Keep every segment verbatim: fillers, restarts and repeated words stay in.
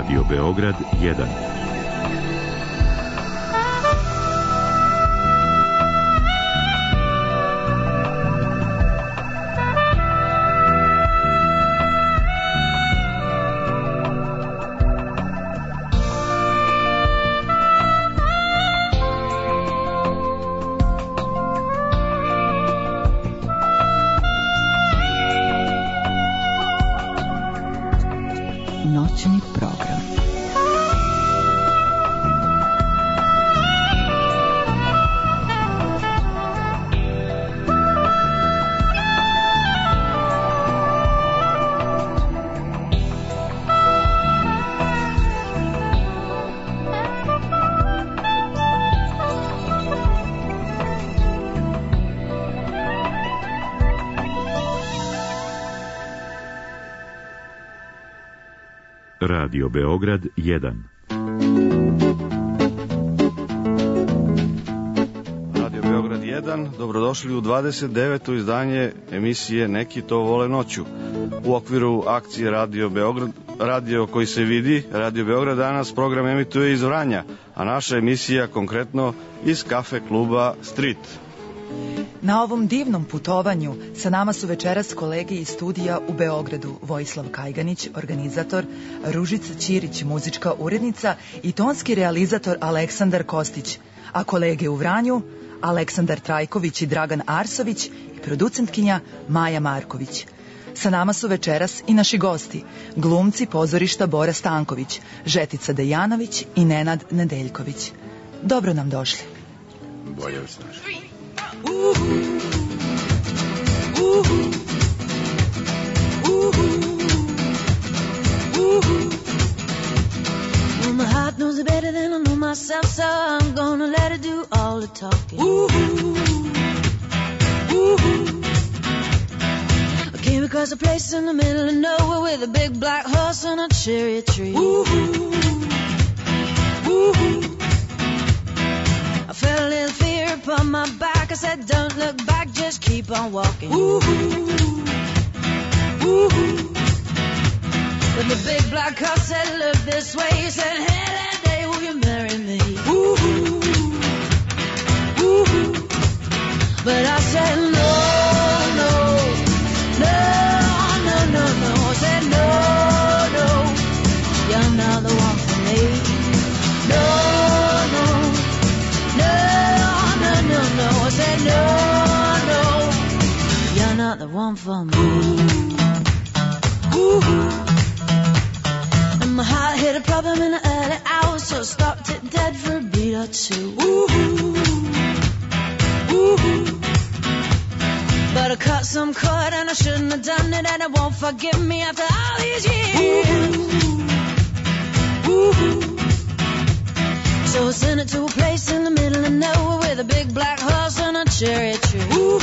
Radio Beograd jedan. Noćni program. Radio Beograd jedan. Radio Beograd jedan, dobrodošli u dvadeset deveto izdanje emisije Neki to vole noću. U okviru akcije Radio Beograd, radio koji se vidi, Radio Beograd danas program emituje iz Vranja, a naša emisija konkretno iz kafe kluba Street. Na ovom divnom putovanju sa nama su večeras kolege iz studija u Beogradu, Vojislav Kajganić, organizator, Ružica Ćirić, muzička urednica i tonski realizator Aleksandar Kostić, a kolege u Vranju, Aleksandar Trajković i Dragan Arsović i producentkinja Maja Marković. Sa nama su večeras i naši gosti, glumci pozorišta Bora Stanković, Žetica Dejanović i Nenad Nedeljković. Dobro nam došli. Bolje vas našli. Ooh, ooh, ooh, ooh. Well, my heart knows it better than I know myself, so I'm gonna let it do all the talking. Ooh, ooh. I came across a place in the middle of nowhere with a big black horse and a cherry tree. Ooh, ooh. I felt a little fear upon my back. I said, don't look back, just keep on walking. Ooh, ooh. But the big black horse said, look this way. He said, hey, that day, will you marry me? Ooh, ooh. But I said, no, no, no, no, no, no. I said, no, no, you're not the one for me. No, no, no, no, no, no. I said, no, no, you're not the one for me. Ooh. And my heart hit a problem in the early hours, so I stopped it dead for a beat or two. Ooh. Ooh. But I cut some cord and I shouldn't have done it, and it won't forgive me after all these years. Ooh. Ooh. So I sent it to a place in the middle of nowhere with a big black horse and a cherry tree. Ooh,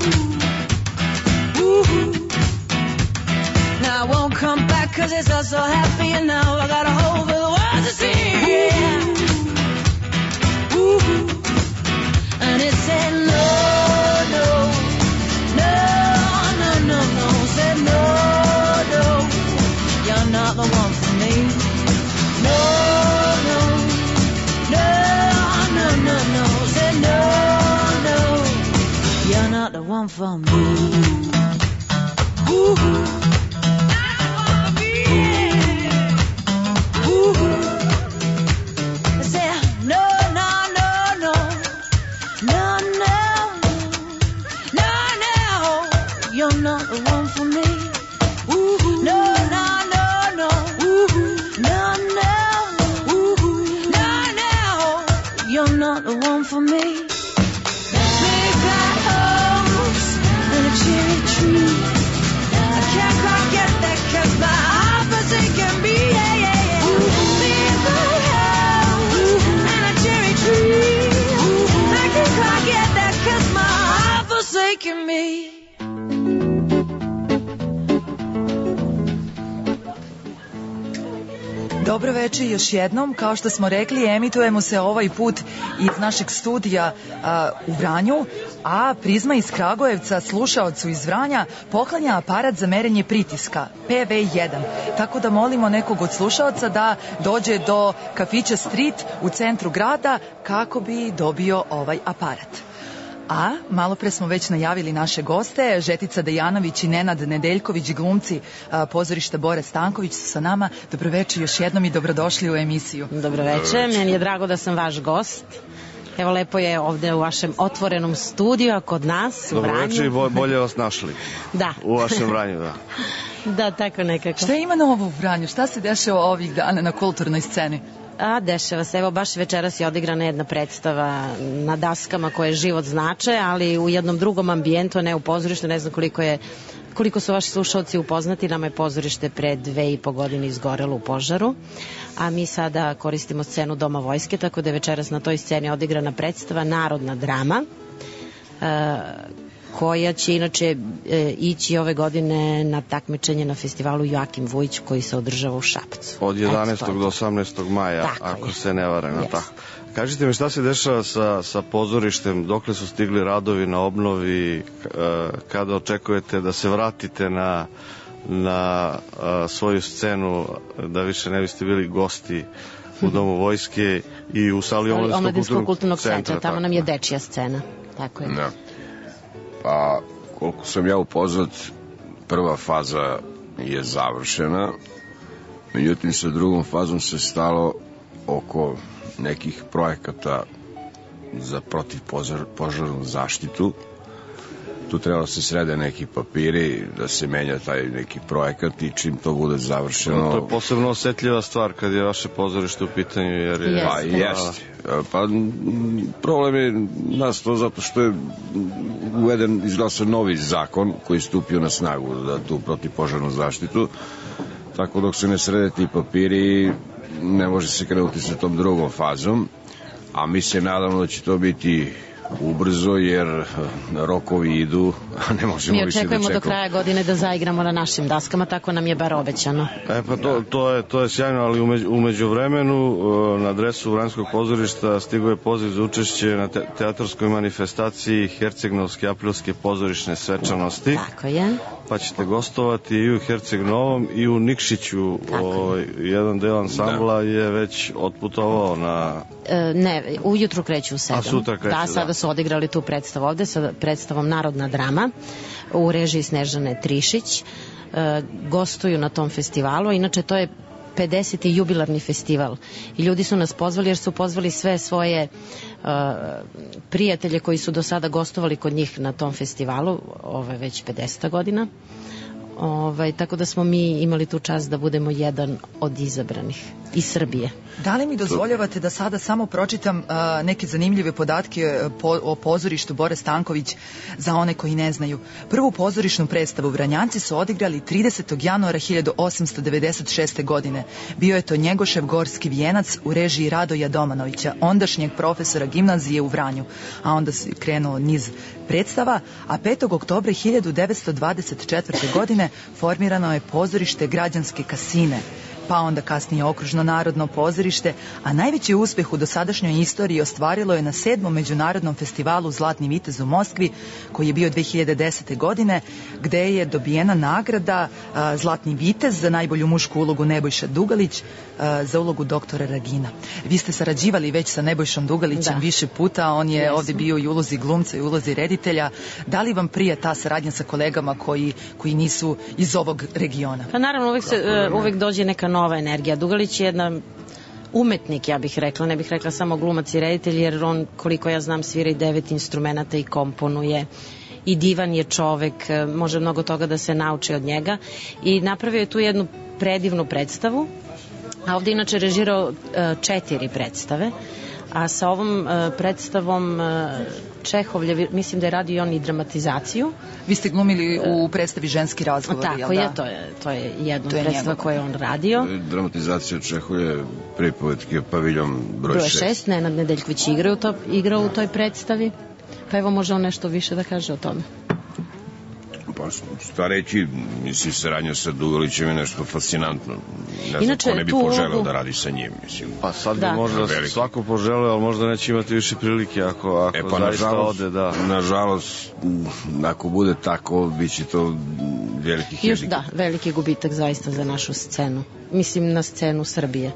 ooh. Now I won't come back cause it's all so happy, and now I got a hole for the world to see. Yeah. Ooh. And it said no, no, no, no, no, no. It said no, no, you're not the one for me. No, no. No, no, no, no, said no, no, you're not the one for me. Ooh, not the one for me. Ooh, I said no, no, no, no, no, no, no, no, you're not the one for me. Ooh, no, no, no, no, ooh, no, no. You're not the one for me. Big black horse and a cherry tree. I can't quite get that cause my heart forsaken me. Yeah, yeah, yeah. Big black horse and a cherry tree. I can't quite get that cause my heart forsaken me. Dobro večer još jednom. Kao što smo rekli, emitujemo se ovaj put iz našeg studija a, u Vranju, a Prizma iz Kragujevca slušaocu iz Vranja poklanja aparat za merenje pritiska P V jedan. Tako da molimo nekog od slušaoca da dođe do kafića Street u centru grada kako bi dobio ovaj aparat. A malo pre smo već najavili naše goste, Žetica Dejanović i Nenad Nedeljković, glumci a, pozorišta Bore Stanković su sa nama. Dobroveče još jednom i dobrodošli u emisiju. Dobroveče, meni je drago da sam vaš gost. Evo, lepo je ovde u vašem otvorenom studiju, a kod nas u Vranju. Dobroveče i bolje vas našli. Da. U vašem Vranju, da. Da, tako nekako. Šta ima novo u Vranju? Šta se dešava ovih dana na kulturnoj sceni? A, dešava se. Evo, baš večeras je odigrana jedna predstava na daskama koje život znače, ali u jednom drugom ambijentu, a ne u pozorištu. Ne znam koliko je koliko su vaši slušalci upoznati, nama je pozorište pre dve i po godine izgorelo u požaru, a mi sada koristimo scenu Doma vojske, tako da je večeras na toj sceni odigrana predstava Narodna drama, e, koja će inače e, ići ove godine na takmičenje na festivalu Joakim Vujić koji se održava u Šapcu. Od jedanaestog do osamnaestog maja, tako ako je. se ne varam. Yes. Tako. Kažite mi šta se dešava sa, sa pozorištem, dokle su stigli radovi na obnovi, kada očekujete da se vratite na, na a, svoju scenu, da više ne biste bili gosti u Domu vojske i u sali Omladinskog kulturnog centra. Tamo nam je dečija scena. Tako je. Da. Pa, koliko sam ja upoznat, prva faza je završena, međutim sa drugom fazom se stalo oko nekih projekata za protivpožarnu zaštitu. Tu treba se srede neki papiri, da se menja taj neki projekat i čim to bude završeno... To je posebno osetljiva stvar kad je vaše pozorište u pitanju, jer je... Pa jeste. Pa problem je nas to zato što je uveden, izglasan novi zakon koji je stupio na snagu za tu protivpožarnu zaštitu. Tako dok se ne srede ti papiri, ne može se krenuti sa tom drugom fazom, a mi se nadamo da će to biti ubrzo, jer rokovi idu, a ne možemo mi više da čekamo. Mi očekujemo do kraja godine da zaigramo na našim daskama, tako nam je bar obećano. E pa to, to, je, to je sjajno, ali umeđu, umeđu vremenu na adresu Vranjskog pozorišta stigo je poziv za učešće na te, teatarskoj manifestaciji Herceg-Novske aprilske pozorišne svečanosti. Tako je. Pa ćete gostovati i u Herceg Novom i u Nikšiću. Ovaj, jedan deo ansambla da. je već otputovao na... E, ne, ujutru kreću u sedam. A sutra kreću, da. Sada da. su odigrali tu predstavu ovde sa predstavom Narodna drama u režiji Snežane Trišić. E, gostuju na tom festivalu, inače to je pedeseti jubilarni festival i ljudi su nas pozvali jer su pozvali sve svoje uh, prijatelje koji su do sada gostovali kod njih na tom festivalu, ovo je već pedeseta godina. Ovaj, tako da smo mi imali tu čast da budemo jedan od izabranih iz Srbije. Da li mi dozvoljavate da sada samo pročitam uh, neke zanimljive podatke po, o pozorištu Bore Stanković za one koji ne znaju? Prvu pozorišnu predstavu Vranjanci su odigrali tridesetog januara hiljadu osamsto devedeset šeste. godine. Bio je to Njegošev Gorski vijenac u režiji Radoja Domanovića, ondašnjeg profesora gimnazije u Vranju, a onda se krenuo niz predstava, a petog oktobra hiljadu devetsto dvadeset četvrte. godine formirano je pozorište Građanske kasine, pa onda kasnije Okružno narodno pozorište, a najveći uspeh u dosadašnjoj istoriji ostvarilo je na sedmom međunarodnom festivalu Zlatni vitez u Moskvi, koji je bio dve hiljade desete. godine, gde je dobijena nagrada a, Zlatni vitez za najbolju mušku ulogu Nebojša Dugalić, a, za ulogu doktora Ragina. Vi ste sarađivali već sa Nebojšom Dugalićem da. više puta, on je Jesmo. ovde bio i u ulozi glumca i u ulozi reditelja. Da li vam prija ta saradnja sa kolegama koji, koji nisu iz ovog regiona? Pa naravno, uvek, se, uh, uvek dođe neka nova energija. Dugalić je jedna umetnik, ja bih rekla, ne bih rekla samo glumac i reditelj, jer on, koliko ja znam, svira i devet instrumenta i komponuje i divan je čovek, može mnogo toga da se nauči od njega i napravio je tu jednu predivnu predstavu, a ovde inače režirao četiri predstave, a sa ovom predstavom Čehovlje, mislim da je radio i on i dramatizaciju. Vi ste glumili u predstavi Ženski razgovor, jel da? Tako je, to je, to je jedna predstava koju je on radio. Dramatizacija Čehovlje, pripovetke Paviljon broj šest. Broj šest, Nenad Nedeljković igrao, to, igrao u toj predstavi, pa evo može on nešto više da kaže o tome. Pa šta reći, mislim, saradnja sa Dugalićem je nešto fascinantno. Ne znam Inače, ko ne bi tu poželeo ulogu- da radi sa njim, mislim. Pa sad bi Da. možda Veliki. svako poželeo, ali možda neće imati više prilike ako, ako E pa zaista nažalost, ode, da. nažalost, m, ako bude tako, bit će to veliki Još hendikep. da, veliki gubitak zaista za našu scenu. Mislim na scenu Srbije.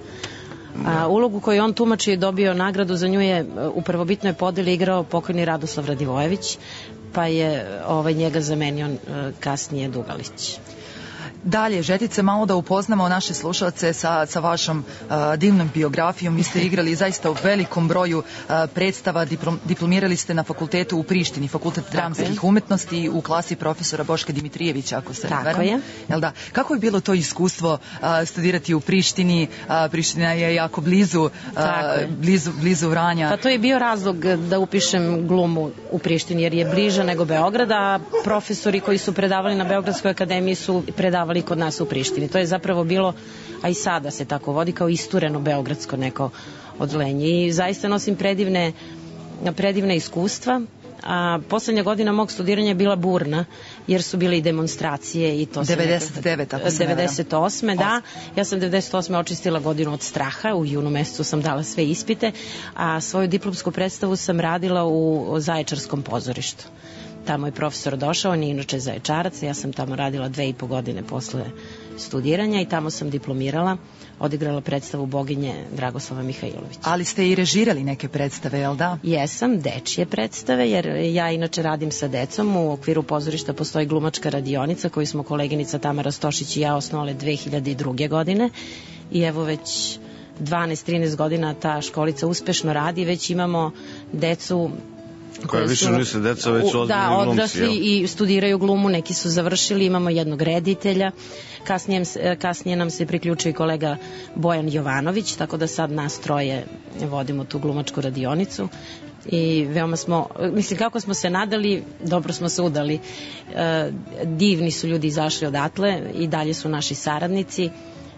A, ulogu koju on tumači je dobio nagradu za nju je e, u prvobitnoj podeli igrao pokojni Radoslav Radivojević, pa je ovaj, njega zamenio e, kasnije Dugalić. Dalje, želite malo da upoznamo naše slušalce sa, sa vašom uh, divnom biografijom. Vi ste igrali zaista u velikom broju uh, predstava, diplom, diplomirali ste na fakultetu u Prištini, fakultet dramskih umetnosti u klasi profesora Boška Dimitrijevića, ako se ne Tako varam. je. Jel da? Kako je bilo to iskustvo uh, studirati u Prištini? Uh, Priština je jako blizu, uh, Tako je. blizu, blizu Vranja. Pa to je bio razlog da upišem glumu u Prištini, jer je bliža nego Beograd, a profesori koji su predavali na Beogradskoj akademiji su predavali kod nas u Prištini. To je zapravo bilo, a i sada se tako vodi, kao istureno beogradsko neko odlenje. I zaista nosim predivne, predivne iskustva. A poslednja godina mog studiranja je bila burna, jer su bile i demonstracije i to se devedeset devete, ako se ne varam. devedeset osme da. Ja sam devedeset osme očistila godinu od straha, u junu mesecu sam dala sve ispite, a svoju diplomsku predstavu sam radila u Zaječarskom pozorištu. Tamo je profesor došao, on je inače Zaječarac, ja sam tamo radila dve i po godine posle studiranja i tamo sam diplomirala, odigrala predstavu Boginje Dragoslava Mihajlovića. Ali ste i režirali neke predstave, jel da? Jesam, dečije predstave, jer ja inače radim sa decom. U okviru pozorišta postoji glumačka radionica koju smo koleginica Tamara Stošić i ja osnovale dve hiljade druge. godine i evo već dvanaest trinaest godina ta školica uspešno radi, već imamo decu Koja više su- nisu deca, već u- ozbiljni da, glumci, odrasli jel? i studiraju glumu, neki su završili, imamo jednog reditelja, kasnije, kasnije nam se priključio i kolega Bojan Jovanović, tako da sad nas troje vodimo tu glumačku radionicu i veoma smo, mislim kako smo se nadali, dobro smo se udali. E, divni su ljudi izašli odatle i dalje su naši saradnici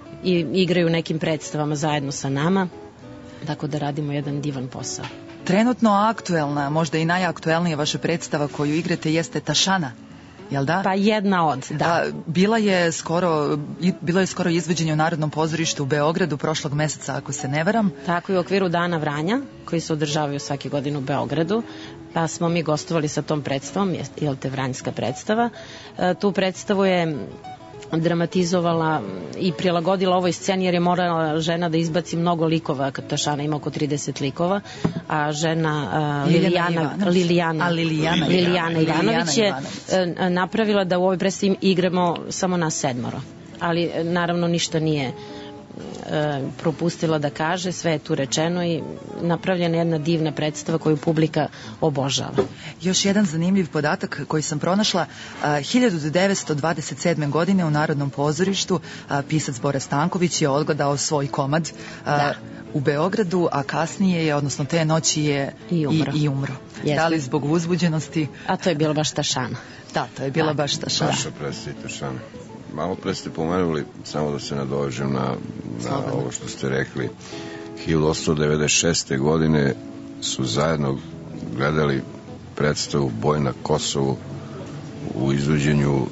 i igraju u nekim predstavama zajedno sa nama, tako da radimo jedan divan posao. Trenutno aktuelna, možda i najaktuelnija vaša predstava koju igrate jeste Tašana, jel da? Pa jedna od, da. A, bila je skoro, i- bilo je skoro izvođenje u Narodnom pozorištu u Beogradu prošlog meseca, ako se ne varam. Tako i u okviru Dana Vranja, koji se održavaju svake godine u Beogradu, pa smo mi gostovali sa tom predstavom, je- jel te vranjska predstava. E, tu predstavu je dramatizovala i prilagodila ovoj sceni, jer je morala žena da izbaci mnogo likova, kad Tašana ima oko trideset likova, a žena a, Ljiljana Lilijana, Ivanović. Lilijana, A, Lilijana Lilijana Ivanović. Ivanović je Lilijana Ivanović. e, napravila da u ovoj predstavi igramo samo nas sedmoro. Ali e, naravno ništa nije e, propustila da kaže, sve je tu rečeno i napravljena jedna divna predstava koju publika obožava. Još jedan zanimljiv podatak koji sam pronašla, a, hiljadu devetsto dvadeset sedme. godine u Narodnom pozorištu a, pisac Bora Stanković je odgledao svoj komad a, Da. u Beogradu, a kasnije je, odnosno te noći je I umro. I, i umro. Jeste. Da li zbog uzbuđenosti? A to je bila baš Tašana. Da, to je bila Da. baš Tašana. Naša predstavite Šane. Malo pre ste pomenuli, samo da se nadovežem na, na Slobodno. ovo što ste rekli. hiljadu osamsto devedeset šeste. godine su zajedno gledali predstavu Boj na Kosovu u izvođenju um,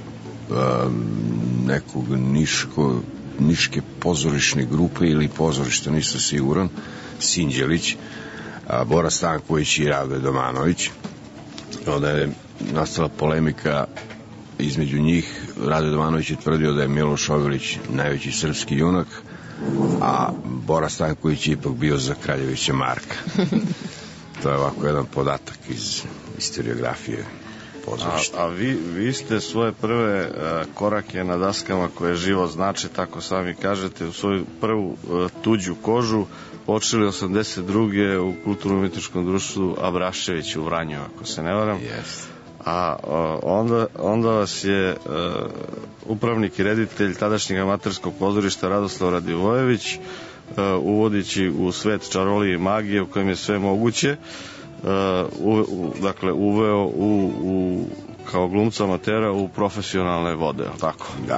nekog niško, niške pozorišne grupe ili pozorišta, nisam siguran, Sinđelić, a, Bora Stanković i Rade Domanović. Onda je nastala polemika između njih. Rade Domanović je tvrdio da je Miloš Obilić najveći srpski junak, a Bora Stanković je ipak bio za Kraljevića Marka. To je ovako jedan podatak iz historiografije A, pozorišta. a vi, vi ste svoje prve e, korake na daskama koje život znači, tako sami kažete, u svoju prvu e, tuđu kožu počeli osamdeset druge u kulturno-umetničkom društvu Abrašević u Vranju, ako se ne varam. Yes. A o, onda, onda vas je e, upravnik i reditelj tadašnjeg amaterskog pozorišta Radoslav Radivojević, e, uvodići u svet čarolije i magije u kojem je sve moguće, e, u, u, dakle uveo u, u, kao glumca amatera u profesionalne vode, je li tako? Da.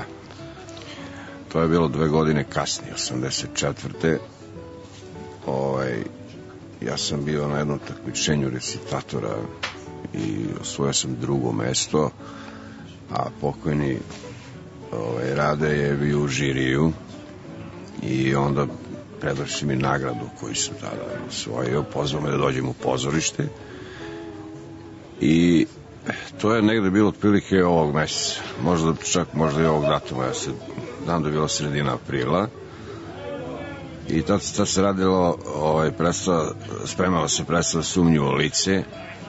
To je bilo dve godine kasnije, osamdeset četvrte. Ovaj, ja sam bio na jednom takmičenju recitatora i osvojio sam drugo mesto a pokojni ovaj, Rade je bio u žiriju i onda predvrši mi nagradu koju sam tada osvojio, pozvao me da dođem u pozorište i to je negde bilo otprilike ovog meseca, možda čak možda i ovog datuma, ja se znam da je bilo sredina aprila i tad, tad se radilo ovaj, predstava, spremala se predstava Sumnjivo lice.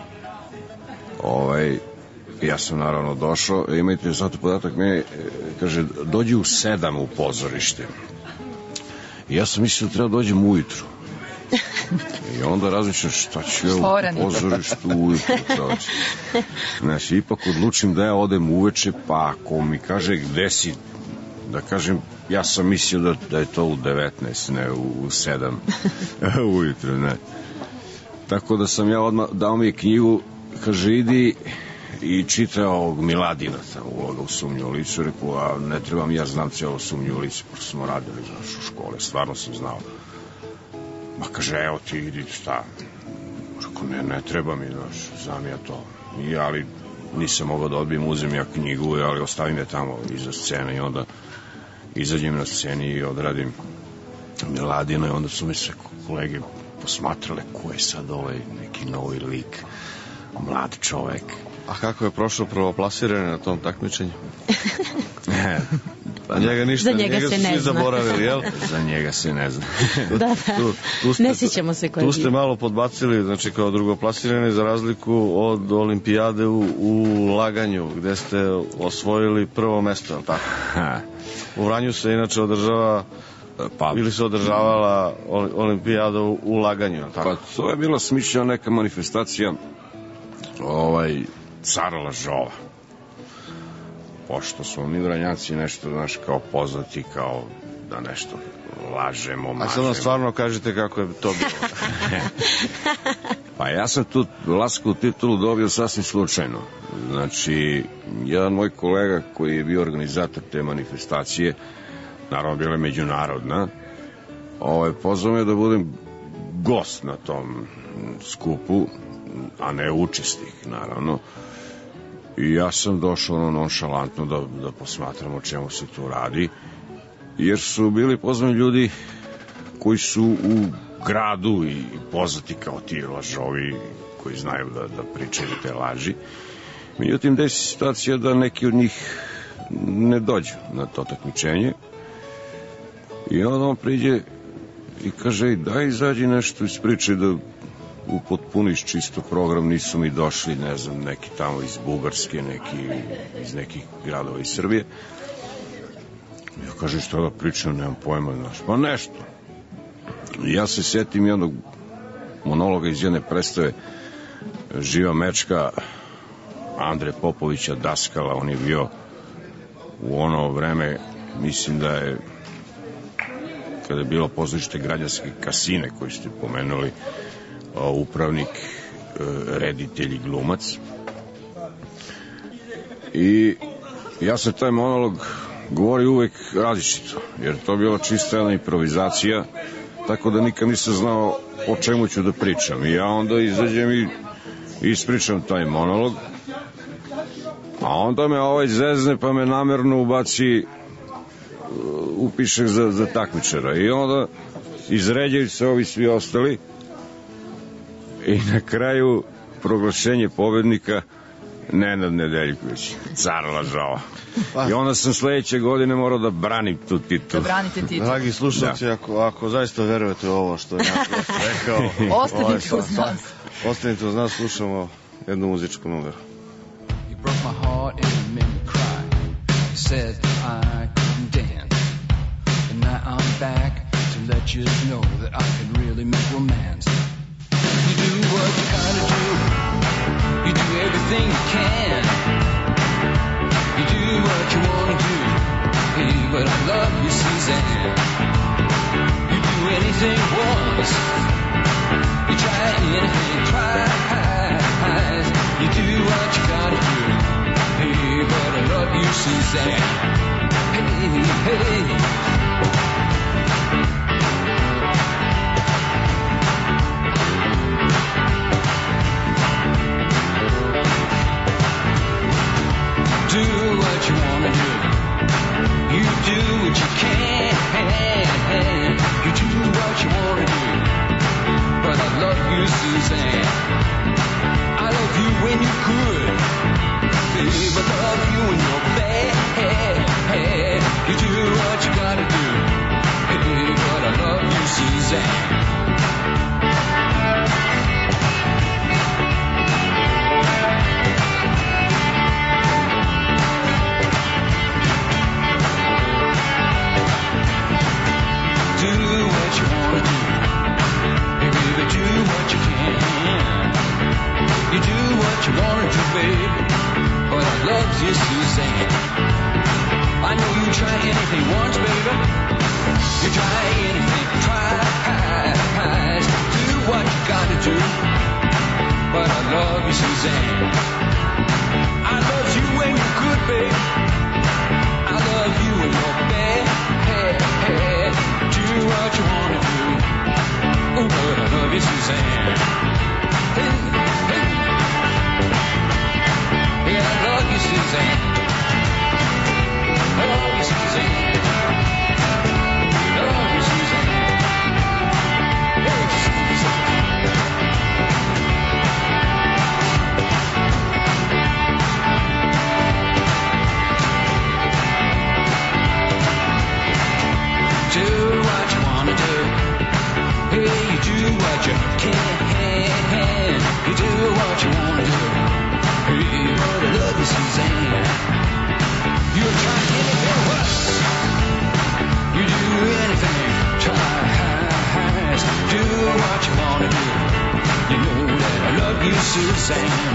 Ovaj, ja sam naravno došao, imajte zato podatak, me kaže, dođi u sedam u pozorište. I ja sam mislio da treba dođem ujutru. I onda razmišljam šta ću ja u pozorištu ujutru, čoveče. Znači, ipak odlučim da ja odem uveče, pa ako mi kaže gde si, da kažem, ja sam mislio da, da je to u devetnaest, ne u, u sedam ujutru, ne. Tako da sam ja odmah, dao mi knjigu, kaže, idi i čita ovog Miladina, tamo uloga u Sumnjivo lice, rekao, a ne trebam, ja znam cijelo Sumnjivo lice, pošto smo radili, znaš, u škole, stvarno sam znao. Ma kaže, evo ti idi, šta? Rekao, ne, ne treba mi, znaš, znam ja to. I, ali nisam mogao da odbijem, uzem ja knjigu, ali ostavim je tamo iza scene i onda izađem na sceni i odradim Miladina i onda su mi sve kolege posmatrale ko je sad ovaj neki novi lik, mlad čovek. A kako je prošlo prvoplasirane na tom takmičenju? Pa njega ništa, za njega, njega se su ne svi zna. Zaboravili, jel? Za njega se ne zna. Da, da. Tu, tu ste, ne sjećamo se koji. Tu ste malo podbacili, znači kao drugoplasirani, za razliku od olimpijade u, u laganju, gde ste osvojili prvo mesto, jel tako? Ha. U Vranju se inače održava, pa, ili se održavala olimpijada u, u laganju, jel tako? Pa to je bila smišljena neka manifestacija ovaj, cara lažova. Pošto smo mi Vranjaci nešto, znaš, kao poznati, kao da nešto lažemo, mažemo. A sad nam stvarno kažete kako je to bilo. Pa ja sam tu lasku titulu dobio sasvim slučajno. Znači, jedan moj kolega koji je bio organizator te manifestacije, naravno bila je međunarodna, ovaj, pozvao me da budem gost na tom skupu, a ne učesnik, naravno. I ja sam došao ono nonšalantno da, da posmatram o čemu se tu radi, jer su bili pozvani ljudi koji su u gradu i poznati kao ti lažovi koji znaju da, da pričaju te laži. Međutim, desi situacija da neki od njih ne dođu na to takmičenje i onda on priđe i kaže, daj izađi nešto iz priče da upotpuniš čisto program, nisu mi došli, ne znam, neki tamo iz Bugarske, neki iz nekih gradova iz Srbije. Ja kažem, što da pričam, nemam pojma, znaš, pa nešto. I ja se sjetim jednog monologa iz jedne predstave Živa mečka Andre Popovića Daskala, on je bio u ono vreme, mislim da je kada je bilo pozorište Građanske kasine koji ste pomenuli, upravnik, reditelj i glumac. I ja sam taj monolog govori uvek različito, jer to je bila čista jedna improvizacija, tako da nikad nisam znao o čemu ću da pričam. I ja onda izađem i ispričam taj monolog, a onda me ovaj zezne pa me namerno ubaci upiše za, za takmičara. I onda izređaju se ovi svi ostali i na kraju proglašenje pobednika Nenad Nedeljković, car lažova. I onda sam sledeće godine morao da branim tu titulu. Da branite titulu. Dragi slušalci, da. ako, ako zaista verujete u ovo što ja rekao, ostanite uz nas. Ostanite uz nas, slušamo jednu muzičku numeru. You broke my heart and you made me cry. You said I couldn't dance. And now I'm back to let you know that I can really make romance. You do what you gotta do. You do everything you can. You do what you wanna do. Hey, but I love you, Suzanne. You do anything once. You try anything twice. You do what you gotta do. Hey, but I love you, Suzanne. Hey, hey. Do that you can. You do what you wanna do, but I love you, Suzanne. I love you when you could, babe. I love you when you're bad. You do what you gotta do, babe, but I love you, Suzanne. Do what you wanna do, hey baby, do what you can. You do what you wanna do, baby, but I love you, Suzanne. I know you try anything once, baby. You try anything twice. Do what you gotta do, but I love you, Suzanne. I love you when you're good, baby. I love you when you're bad. Do what you wanna do, oh, but I love you, Suzanne. Hey, hey. Yeah, I love you, Suzanne. I love you, Suzanne. I love you, Suzanne. Hey, Suzanne. Do what you wanna do. Hey, you do what you can. You do what you wanna do. Hey, but I love you, Suzanne. You'll try anything once. You do anything twice. Do what you wanna do. You know that I love you, Suzanne.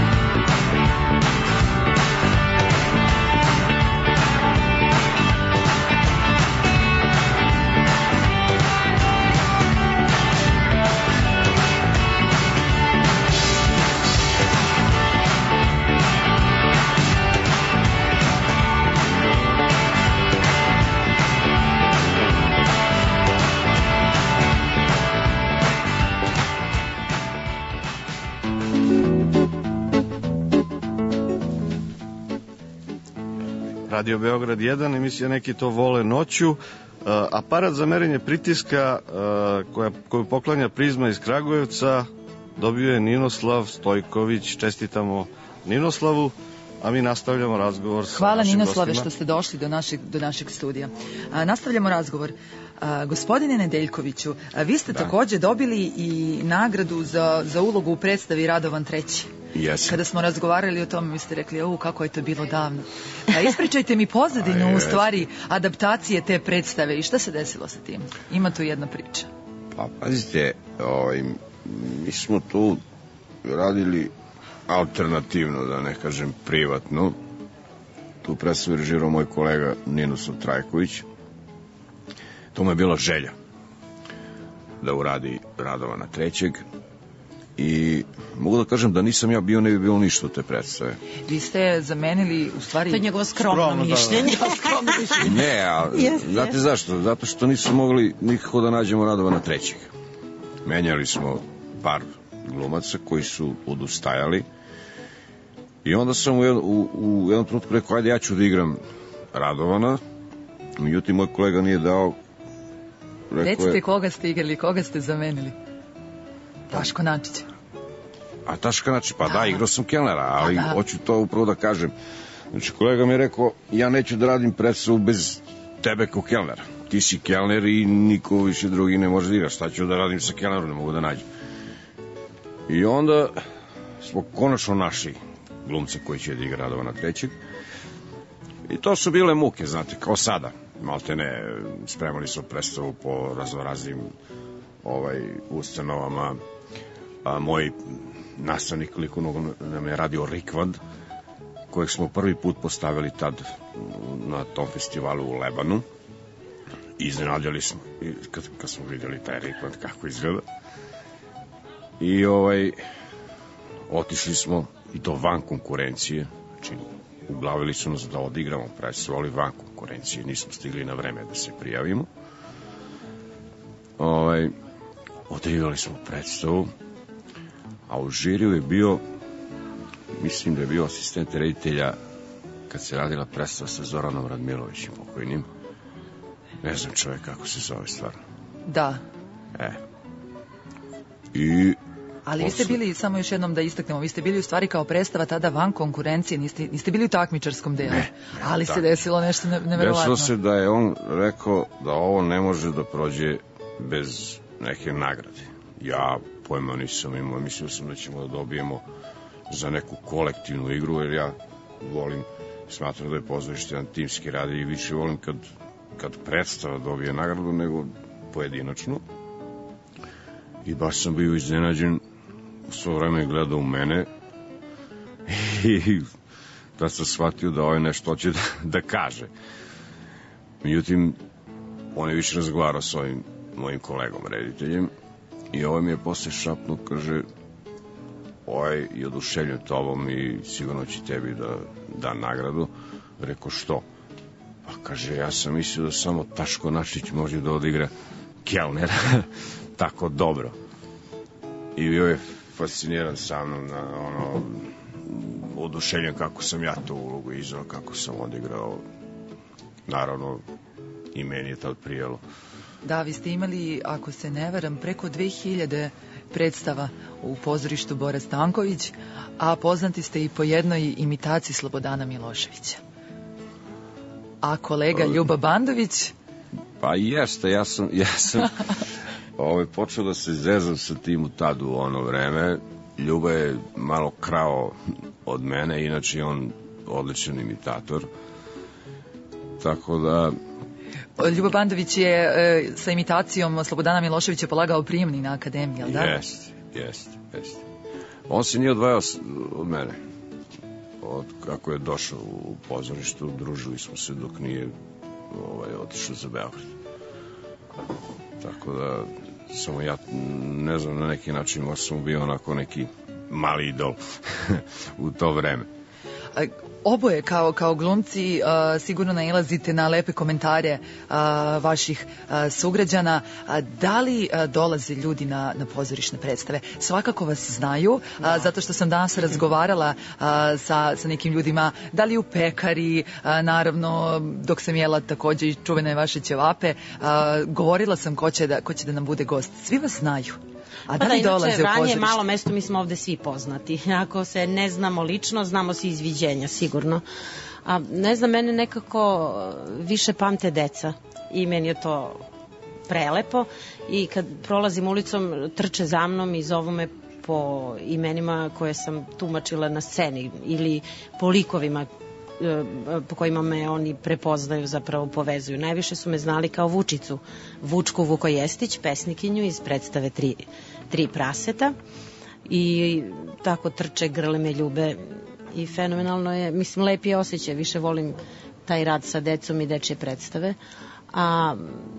Radio Beograd jedan, emisija Neki to vole noću. Uh, aparat za merenje pritiska uh, koja, koju poklanja Prizma iz Kragujevca dobio je Ninoslav Stojković. Čestitamo Ninoslavu, a mi nastavljamo razgovor sa Hvala našim Ninoslave gostima. što ste došli do našeg, do našeg studija. A, nastavljamo razgovor. A, gospodine Nedeljkoviću, a, vi ste Da. takođe dobili i nagradu za, za ulogu u predstavi Radovan treći. Jesam. Kada smo razgovarali o tome, vi ste rekli, o, kako je to bilo davno. A, ispričajte mi pozadinu, A, u je. stvari, adaptacije te predstave i šta se desilo sa tim? Ima tu jedna priča. Pa pazite, ovaj, mi smo tu radili alternativno, da ne kažem privatno. Tu predstavu režirao moj kolega Ninoslav Trajković. To mu je bila želja da uradi Radovana trećeg i mogu da kažem da nisam ja bio, ne bi bilo ništa od te predstave. Vi ste zamenili, u stvari... To je njegovo skromno Skromno, da, da. mišljenje. skromno mišljenje. Ne, a Jeste. znate zašto? Zato što nismo mogli nikako da nađemo Radovana trećeg. Menjali smo par glumaca koji su odustajali i onda sam u, jed, u, u jednom trenutku rekao, ajde ja ću da igram Radovana, međutim moj kolega nije dao. Rekao Recite je, koga ste igrali, koga ste zamenili? Taško Načić. a Taška znači, pa da, igrao sam kelnera, ali Pa da. hoću to upravo da kažem. Znači kolega mi je rekao, ja neću da radim predstavu bez tebe kao kelnera. Ti si kelner i niko više drugi ne može da igra. Šta ću da radim sa kelnerom, ne mogu da nađem. I onda smo konačno našli glumce koji će da igra Radovana trećeg. I to su bile muke, znate, kao sada. Malte ne, spremali smo predstavu po raznoraznim ovaj, ustanovama. A moj nastavnik likovnog nam je radio Rikvad, kojeg smo prvi put postavili tad na tom festivalu u Lebanu. Iznenadili smo kad, kad smo vidjeli taj Rikvad kako izgleda. I ovaj otišli smo i to van konkurencije. Znači, uglavili su nas da odigramo predstavu, ali van konkurencije. Nismo stigli na vreme da se prijavimo. Ovaj, odigrali smo predstavu, a u žiriju je bio, mislim da je bio asistent reditelja kad se radila predstava sa Zoranom Radmilovićem pokojnim. Ne znam čovjek kako se zove stvarno. Da. E. I... Ali vi ste bili, samo još jednom da istaknemo, vi ste bili u stvari kao predstava tada van konkurencije, niste, niste bili u takmičarskom delu, ne, ne, ali tak. se desilo nešto neverovatno. Desilo se da je on rekao da ovo ne može da prođe bez neke nagrade. Ja pojma nisam imao, mislio sam da ćemo da dobijemo za neku kolektivnu igru, jer ja volim, smatram da je pozorište jedan timski rad i više volim kad, kad predstava dobije nagradu nego pojedinačno. I baš sam bio iznenađen, svo vreme gledao u mene i da sam shvatio da ovaj nešto hoće da, da kaže. Međutim, on je više razgovarao s ovim mojim kolegom, rediteljem, i ovaj mi je posle šapnuo, kaže, ovaj je oduševljen tobom i sigurno će tebi da da nagradu. Rekao, što? Pa kaže, ja sam mislio da samo Taško Našić može da odigra kelnera tako dobro. I bio je fasciniran sa mnom, na, ono, oduševljen kako sam ja tu ulogu izdao, kako sam odigrao. Naravno, i meni je tad prijelo. Da, vi ste imali, ako se ne varam, preko dve hiljade predstava u pozorištu Bora Stanković, a poznati ste i po jednoj imitaciji Slobodana Miloševića. A kolega Ljuba Bandović? Pa jeste, ja sam, ja sam ovaj, počeo da se zezam sa tim u tad u ono vreme. Ljuba je malo krao od mene, inače on odličan imitator. Tako da... Ljuba Bandović je e, sa imitacijom Slobodana Miloševića polagao prijemni na akademiji, jel da? Jeste, jeste, jeste. On se nije odvajao od mene. Od kako je došao u pozorištu, družili smo se dok nije ovaj, otišao za Beograd. Tako da, samo ja, ne znam, na neki način možda sam bio onako neki mali idol u to vreme. Oboje kao, kao glumci uh, sigurno nailazite na lepe komentare uh, vaših uh, sugrađana. Uh, da li uh, dolaze ljudi na, na pozorišne predstave? Svakako vas znaju, uh, zato što sam danas razgovarala uh, sa, sa nekim ljudima, da li u pekari, uh, naravno, dok sam jela takođe i čuvene vaše ćevape, uh, govorila sam ko će, da, ko će da nam bude gost. Svi vas znaju. A pa da li da, dolaze inače, u pozorište? Vranje je malo mesto, mi smo ovde svi poznati. Ako se ne znamo lično, znamo se iz viđenja, sigurno. A ne znam, mene nekako više pamte deca i meni je to prelepo i kad prolazim ulicom trče za mnom i zovu me po imenima koje sam tumačila na sceni ili po likovima po kojima me oni prepoznaju, zapravo povezuju. Najviše su me znali kao Vučicu, Vučku Vukojestić, pesnikinju iz predstave Tri, tri praseta, i tako trče, grle me, ljube i fenomenalno je, mislim, lepi je osjećaj, više volim taj rad sa decom i dečje predstave, a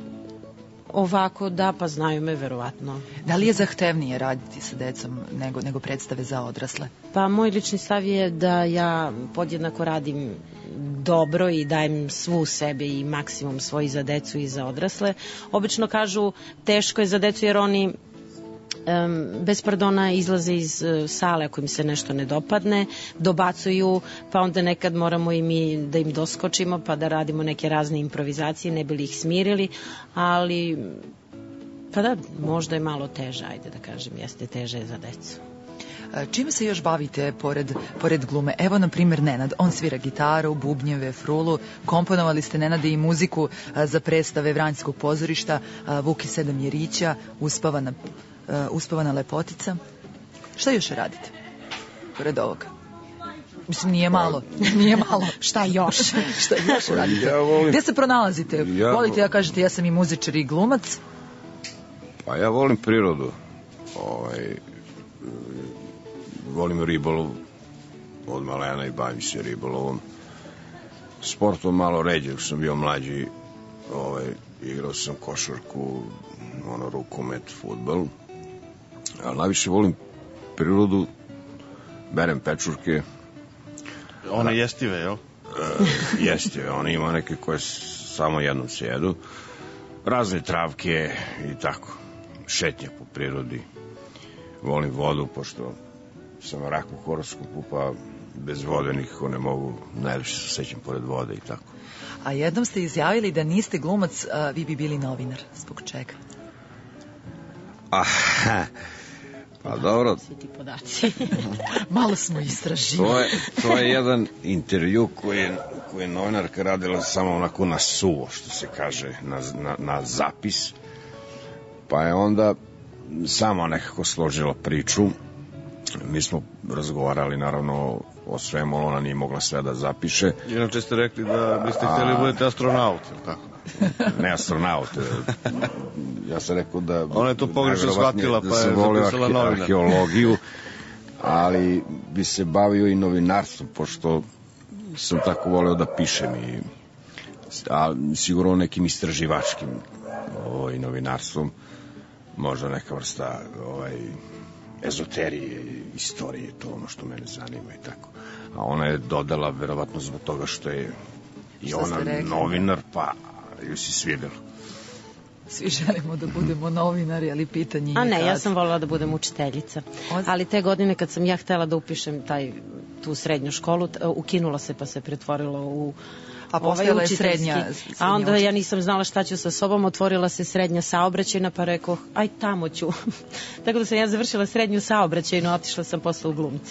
ovako, da, pa znaju me verovatno. Da li je zahtevnije raditi sa decom nego, nego predstave za odrasle? Pa moj lični stav je da ja podjednako radim dobro i dajem svu sebe i maksimum svoj za decu i za odrasle. Obično kažu teško je za decu jer oni um, bez pardona izlaze iz uh, sale ako im se nešto ne dopadne, dobacuju, pa onda nekad moramo i mi da im doskočimo pa da radimo neke razne improvizacije, ne bi li ih smirili, ali pa da, možda je malo teže, ajde da kažem, jeste teže za decu. Čime se još bavite pored, pored glume? Evo, na primjer, Nenad, on svira gitaru, bubnjeve, frulu, komponovali ste, Nenade, i muziku za predstave Vranjskog pozorišta, Vuki sedam Jerića, Uspavana, Uspavana lepotica. Šta još radite pored ovoga? Mislim, nije malo, nije malo. Šta još? Šta još radite? Ja volim... Gde se pronalazite? Ja... Volite da kažete ja sam i muzičar i glumac? Pa ja volim prirodu. Ovaj... Volim ribolov od malena i bavim se ribolovom. Sportom malo ređe, dok sam bio mlađi, ovaj, igrao sam košarku, ono, rukomet, fudbal. Ali najviše volim prirodu, berem pečurke. One jestive, jel? E, jestive, one ima neke koje samo jednom se jedu. Razne travke i tako. Šetnja po prirodi. Volim vodu, pošto sam rak u horoskopu, pa bez vode nikako ne mogu, najviše se sećam pored vode i tako. A jednom ste izjavili da niste glumac, a vi bi bili novinar. Zbog čega? Ah, pa dobro. Svi ti podaci. Malo smo istraživali. To je, to je jedan intervju koji je, koji je novinarka radila samo onako na suvo, što se kaže, na, na, na zapis. Pa je onda sama nekako složila priču. Mi smo razgovarali naravno o svemu, ona nije mogla sve da zapiše. Inače ste rekli da biste htjeli da budete astronaut, ili tako? Ne astronaut. Ja sam rekao da... Ona je to pogrešno shvatila, pa je zapisala novinar. Arheologiju, ali bi se bavio i novinarstvom, pošto sam tako voleo da pišem i a sigurno nekim istraživačkim ovaj, novinarstvom, možda neka vrsta ovaj, ezoterije, istorije, to ono što mene zanima i tako. A ona je dodala verovatno zbog toga što je i Šta ona novinar, pa ju si svidelo. Svi želimo da budemo novinari, ali pitanje je A ne, kad. ja sam voljela da budem učiteljica. Ali te godine kad sam ja htela da upišem taj, tu srednju školu, t- ukinula se pa se pretvorilo u A ovaj postojala je učiteljski. srednja, A onda ja nisam znala šta ću sa sobom, otvorila se srednja saobraćajna, pa rekao, aj tamo ću. Tako da sam ja završila srednju saobraćajnu, otišla sam posle u glumce.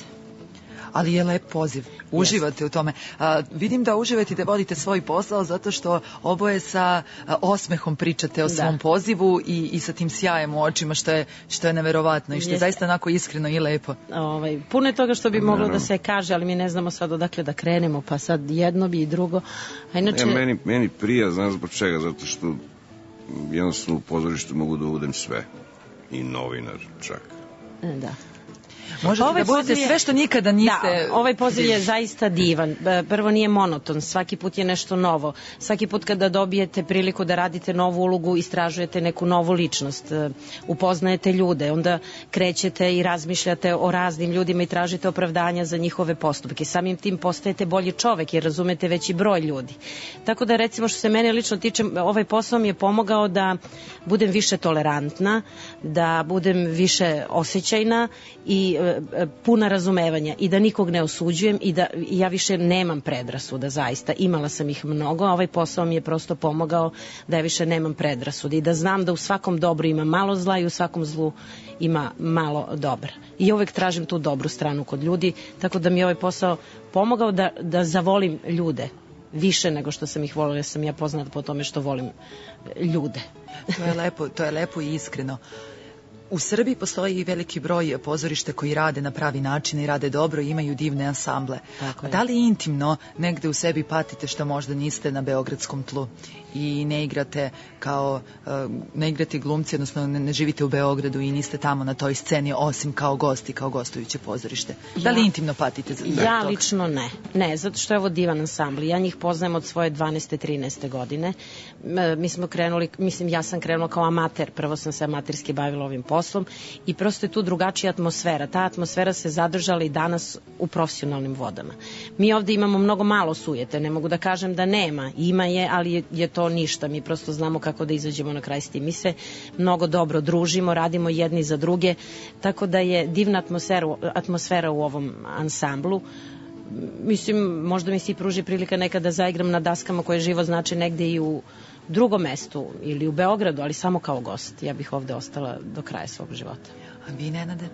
Ali je lep poziv. Uživate u tome. A, vidim da uživate i da vodite svoj posao zato što oboje sa a, osmehom pričate o svom Da. pozivu i, i sa tim sjajem u očima što je, što je neverovatno i što je Jeste. zaista onako iskreno i lepo. Ovaj, puno je toga što bi moglo da se kaže, ali mi ne znamo sad odakle da krenemo, pa sad jedno bi i drugo. A inače... Ne, meni, meni prija, znaš zbog čega, zato što jednostavno u pozorištu mogu da budem sve. I novinar čak. Da. Možete Ovaj da budete poziv je- sve što nikada niste... Da, ovaj poziv je zaista divan. E, Prvo nije monoton, svaki put je nešto novo. Svaki put kada dobijete priliku da radite novu ulogu, istražujete neku novu ličnost, e, upoznajete ljude, onda krećete i razmišljate o raznim ljudima i tražite opravdanja za njihove postupke. Samim tim postajete bolji čovek jer razumete veći broj ljudi. Tako da recimo što se mene lično tiče, ovaj posao mi je pomogao da budem više tolerantna, da budem više osjećajna i e, e, puna razumevanja i da nikog ne osuđujem i da ja više nemam predrasuda, zaista. Imala sam ih mnogo, a ovaj posao mi je prosto pomogao da ja više nemam predrasuda i da znam da u svakom dobru ima malo zla i u svakom zlu ima malo dobra. I uvek tražim tu dobru stranu kod ljudi, tako da mi je ovaj posao pomogao da, da zavolim ljude više nego što sam ih volila, jer sam ja poznata po tome što volim ljude. To je lepo, to je lepo i iskreno. U Srbiji postoji i veliki broj pozorišta koji rade na pravi način i rade dobro i imaju divne ansamble. Tako je. Da li intimno negde u sebi patite što možda niste na beogradskom tlu i ne igrate kao uh, ne igrate glumci, odnosno ne, ne živite u Beogradu i niste tamo na toj sceni osim kao gosti, kao gostujuće pozorište? Da li Ja- intimno patite za Ja toga? lično ne. Ne, zato što je ovo divan ansambl. Ja njih poznajem od svoje dvanaeste trinaeste godine. M, Mi smo krenuli, mislim ja sam krenula kao amater, prvo sam se amaterski bavila ovim poslom i prosto je tu drugačija atmosfera. Ta atmosfera se zadržala i danas u profesionalnim vodama. Mi ovde imamo mnogo malo sujete, ne mogu da kažem da nema, ima je, ali je, je to ništa. Mi prosto znamo kako da izađemo na kraj s tim. Mi se mnogo dobro družimo, radimo jedni za druge, tako da je divna atmosfera, atmosfera u ovom ansamblu. Mislim, možda mi se i pruži prilika nekada da zaigram na daskama koje živo znači negde i u drugom mestu ili u Beogradu, ali samo kao gost. Ja bih ovde ostala do kraja svog života. A vi, Nenade?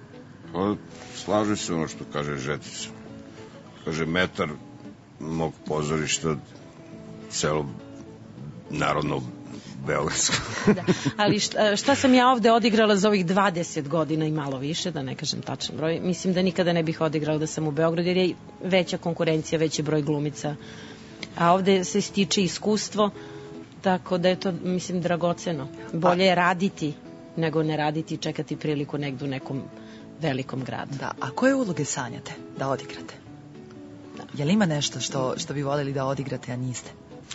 Pa, slaže se ono što kaže Žetica. Kaže, metar mog pozorišta celo narodno beogradsko. Da. Ali šta, šta sam ja ovde odigrala za ovih dvadeset godina i malo više, da ne kažem tačan broj, mislim da nikada ne bih odigrala da sam u Beogradu, jer je veća konkurencija, veći broj glumica. A ovde se stiče iskustvo, tako da je to, mislim, dragoceno. Bolje je raditi nego ne raditi i čekati priliku negde u nekom velikom gradu. Da, a koje uloge sanjate da odigrate? Je li ima nešto što, što bi voljeli da odigrate, a niste?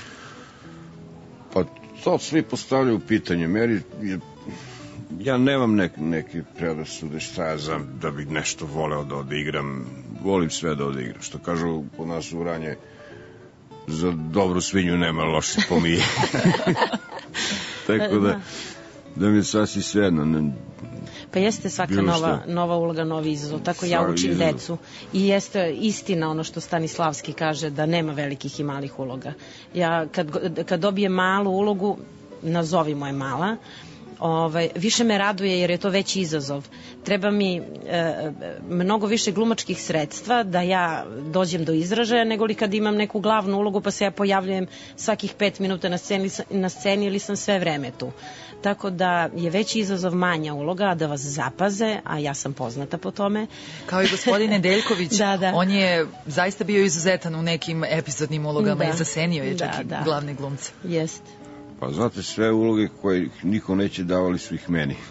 Pa to svi postavljaju pitanje. Meri, je, ja nemam nek, neke predrasude šta ja znam da bih nešto voleo da odigram. Volim sve da odigram. Što kažu po nas u Vranje, za dobru svinju nema loše pomije. Tako da, da mi je sasvim svejedno. Ne, Pa jeste svaka Bilo nova, šta. nova uloga, novi izazov. Tako ja Svaki učim izazov. decu. I jeste istina ono što Stanislavski kaže, da nema velikih i malih uloga. Ja kad, go- kad dobijem malu ulogu, nazovimo je mala, ovaj, više me raduje jer je to veći izazov. Treba mi e, mnogo više glumačkih sredstva da ja dođem do izražaja nego li kad imam neku glavnu ulogu pa se ja pojavljujem svakih pet minuta na sceni, na sceni ili sam sve vreme tu. Tako da je veći izazov manja uloga, da vas zapaze, a ja sam poznata po tome. Kao i gospodin Nedeljković, Da, da. on je zaista bio izuzetan u nekim epizodnim ulogama Da. i zasenio je čak Da, i da. glavne glumce. Jest. Pa znate, sve uloge koje niko neće davali su ih meni.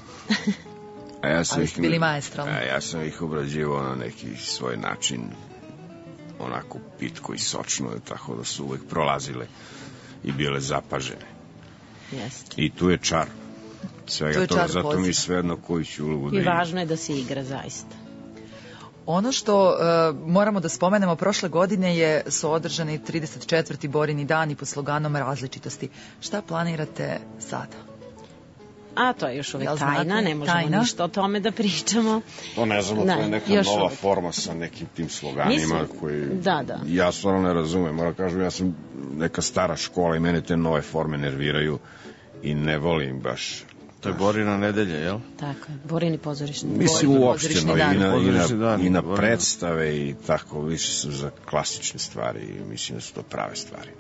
A ja sam Ali ih, ste bili maestralni. A ja sam ih obrađivao na neki svoj način, onako pitko i sočno, tako da su uvek prolazile i bile zapažene. Jest. I tu je čar svega Tu je toga, čar zato poziva. mi je svejedno koju ću ulogu da I igram. važno je da se igra zaista. Ono što e, moramo da spomenemo, prošle godine je su održani trideset četvrti Borini dani pod sloganom različitosti. Šta planirate sada? A to je još uvek Jel znate? tajna, ne možemo Tajna? ništa o tome da pričamo. To ne znamo, Da, to je neka još nova uvek. forma sa nekim tim sloganima Mislim, koji da, da. ja stvarno ne razumem. Moram kažem, ja sam neka stara škola i mene te nove forme nerviraju i ne volim baš. To je Borina nedelja, jel? Tako je, Borini pozorišni. Mislim Bor- uopšteno pozorišni i dan. na, i Pozorišni na, dan, i na Borina. predstave i tako, više su za klasične stvari i mislim da su to prave stvari.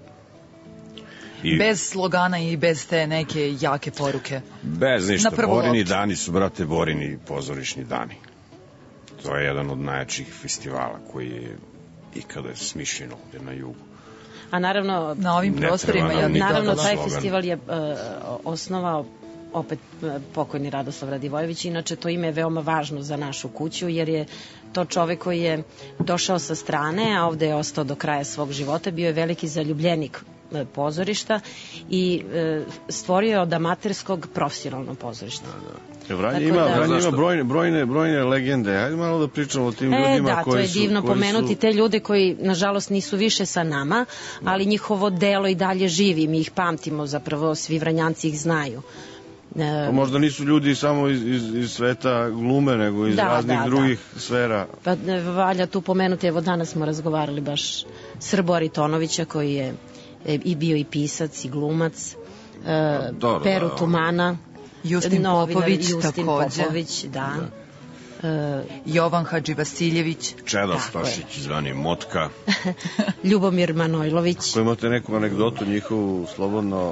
I Bez slogana i bez te neke jake poruke. bez ništa, na prvu Borini loptu. dani su, brate, Borini pozorišni dani. To je jedan od najjačih festivala koji je ikada smišljen ovde na jugu. A naravno, Na ovim Ne prostorima treba ja nam bih ni- naravno dodala. taj slogan. festival je uh, osnovao opet uh, pokojni Radoslav Radivojević, inače to ime je veoma važno za našu kuću, jer je to čovek koji je došao sa strane, a ovde je ostao do kraja svog života, bio je veliki zaljubljenik uh, pozorišta i uh, stvorio je od amaterskog profesionalno pozorište. Vranje Tako ima, da- Vranje ima Zašto? brojne, brojne, brojne legende. Hajde malo da pričamo o tim E, ljudima da, koji to je su... divno koji pomenuti su- te ljude koji, nažalost, nisu više sa nama, ali njihovo delo i dalje živi, mi ih pamtimo, zapravo svi Vranjanci ih znaju. E, Pa možda nisu ljudi samo iz, iz, iz sveta glume, nego iz Da, raznih da, da. drugih sfera. Pa e, valja tu pomenuti, evo danas smo razgovarali baš Srbo Aritonovića koji je e, i bio i pisac i glumac, e, dobro, Peru da, on- Tumana, Justin novinar Popović, Justin takođe. Popović, da. E, Jovan Hadživasiljević. Čeda Tako Stošić, zvani Motka. Ljubomir Manojlović. Ako imate neku anegdotu njihovu, slobodno...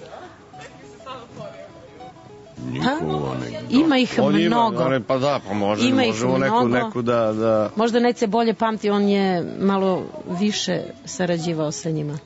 Njihovu anegdotu. Ima ih On ima, mnogo. one, pa da, pa može, Ima ih možemo neku, mnogo. neku da... da... Možda Nece bolje pamti, on je malo više sarađivao sa njima.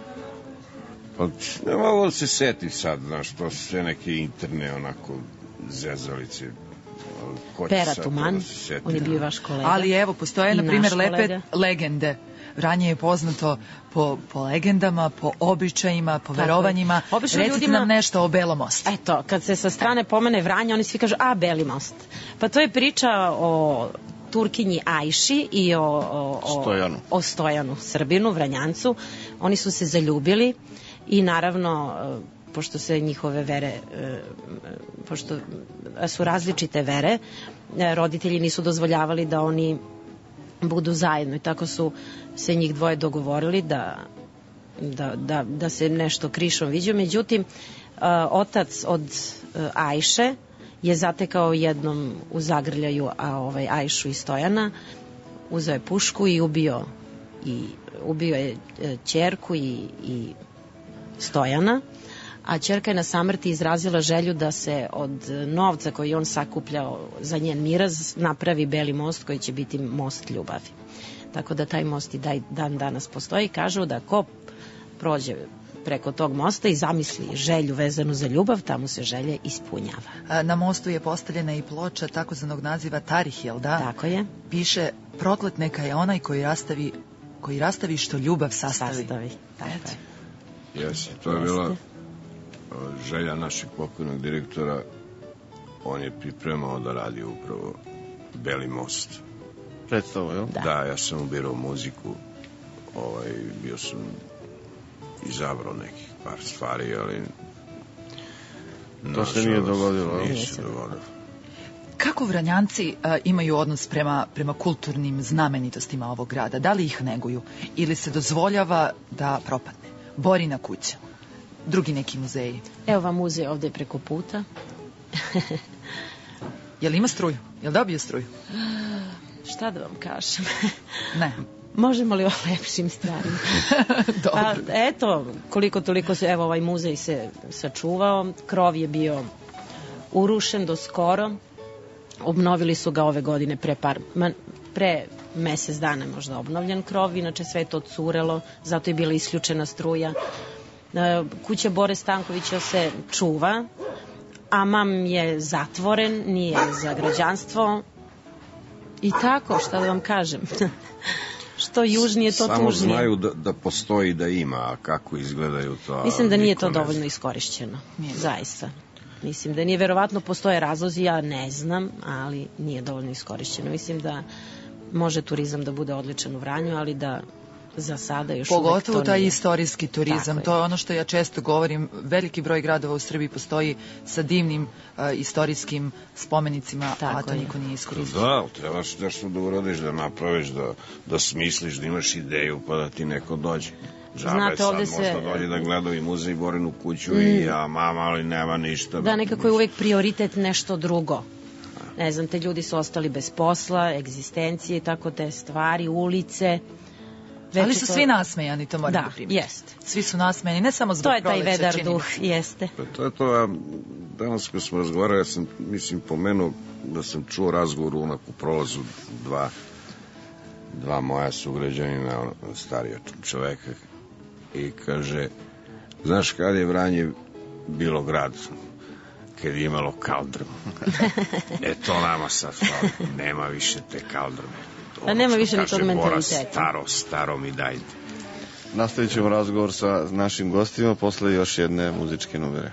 Pa ne mogu da se seti sad, znaš, to su sve neke interne, onako, zezalice. Ko će Pera sad Tuman, da se seti? on je bio vaš kolega. Ali evo, postoje, I na primjer, naš lepe kolega. legende. Vranje je poznato po, po legendama, po običajima, po Tako je. verovanjima. Obično Recite ljudima- nam nešto o Belom mostu. Eto, kad se sa strane pomene Vranje, oni svi kažu, a, Beli most. Pa to je priča o Turkinji Ajši i o, o, o, Stojanu. o Stojanu, Srbinu, Vranjancu. Oni su se zaljubili i naravno, e, pošto se njihove vere, e, pošto su različite vere, e, roditelji nisu dozvoljavali da oni budu zajedno i tako su se njih dvoje dogovorili da, da, da, da se nešto krišom viđu. Međutim, uh, otac od uh, Ajše je zatekao jednom u zagrljaju a ovaj Ajšu i Stojana, uzeo je pušku i ubio i ubio je uh, ćerku i, i Stojana, a ćerka je na samrti izrazila želju da se od novca koji je on sakupljao za njen miraz napravi Beli most koji će biti most ljubavi. Tako da taj most i daj, dan danas postoji. Kažu da ko prođe preko tog mosta i zamisli želju vezanu za ljubav, tamo se želje ispunjava. A, Na mostu je postavljena i ploča takozvanog naziva Tarih, jel da? Tako je. Piše, proklet neka je onaj koji rastavi, koji rastavi što ljubav sastavi. Sastavi. Tako Eto. je. Jesi, to je bila o, želja našeg pokojnog direktora. On je pripremao da radi upravo Beli most. Predstavu, jel? Da. Da, ja sam ubirao muziku, ovaj, bio sam izabrao nekih par stvari, ali To se nije dogodilo, jel? Nije Nije se se dogodilo. Kako Vranjanci a, imaju odnos prema, prema kulturnim znamenitostima ovog grada? Da li ih neguju ili se dozvoljava da propadne? Borina kuća, drugi neki muzeji. Evo vam muzej ovde preko puta. Jel ima struju? Jel dobio struju? Šta da vam kažem? Ne. Možemo li o lepšim stvarima? Dobro. A, eto, koliko toliko se, evo ovaj muzej se sačuvao, krov je bio urušen do skoro, obnovili su ga ove godine pre par, ma, pre mesec dana je možda obnovljen krov, inače sve je to curelo, zato je bila isključena struja. E, kuća Bore Stankovića se čuva, a mam je zatvoren, nije za građanstvo i tako, šta da vam kažem. Što južnije, to Samo tužnije. znaju da, da postoji, da ima, a kako izgledaju to... Mislim da nije niko to ne zna. dovoljno iskorišćeno. Nije. Zaista. Mislim da nije, verovatno postoje razlozi, ja ne znam, ali nije dovoljno iskorišćeno. Mislim da može turizam da bude odličan u Vranju, ali da za sada još uvek to nije. Pogotovo taj istorijski turizam, Tako to je. je ono što ja često govorim, veliki broj gradova u Srbiji postoji sa divnim uh, istorijskim spomenicima, Tako a to je. niko nije iskoristio. Da, trebaš nešto da uradiš, da napraviš, da, da smisliš, da imaš ideju, pa da ti neko dođe. Žabe Znate, sad ovde se- možda dođe da gleda i muzej Borinu kuću mm. i ja, mama, ali nema ništa. Da, nekako je uvek prioritet nešto drugo. Ne znam, te ljudi su ostali bez posla, egzistencije i tako te stvari, ulice. Već Ali je su to- svi nasmejani, to moram da, Da, primiti. jest. Svi su nasmejani, ne samo zbog To je taj proleća, vedar čini mi duh, se. jeste. Pa to je to, a danas kad smo razgovarali, ja sam, mislim, pomenuo da sam čuo razgovor unak u prolazu dva, dva moja sugrađanina, ono, starija čoveka, i kaže, znaš kad je Vranje bilo grad? Kad je imalo kaldrmu. E to nama sad fali, nema više te kaldrme. A nema više ni Kaže tog Bora, mentaliteta. Staro, staro mi dajte. Nastavit ćemo razgovor sa našim gostima posle još jedne muzičke numere.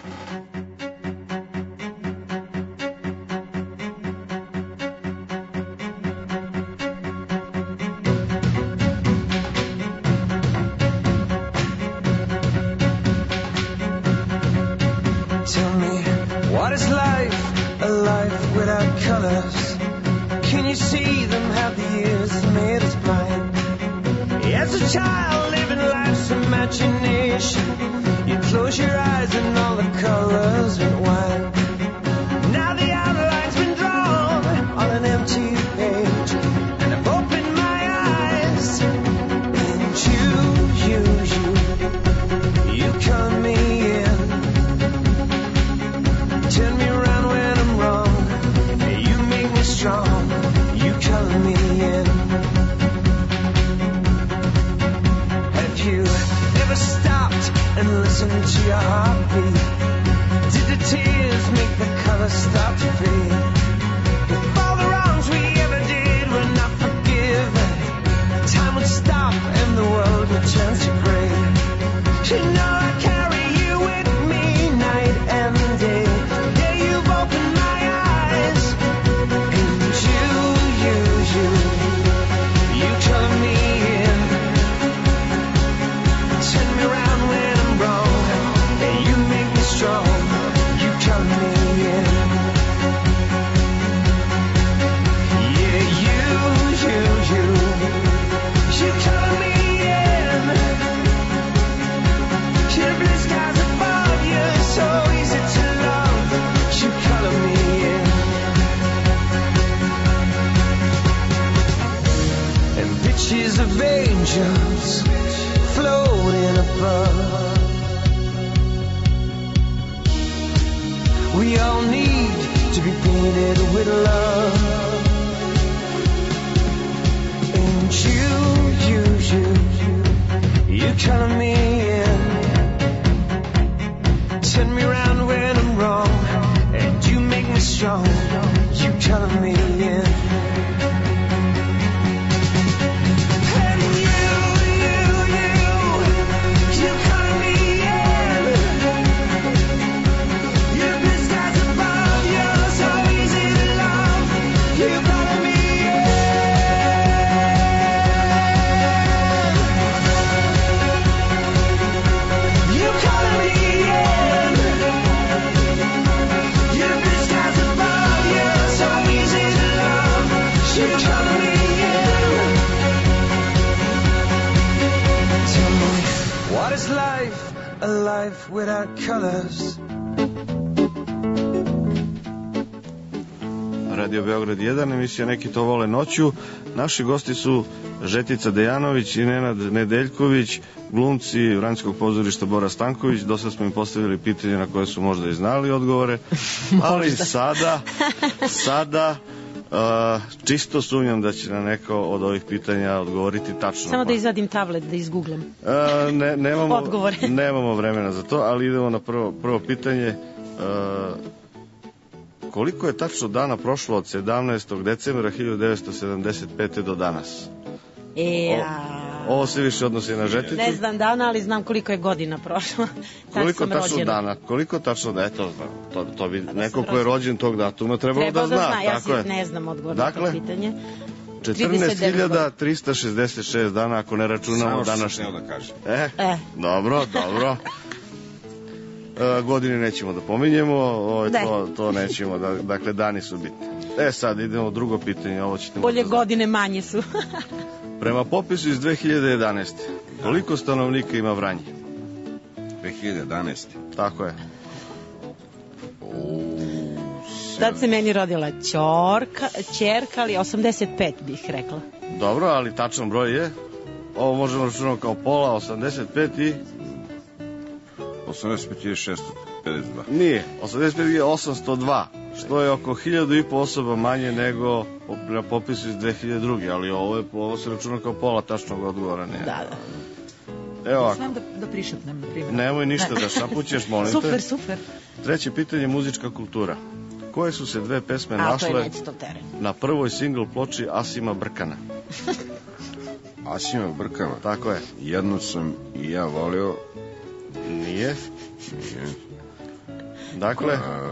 Tell me, what is life? A life without colors. Can you see them? Have the years made us blind? As a child, living life's imagination, you close your eyes and all the colors went wild. Now the outline's been drawn on an empty page, and I've opened my eyes, and you, you, you, you come me in. Turn me around when I'm wrong. You make me strong. You color me in. Have you ever stopped and listened to your heartbeat? Did the tears make the color stop to fade? If all the wrongs we ever did were not forgiven, time would stop and the world would turn to gray. You know I carry you with me night and day. Yeah, you've opened my eyes, and you, you, you, you color me in. Turn me around when I'm wrong, and you make me strong. You color me in. Yeah, you, you, you, you color me in. The blue skies above you, so easy to love. You color me in. And pictures of angels floating above. We all need to be painted with love. And you, you, you, you, you color me in. Turn me around when I'm wrong, and you make me strong. You color me in. And you, you, you, you color me in. Your blue skies above you, so easy to love. You color me in. You color me in. Your blue skies above you, so without colors. Radio Beograd jedan, emisija Neki to vole noću. Naši gosti su Žetica Dejanović i Nenad Nedeljković, glumci Vranjskog pozorišta Bora Stanković. Dosta smo im postavili pitanje na koje su možda i znali odgovore, ali sada sada uh, čisto sumnjam da će na neko od ovih pitanja odgovoriti tačno. Samo da izvadim tablet, da izgooglam. Uh, ne, nemamo, odgovore. Nemamo vremena za to, ali idemo na prvo, prvo pitanje. Uh, Koliko je tačno dana prošlo od sedamnaestog decembra hiljadu devetsto sedamdeset pete do danas? E, a... o, ovo se više odnosi na Žeticu. Ne znam dana, ali znam koliko je godina prošlo. Koliko tačno rođena. Dana? Koliko tačno da, eto, to, to bi neko ko je rođen tog datuma trebalo Trebao da zna. Da zna. Ja tako si je. Ne znam odgovor dakle, na to pitanje. četrnaest hiljada trista šezdeset šest dana, ako ne računamo današnje. Samo što da kažem. E, e. dobro, dobro. E, godine nećemo da pominjemo, o, ne. to, to nećemo, da, dakle dani su bitni. E sad idemo drugo pitanje, ovo ćete bolje godine manje su. Prema popisu iz dve hiljade jedanaeste koliko stanovnika ima Vranje? dve hiljade jedanaeste Tako je. O, Tad se meni rodila ćorka, ćerka, ali osamdeset pet bih rekla. Dobro, ali tačan broj je, ovo možemo računati kao pola, osamdeset pet i osamdeset pet hiljada šesto pedeset dva. Nije, osamdeset pet hiljada osamsto dva, što je oko hiljadu i po osoba manje nego na popisu iz dve hiljade druge. Ali ovo, je, ovo se računa kao pola tačnog odgovora. Ne. Da, da. Evo ovako. Svam da, da prišapnem, na primjer. Nemoj ništa da šapućeš, molim te. Super, super. Treće pitanje, muzička kultura. Koje su se dve pesme A, našle na prvoj singl ploči Asima Brkana? Asima Brkana? Tako je. Jednu sam i ja volio. Nije. Nije. Dakle... A...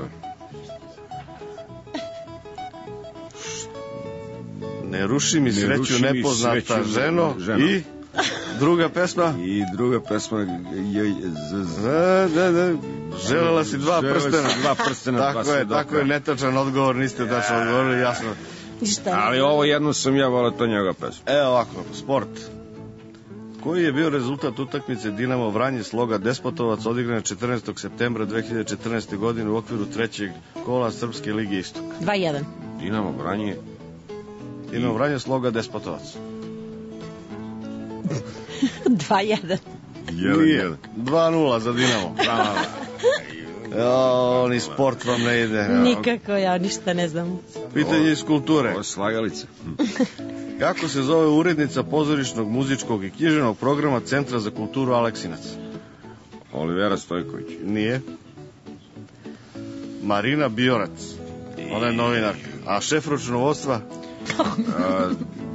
Ne ruši mi sreću, ruši mi nepoznata sreću, ženo. ženo. I druga pesma? I druga pesma je... Da, da, da. Želela si dva Želela prstena. si dva prstena. Tako je, tako je, netačan odgovor, niste tačno odgovorili, jasno. Ali ovo jedno sam ja volio, to njega pesma. Evo ovako, sport. Koji je bio rezultat utakmice Dinamo Vranje sloga Despotovac odigrane četrnaestog septembra dve hiljade četrnaeste. godine u okviru trećeg kola Srpske lige Istok? dva jedan. Dinamo Vranje. Dinamo Vranje sloga Despotovac. dva jedan. Nije. dva nula za Dinamo. Jo, ni sport vam ne ide. Nikako, ja ništa ne znam. Pitanje iz kulture. Ovo je slagalica. Kako se zove urednica pozorišnog, muzičkog i književnog programa Centra za kulturu Aleksinac? Olivera Stojković. Nije. Marina Biorac. Ona je novinarka. A šef računovodstva? A,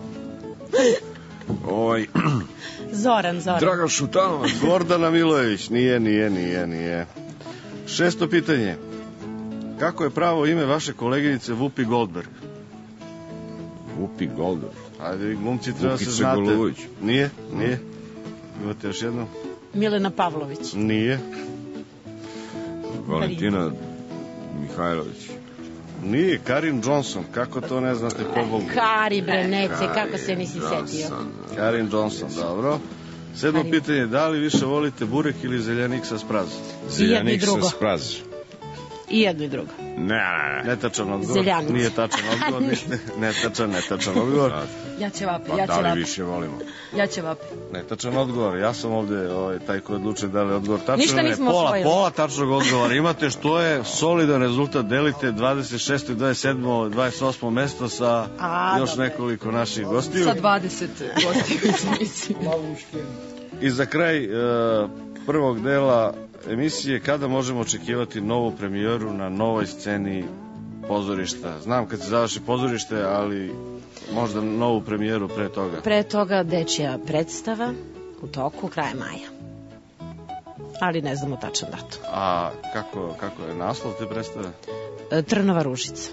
ovaj... Zoran, Zoran. Dragan Šutanovac. Gordana Milojević. Nije, nije, nije, nije. Šesto pitanje. Kako je pravo ime vaše koleginice Vupi Goldberg? Vupi Goldberg. Ajde, glumci treba Vukice se znate. Golubović. Nije, nije. Imate još jedno? Milena Pavlović. Nije. Valentina Mihajlović. Nije, Karin Johnson. Kako to ne znate, po Bogu? Kari Brenece, kako se nisi setio? Karin Johnson, dobro. Sedmo Karin. pitanje, da li više volite burek ili zeljanik sa spraz? Zeljanik drugo. sa spraz. I jedno i drugo. Ne, ne, ne. Netačan odgovor. Zeljanica. Nije tačan odgovor. Niste. Netačan, netačan odgovor. Ja će vapi, Pa ja da će li vapi. više volimo? Ja će vapi. Netačan odgovor. Ja sam ovde ovaj, taj koji odlučuje da li je odgovor tačan. Ništa ne, nismo pola, osvojili. pola tačnog odgovora. Imate što je solidan rezultat. Delite dvadeset šesto, dvadeset sedmo, dvadeset osmo mesto sa A, još dobro. nekoliko naših gostiju. Sa dvadeset gostiju iz emisije. I za kraj uh, prvog dela emisije, kada možemo očekivati novu premijeru na novoj sceni pozorišta? Znam kad se završi pozorište, ali možda novu premijeru pre toga. Pre toga dečija predstava u toku kraja maja. Ali ne znamo tačan datum. A kako, kako je naslov te predstave? E, Trnova ružica.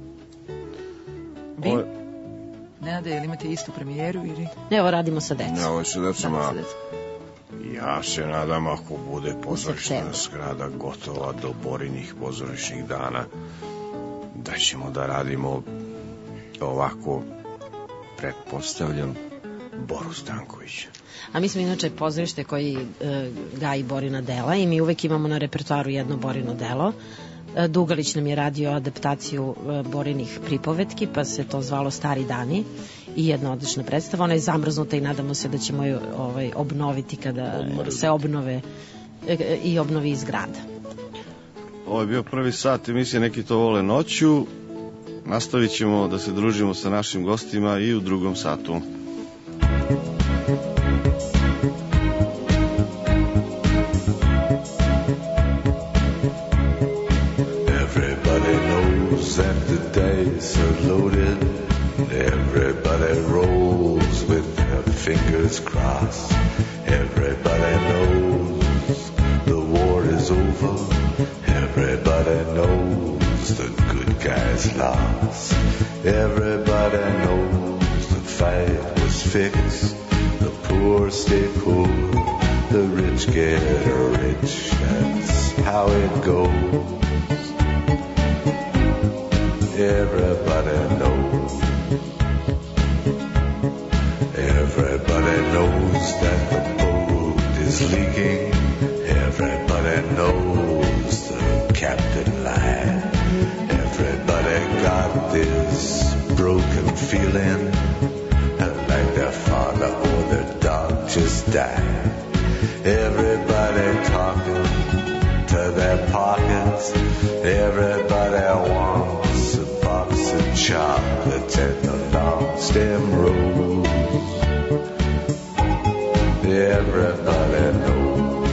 Vi? Ovo je- Nenade, jel imate istu premijeru ili... Ne, evo radimo sa decom. Ne, ovo je sa decom, Radimo a sa decom. ja se nadam ako bude pozorišna septembru. zgrada gotova do Borinih pozorišnih dana, da ćemo da radimo ovako, pretpostavljam, Boru Stankovića. A mi smo inače pozorište koji e, gaji Borina dela i mi uvek imamo na repertoaru jedno Borino delo. E, Dugalić nam je radio adaptaciju e, Borinih pripovetki, pa se to zvalo Stari dani i jedna odlična predstava. Ona je zamrznuta i nadamo se da ćemo ju ovaj, obnoviti kada Odmrli. se obnove e, i obnovi iz grada. Ovo je bio prvi sat emisije Neki to vole noću. Nastavit ćemo da se družimo sa našim gostima i u drugom satu. Everybody knows that the dice are loaded. Everybody rolls with their fingers crossed. Everybody knows the war is over. Everybody knows the good guys lost. Everybody knows the fight was fixed. The poor stay poor, the rich get rich. That's how it goes. Everybody knows. Everybody knows that the boat is leaking. Everybody knows the captain lied. Everybody got this broken feeling like their father or their dog just died. Everybody talking to their pockets. Everybody wants a box of chocolates and a long stem rose. Everybody knows.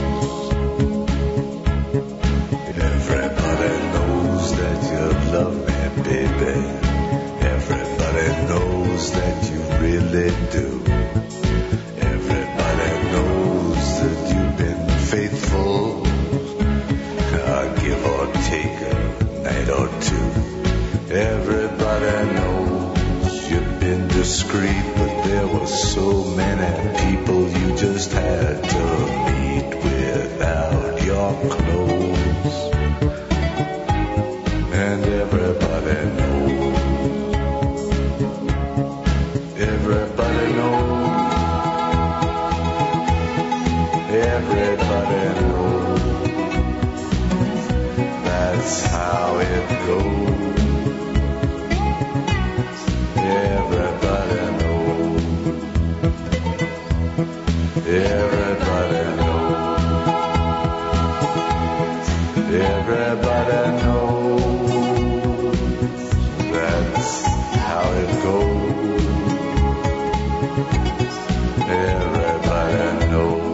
Everybody knows that you love me, baby. Everybody knows that you really do. Everybody knows that you've been faithful. Uh, give or take a night or two. Everybody knows you've been discreet, but there were so many people you just had to meet without your clothes. And everybody knows. Everybody knows. Everybody knows. That's how it goes. Everybody knows. Everybody knows. Everybody knows. That's how it goes. Everybody knows.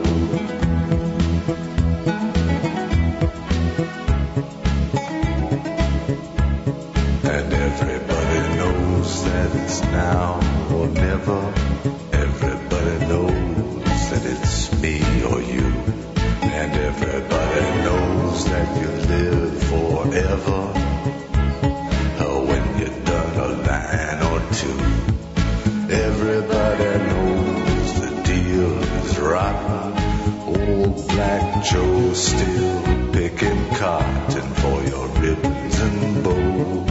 And everybody knows that it's now or never. Everybody knows that it's me or you. And everybody knows that you live forever. Oh, when you're done a line or two. Everybody knows the deal is rotten. Old Black Joe still picking cotton for your ribbons and bows.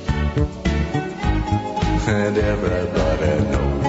And everybody knows.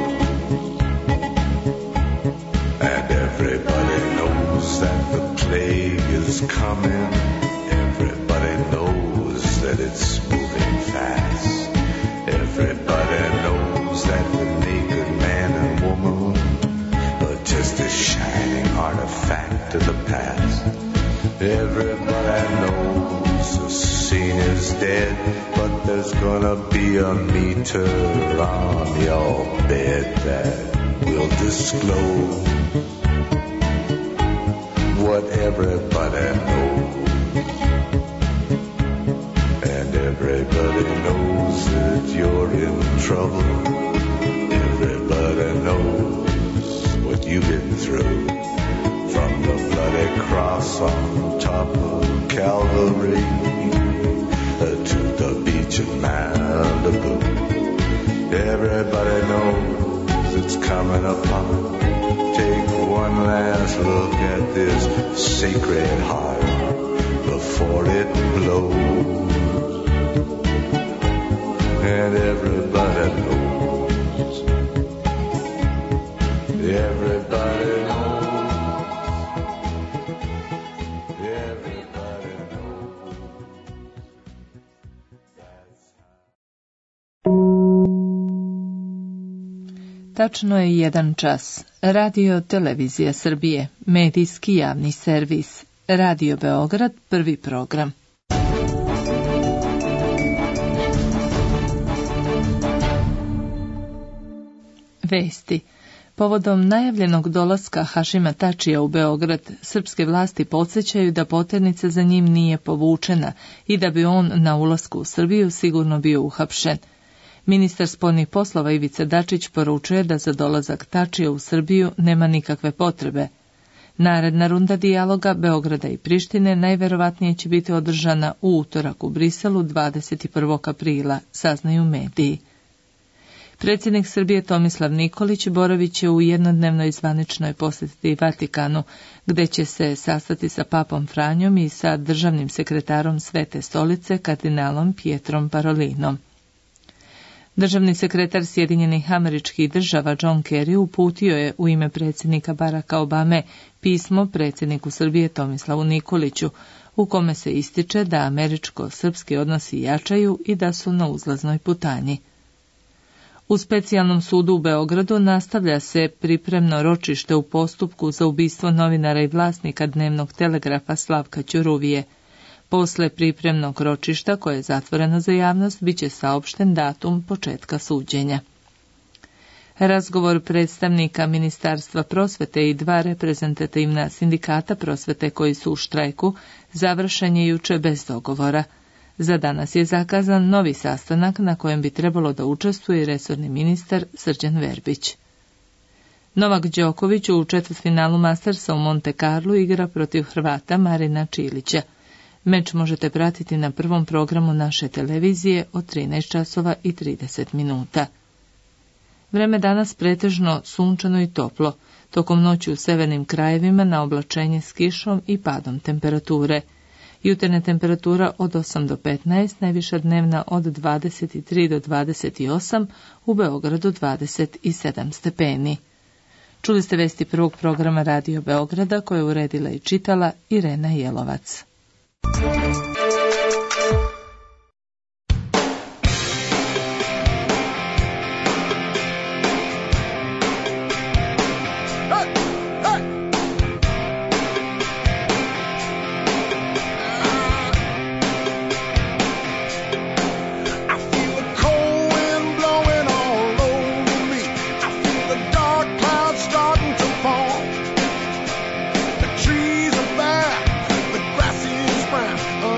And everybody knows that the plague is coming. Everybody knows that it's moving fast. Everybody knows that the naked man and woman are just a shining artifact of the past. Everybody knows the scene is dead, but there's gonna be a meter on your bed that will disclose what everybody knows. And everybody knows that you're in trouble. Everybody knows what you've been through. From the bloody cross on top of Calvary to the beach in Malibu. Everybody knows it's coming upon. Take one last look at this sacred heart before it blows. And everybody knows. Tačno je jedan čas. Radio Televizija Srbije, medijski javni servis. Radio Beograd, prvi program. Vesti. Povodom najavljenog dolaska Hašima Tačija u Beograd, srpske vlasti podsjećaju da poternica za njim nije povučena i da bi on na ulasku u Srbiju sigurno bio uhapšen. Ministar spoljnih poslova Ivica Dačić poručuje da za dolazak Tačija u Srbiju nema nikakve potrebe. Naredna runda dijaloga Beograda i Prištine najverovatnije će biti održana u utorak u Briselu dvadeset prvog aprila, saznaju mediji. Predsjednik Srbije Tomislav Nikolić boravit će u jednodnevnoj zvaničnoj posjeti Vatikanu, gde će se sastati sa papom Franjom i sa državnim sekretarom Svete stolice kardinalom Pietrom Parolinom. Državni sekretar Sjedinjenih Američkih Država John Kerry uputio je u ime predsjednika Baracka Obame pismo predsjedniku Srbije Tomislavu Nikoliću, u kome se ističe da američko-srpski odnosi jačaju i da su na uzlaznoj putanji. U specijalnom sudu u Beogradu nastavlja se pripremno ročište u postupku za ubistvo novinara i vlasnika dnevnog telegrafa Slavka Ćuruvije. Posle pripremnog ročišta, koje je zatvoreno za javnost, bit će saopšten datum početka suđenja. Razgovor predstavnika Ministarstva prosvete i dva reprezentativna sindikata prosvete koji su u štrajku završen je juče bez dogovora. Za danas je zakazan novi sastanak na kojem bi trebalo da učestvuje resorni ministar Srđan Verbić. Novak Đoković u četvrtfinalu Mastersa u Monte Carlo igra protiv Hrvata Marina Čilića. Meč možete pratiti na prvom programu naše televizije od trinaest časova i trideset minuta. Vreme danas pretežno sunčano i toplo, tokom noći u severnim krajevima na oblačenje s kišom i padom temperature. Jutarnja temperatura od osam do petnaest, najviša dnevna od dvadeset tri do dvadeset osam, u Beogradu dvadeset sedam stepeni. Čuli ste vesti prvog programa Radio Beograda koje je uredila i čitala Irena Jelovac. Trees are bare, the grass is brown.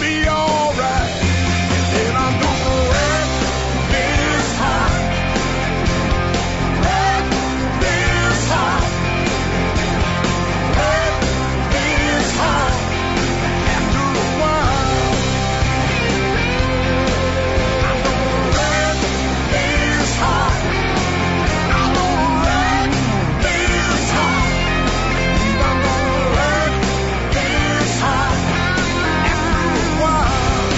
be alright. And I'm gonna wreck this heart. Wreck this heart. Wreck this heart. After a while, I'm gonna wreck this heart. I'm gonna wreck this heart. I'm gonna wreck this heart. After a while.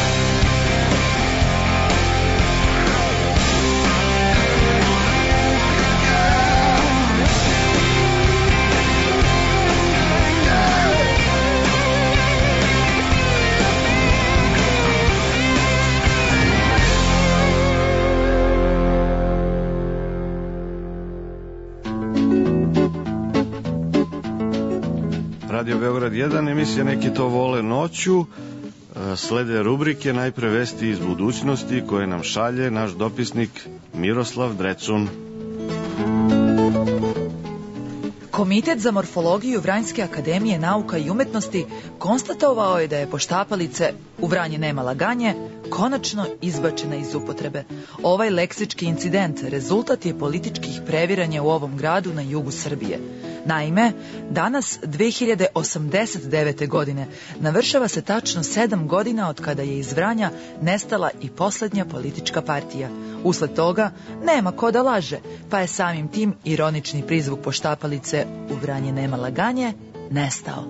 Radio Beograd jedan, emisija Neki to vole noću. E, Slede rubrike, najpre vesti iz budućnosti koje nam šalje naš dopisnik Miroslav Drecun. Komitet za morfologiju Vranjske akademije nauka i umetnosti konstatovao je da je poštapalice "u Vranje nema laganje" konačno izbačena iz upotrebe. Ovaj leksički incident rezultat je političkih previranja u ovom gradu na jugu Srbije. Naime, danas dve hiljade osamdeset devete. godine navršava se tačno sedam godina od kada je iz Vranja nestala i poslednja politička partija. Usled toga nema ko da laže, pa je samim tim ironični prizvuk poštapalice "u Vranje nema laganje" nestao.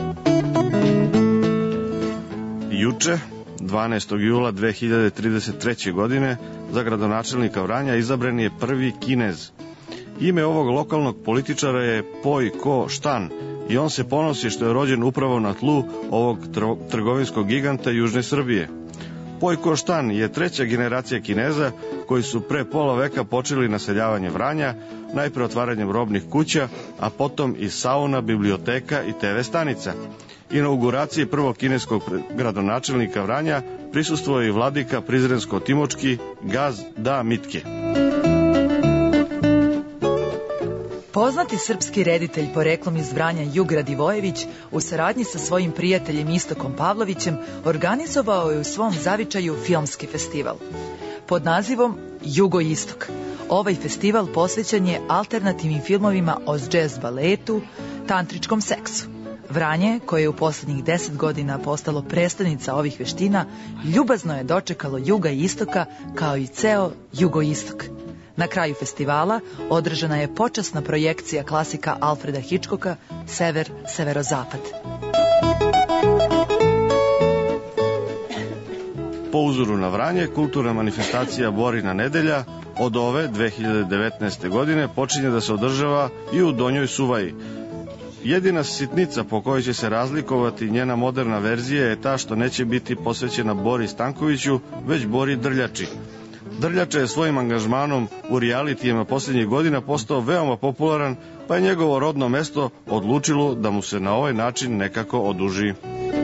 Juče, dvanaestog jula dve hiljade trideset treće. godine, za gradonačelnika Vranja izabran je prvi Kinez. Ime ovog lokalnog političara je Poj Ko Štan i on se ponosi što je rođen upravo na tlu ovog trgovinskog giganta Južne Srbije. Poj Ko Štan je treća generacija Kineza koji su pre pola veka počeli naseljavanje Vranja, najpre otvaranjem robnih kuća, a potom i sauna, biblioteka i te ve stanica. Inauguraciji prvog kineskog gradonačelnika Vranja prisustvovao je i vladika Prizrensko-Timočki Gaz Da Mitke. Poznati srpski reditelj poreklom iz Vranja Jug Radivojević u saradnji sa svojim prijateljem Istokom Pavlovićem organizovao je u svom zavičaju filmski festival pod nazivom Jugoistok. Ovaj festival posvećen je alternativnim filmovima o džez baletu, tantričkom seksu. Vranje, koje je u poslednjih deset godina postalo prestonica ovih veština, ljubazno je dočekalo juga i istoka kao i ceo jugoistok. Na kraju festivala održana je počasna projekcija klasika Alfreda Hitchcocka Sever, severozapad. Po uzoru na Vranje, kulturna manifestacija Borina nedelja od ove dve hiljade devetnaeste. godine počinje da se održava i u Donjoj Suvaji. Jedina sitnica po kojoj će se razlikovati njena moderna verzija je ta što neće biti posvećena Bori Stankoviću, već Bori Drljači. Drljača je svojim angažmanom u realitijima posljednjih godina postao veoma popularan, pa je njegovo rodno mesto odlučilo da mu se na ovaj način nekako oduži.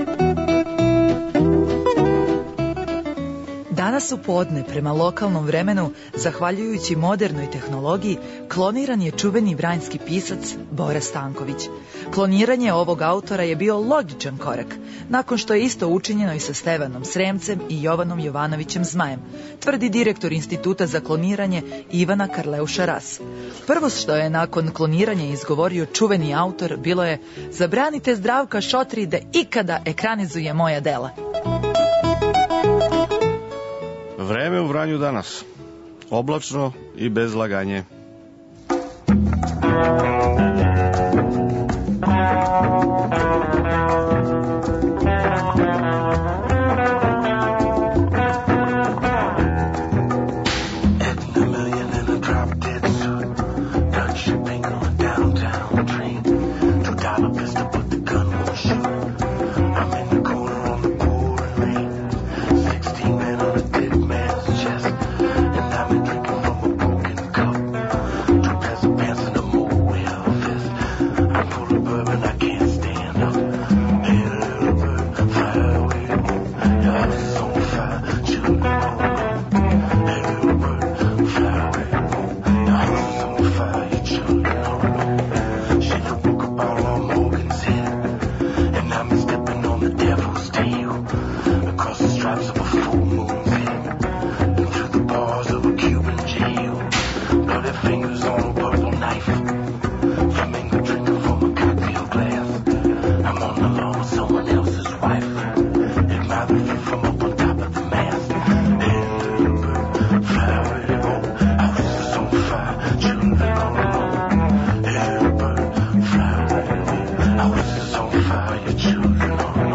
Danas u podne, prema lokalnom vremenu, zahvaljujući modernoj tehnologiji, kloniran je čuveni vranjski pisac Bora Stanković. Kloniranje ovog autora je bio logičan korak, nakon što je isto učinjeno i sa Stevanom Sremcem i Jovanom Jovanovićem Zmajem, tvrdi direktor Instituta za kloniranje Ivana Karleuša Ras. Prvo što je nakon kloniranja izgovorio čuveni autor bilo je: "Zabranite Zdravka Šotri da ikada ekranizuje moja dela." Vreme u Vranju danas. Oblačno i bez laganje. Sixteen men on a dead man's chest, and I've been drinking from a broken cup. stripes of a full moon's head, into the bars of a Cuban jail, bloody fingers on a purple knife, flamingo drinking from a cocktail glass. I'm on the lawn with someone else's wife, admire the view from up on top of the mast. Hey, little bird, fly away to home, house is on fire, children all alone. Hey, little bird, fly away to home, house is on fire, your children all alone.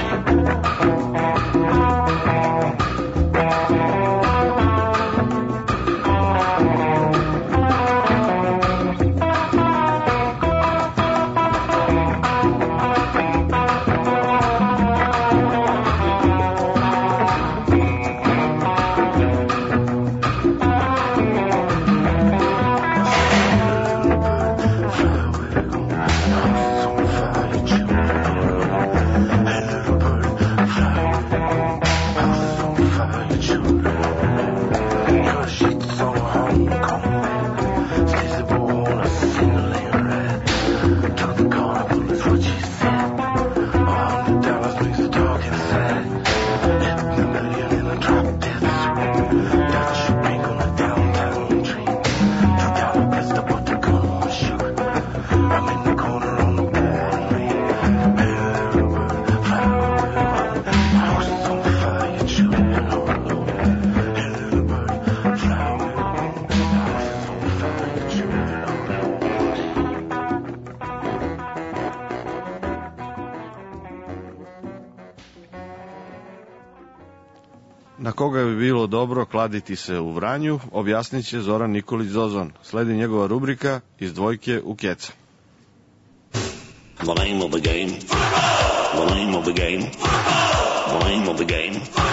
Na koga bi bilo dobro kladiti se u Vranju, objasnit će Zoran Nikolić Zozon. Sledi njegova rubrika Iz dvojke u keca. The name of the game. The name of the game. The name of the game.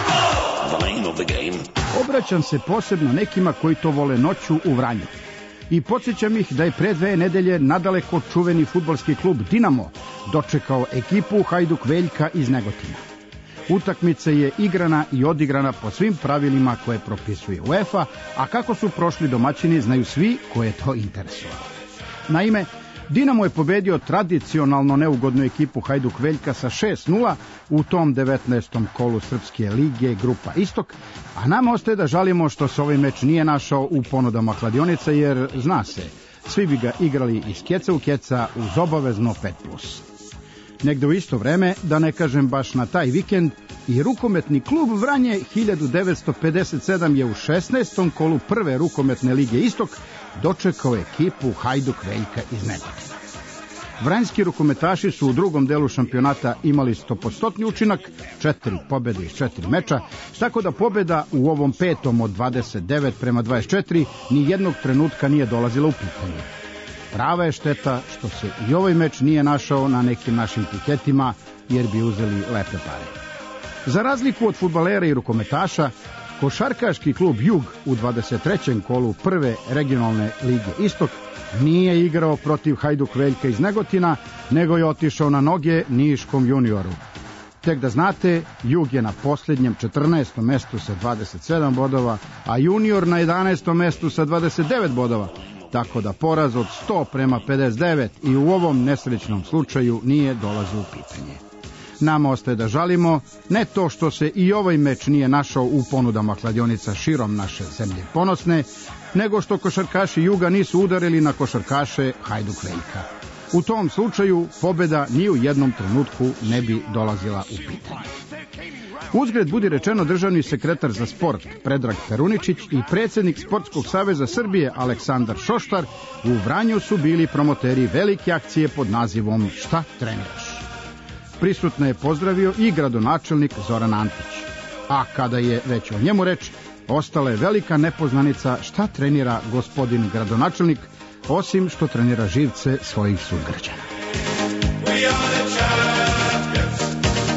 The name of the game. Obraćam se posebno nekima koji to vole noću u Vranju. I podsjećam ih da je pre dve nedelje nadaleko čuveni fudbalski klub Dinamo dočekao ekipu Hajduk Veljka iz Negotina. Utakmica je igrana i odigrana po svim pravilima koje propisuje UEFA, a kako su prošli domaćini znaju svi koje to interesovalo. Naime, Dinamo je pobedio tradicionalno neugodnu ekipu Hajduk Veljka sa šest nula u tom devetnaestom kolu Srpske lige Grupa Istok, a nama ostaje da žalimo što se ovaj meč nije našao u ponudama kladionica, jer zna se, svi bi ga igrali iz keca u keca uz obavezno pet plus. Negde u isto vreme, da ne kažem baš na taj vikend, i rukometni klub Vranje hiljadu devetsto pedeset sedam je u šesnaestom kolu prve rukometne lige Istok dočekao ekipu Hajduk Veljka iz Negotina. Vranjski rukometaši su u drugom delu šampionata imali stopostotni učinak, četiri pobede iz četiri meča, tako da pobeda u ovom petom od dvadeset devet prema dvadeset četiri ni jednog trenutka nije dolazila u pitanje. Prava je šteta što se i ovaj meč nije našao na nekim našim tiketima, jer bi uzeli lepe pare. Za razliku od fudbalera i rukometaša, košarkaški klub Jug u dvadeset trećem kolu prve regionalne lige Istok nije igrao protiv Hajduk Veljka iz Negotina, nego je otišao na noge niškom junioru. Tek da znate, Jug je na posljednjem četrnaestom mestu sa dvadeset sedam bodova, a junior na jedanaestom mestu sa dvadeset devet bodova, tako da poraz od sto prema pedeset devet i u ovom nesrećnom slučaju nije dolazio u pitanje. Nama ostaje da žalimo, ne to što se i ovaj meč nije našao u ponudama kladionica širom naše zemlje ponosne, nego što košarkaši Juga nisu udarili na košarkaše Hajduk Veljka. U tom slučaju pobeda ni u jednom trenutku ne bi dolazila u pitanje. Uzgred budi rečeno, državni sekretar za sport Predrag Peruničić i predsjednik Sportskog saveza Srbije Aleksandar Šoštar u Vranju su bili promoteri velike akcije pod nazivom Šta treniraš? Prisutno je pozdravio i gradonačelnik Zoran Antić. A kada je već o njemu reč, ostala je velika nepoznanica šta trenira gospodin gradonačelnik, osim što trenira živce svojih sugrađana. We are the champions.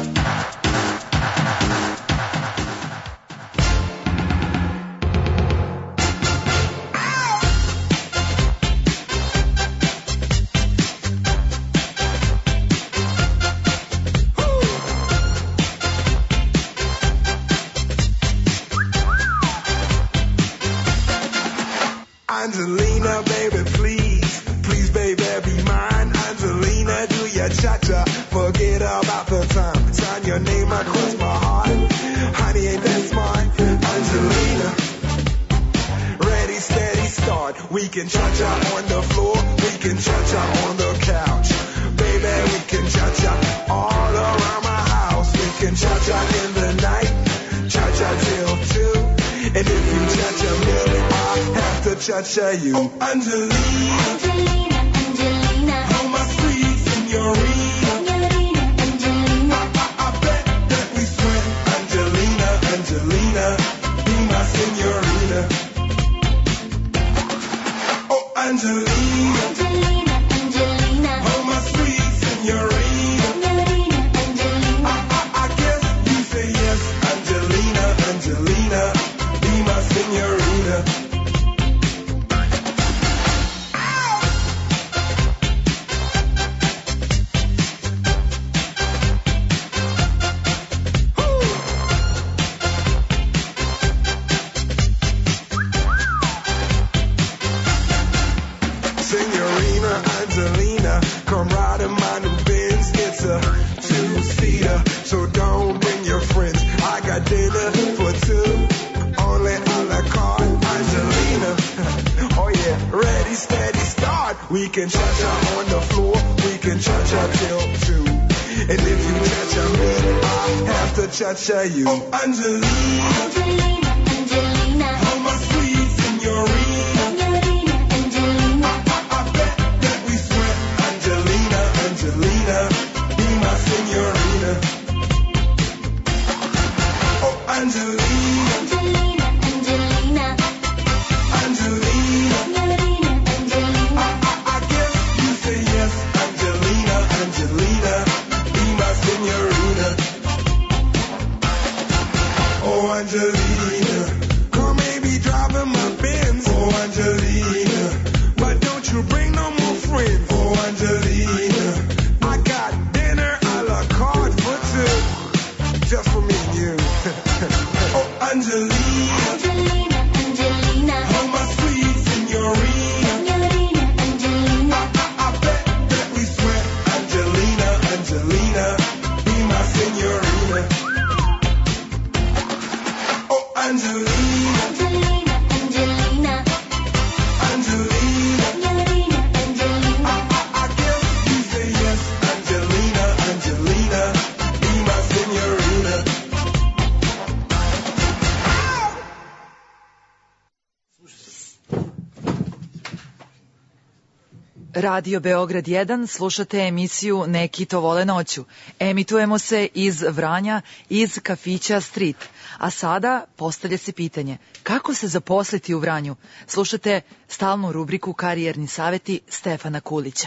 Angelina, baby, please, please, baby, be mine. Angelina, do your cha-cha, forget about the time. Sign your name across my heart. Honey, We can cha-cha on the floor, we can cha-cha on the couch. Baby, we can cha-cha all around my house. We can cha-cha in the night, cha-cha till two. And if you cha-cha me, I have to cha-cha you. Oh, Angelina, Angelina, Angelina, oh my sweet señorita. Señorita, Angelina, I, I, I bet that we sweat. Angelina, Angelina, be my señorita. Oh, Angelina, Angelina, Angelina, oh my sweet señorita. Señorita, Angelina, I, I, I guess you say yes. Angelina, Angelina, be my señorita. Señorina Angelina, come ride in my new Benz. It's a two-seater, so don't bring your friends. I got dinner for two, only a la carte. Angelina, oh yeah, ready, steady, start. We can cha-cha on the floor, we can cha-cha till two. And if you cha-cha me, I have to cha-cha you. Oh, Angelina, Angelina, Angelina, oh my sweet señorita. Señorita, Angelina, I, I, I bet that we sweat. Angelina, Angelina, be my señorita. Oh, Angelina, Angelina, Angelina, Angelina, Señorita, Angelina, I, I, I guess you say yes. Angelina, Angelina, be my señorita. Oh, Angelina, come maybe driving my Benz. Oh, Angelina, but don't you bring no more friends. Oh, Angelina, I got dinner a la carte for two, just for me and you. Oh, Angelina, Angelina, Angelina, oh my sweet señorita. Señorita, Angelina, I, I, I bet that we sweat. Angelina, Angelina, be my señorita. Oh, Angelina, Angelina, Angelina, Angelina, Señorita, Angelina, I, I, I guess you say yes. Angelina, Angelina, be my señorita. Radio Beograd jedan, slušate emisiju Neki to vole noću. Emitujemo se iz Vranja, iz kafića Street. A sada postavlja se pitanje, kako se zaposliti u Vranju? Slušate stalnu rubriku Karijerni saveti Stefana Kulića.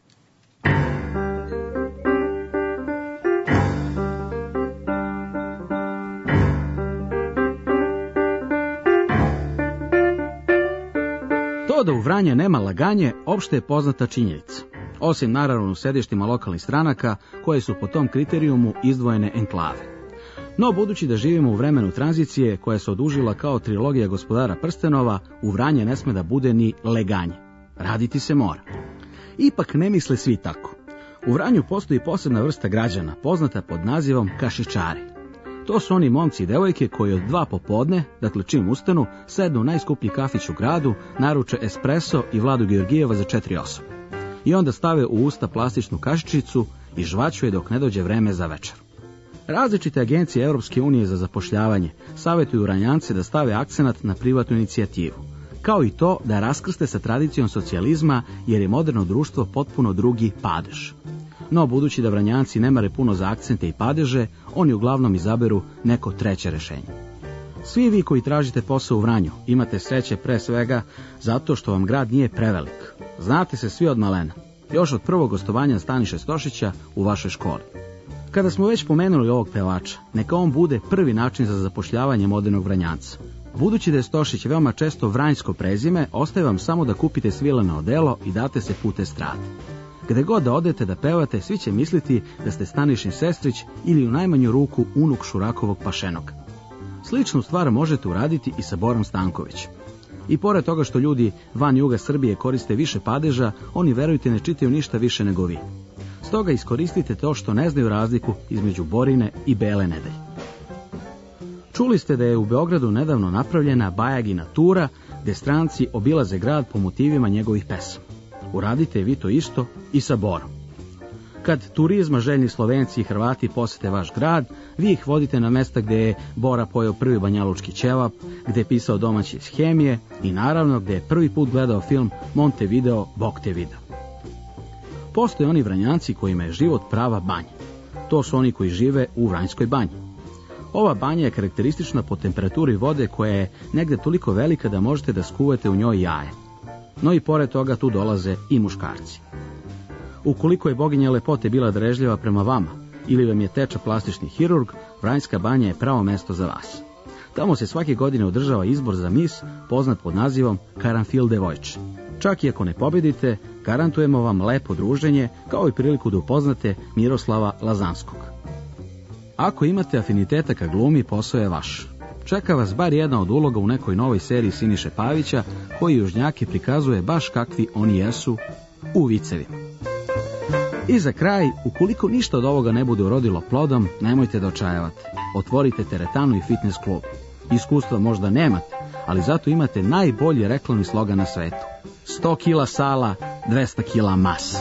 To da u Vranje nema laganje, opšte je poznata činjenica. Osim naravno u sedištima lokalnih stranaka, koje su po tom kriterijumu izdvojene enklave. No, budući da živimo u vremenu tranzicije, koja se odužila kao trilogija Gospodara prstenova, u Vranje ne sme da bude ni leganje. Raditi se mora. Ipak ne misle svi tako. U Vranju postoji posebna vrsta građana, poznata pod nazivom kašičari. To su oni momci i devojke koji od dva popodne, dakle čim ustanu, sednu u najskuplji kafić u gradu, naruče espresso i Vladu Georgijeva za četiri osobe. I onda stave u usta plastičnu kašičicu i žvaćuje dok ne dođe vreme za večer. Različite agencije Europske unije za zapošljavanje savjetuju Vranjance da stave akcenat na privatnu inicijativu, kao i to da raskrste sa tradicijom socijalizma, jer je moderno društvo potpuno drugi padež. No, budući da Vranjanci ne mare puno za akcente i padeže, oni uglavnom izaberu neko treće rešenje. Svi vi koji tražite posao u Vranju imate sreće pre svega zato što vam grad nije prevelik. Znate se svi od malena, još od prvog gostovanja Staniše Stošića u vašoj školi. Kada smo već pomenuli ovog pevača, neka on bude prvi način za zapošljavanje modernog Vranjanca. Budući da je Stošić veoma često vranjsko prezime, ostaje vam samo da kupite svileno odelo i date se put estrade. Gde god da odete da pevate, svi će misliti da ste Stanišin sestrić ili u najmanju ruku unuk Šurakovog pašenog. Sličnu stvar možete uraditi i sa Borom Stankovićem. I pored toga što ljudi van juga Srbije koriste više padeža, oni, verujte, ne čitaju ništa više nego vi. Stoga iskoristite to što ne znaju razliku između Borine i Bele nedelje. Čuli ste da je u Beogradu nedavno napravljena Bajagina tura, gde stranci obilaze grad po motivima njegovih pesama. Uradite vi to isto i sa Borom. Kad turizma željni Slovenci i Hrvati posete vaš grad, vi ih vodite na mesta gde je Bora pojeo prvi banjalučki ćevap, gde je pisao domaće iz hemije i naravno gde je prvi put gledao film Montevideo, Bog te video. Postoje oni Vranjanci kojima je život prava banja. To su oni koji žive u Vranjskoj banji. Ova banja je karakteristična po temperaturi vode koja je negde toliko velika da možete da skuvate u njoj jaje. No i pored toga tu dolaze i muškarci. Ukoliko je boginja lepote bila drežljiva prema vama ili vam je teča plastični hirurg, Vranjska banja je pravo mesto za vas. Tamo se svake godine održava izbor za mis, poznat pod nazivom Karanfil devojče. Čak i ako ne pobedite, garantujemo vam lepo druženje, kao i priliku da upoznate Miroslava Lazanskog. Ako imate afiniteta ka glumi, posao je vaš. Čeka vas bar jedna od uloga u nekoj novoj seriji Siniše Pavića, koji južnjaki prikazuje baš kakvi oni jesu u vicevima. I za kraj, ukoliko ništa od ovoga ne bude urodilo plodom, nemojte da očajavate. Otvorite teretanu i fitness klub. Iskustva možda nemate, ali zato imate najbolji reklamni slogan na svetu. sto kila sala, dvesta kila masa.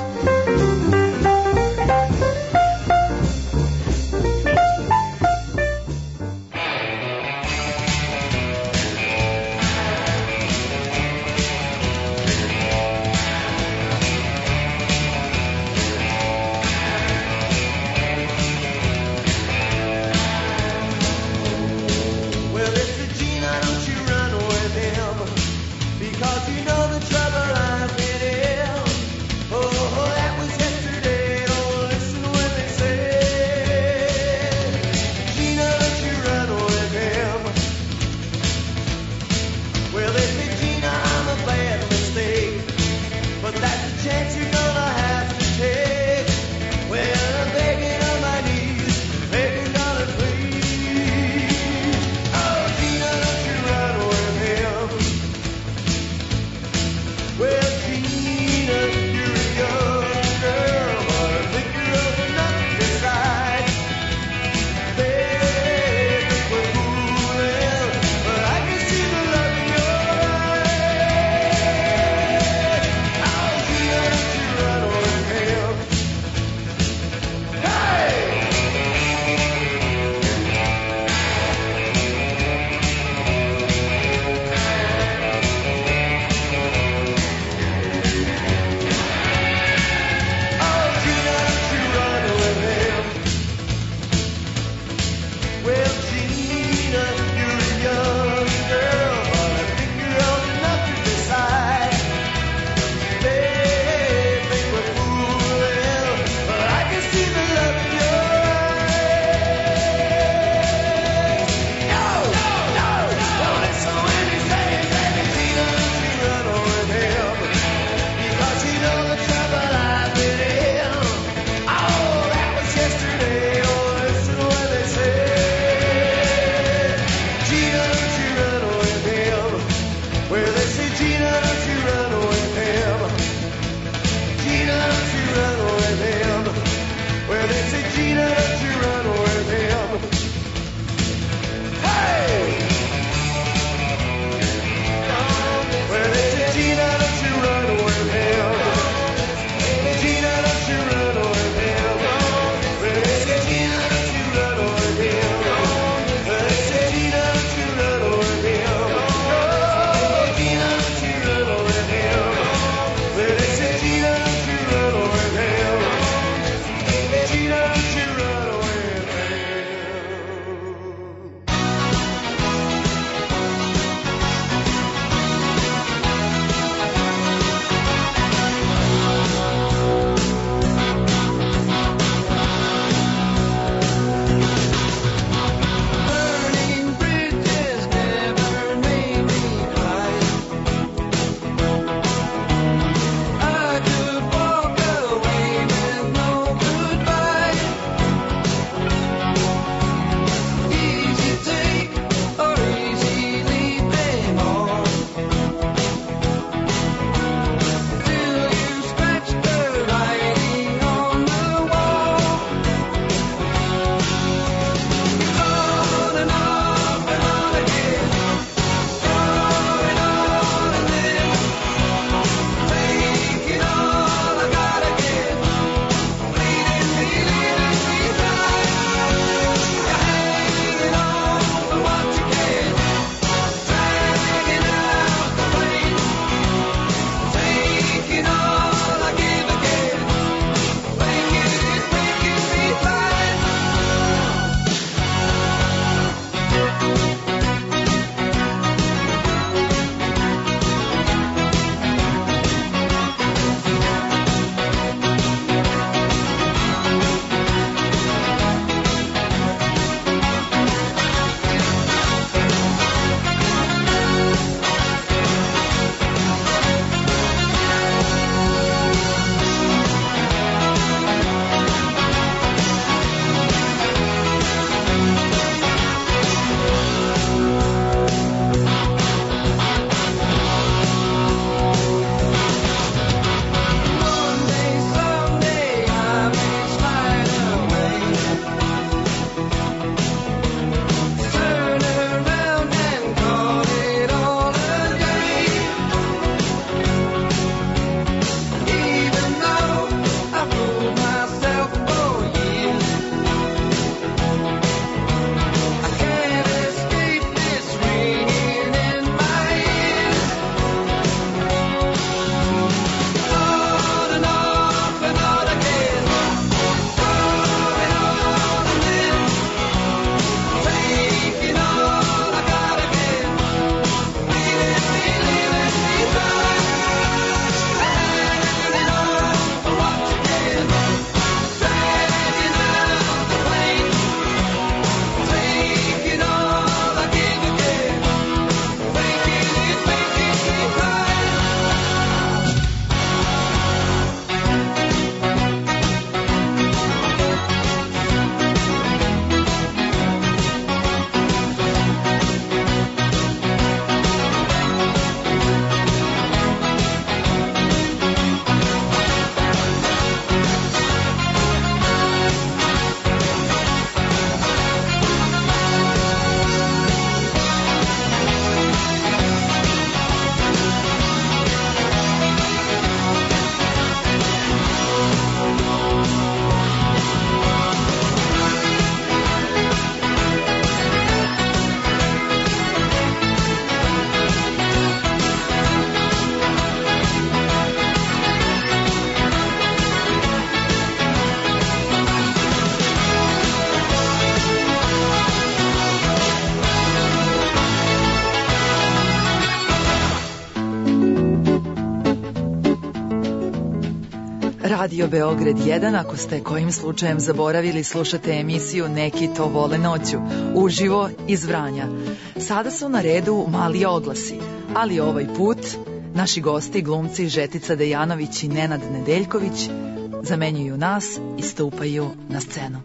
Radio Beograd jedan, ako ste kojim slučajem zaboravili, slušate emisiju Neki to vole noću, uživo iz Vranja. Sada su na redu mali oglasi, ali ovaj put naši gosti, glumci Žetica Dejanović i Nenad Nedeljković, zamenjuju nas i stupaju na scenu.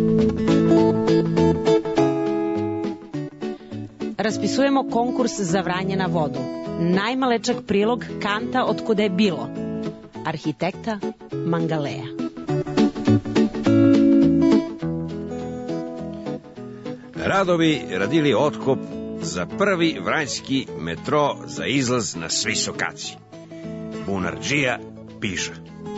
Raspisujemo konkurs za Vranje na vodu. Najmalečak prilog kanta Otkuda je bilo. Arhitekta Mangaleja. Radovi radili otkop za prvi vranjski metro za izlaz na Svisokaci. Bunardžija piža.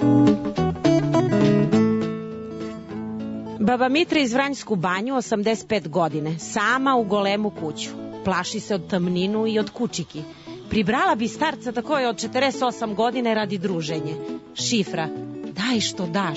Baba Mitra iz Vranjsku banju, osamdeset pet godine, sama u golemu kuću. Plaši se od tamninu i od kučiki. Pribrala bi starca tako je od četrdeset osam godine radi druženje. Šifra, daj što daš.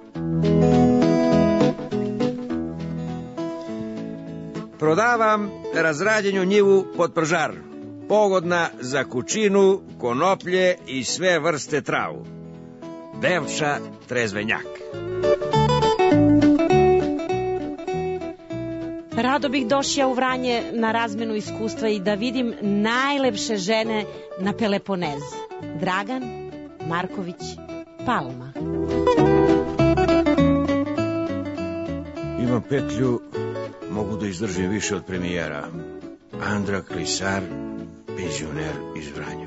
Prodavam razrađenju njivu pod pržar. Pogodna za kućinu, konoplje i sve vrste travu. Devča trezvenjak. Rado bih došla u Vranje na razmenu iskustva i da vidim najlepše žene na Peloponez. Dragan Marković Palma. Imam petlju, mogu da izdržim više od premijera. Andra Klisar, penzioner iz Vranja.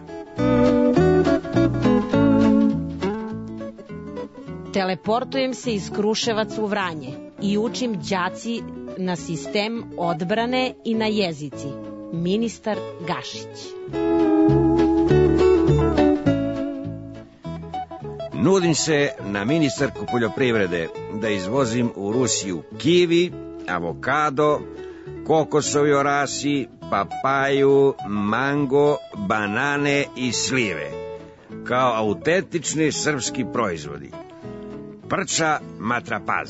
Teleportujem se iz Kruševaca u Vranje i učim đaci na sistem odbrane i na jezici. Ministar Gašić. Nudim se na ministarku poljoprivrede da izvozim u Rusiju kivi, avokado, kokosovi orasi, papaju, mango, banane i slive, kao autentični srpski proizvodi. Prča matrapaz.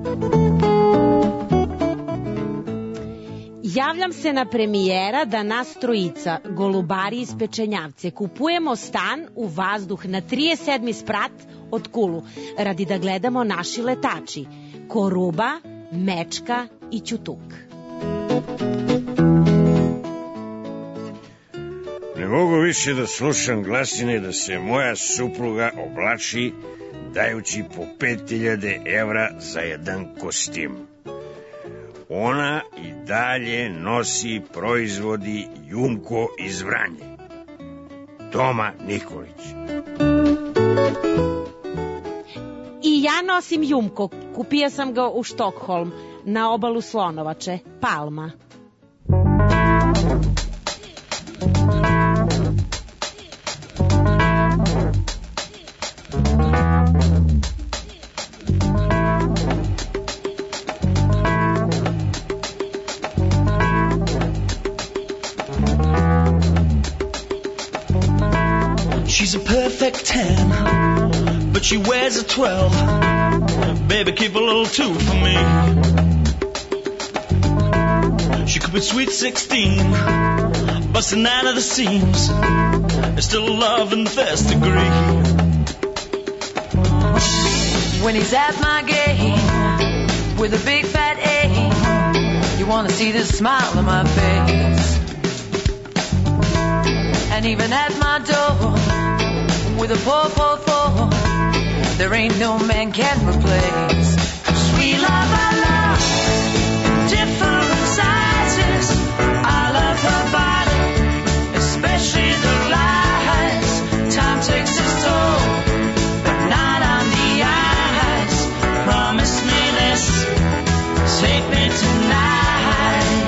Javljam se na premijera da nas trojica, golubari iz Pečenjavce, kupujemo stan u vazduh na trideset sedmi sprat od Kulu, radi da gledamo naši letači, Koruba, Mečka i Ćutuk. Ne mogu više da slušam glasine da se moja supruga oblači dajući po pet hiljada evra za jedan kostim. Ona i dalje nosi proizvodi Jumko iz Vranje. Toma Nikolić. I ja nosim Jumko. Kupio sam ga u Štokholm, na obalu Slonovače, Palma. She's a perfect ten, but she wears a twelve. Baby, keep a little two for me. She could be sweet sixteen, busting out of the seams, and still love in the first degree. When he's at my game with a big fat A, you wanna see the smile on my face. And even at my door with a four four four, there ain't no man can replace. We love our love, different sizes. I love her body, especially the lies. Time takes its toll, but not on the eyes. Promise me this, take me tonight.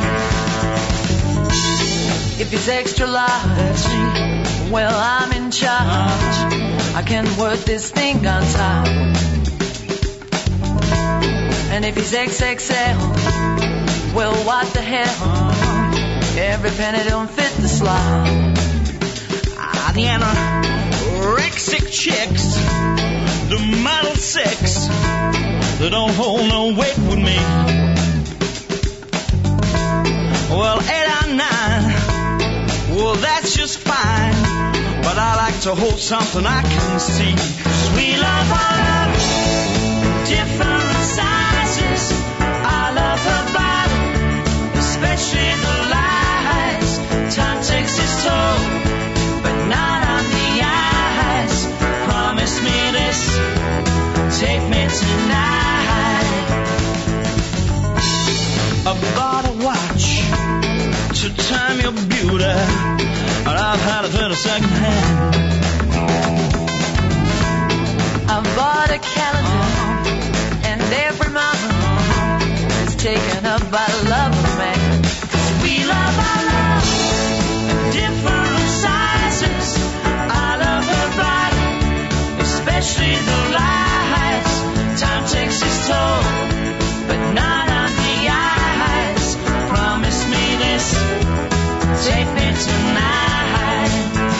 If it's extra large, well, I'm in charge. I can work this thing on top. And if he's X X L, well, what the hell? Every penny don't fit the slot. Ah, the anorexic chicks, the model six, they don't hold no weight with me. Well, eight or nine, well, that's just fine. but I like to hold something I can see. 'Cause we love our love, different sizes. I love her body, especially the lies. Time takes its toll, but not on the eyes. Promise me this, take me tonight. I bought a watch to time your beauty, and I've had it at a second hand. I bought a calendar, and every month is taken up by love of man. 'Cause we love our love, different sizes. I love her body, especially the lies. Time takes its toll, but not on the eyes. Promise me this, take me tonight.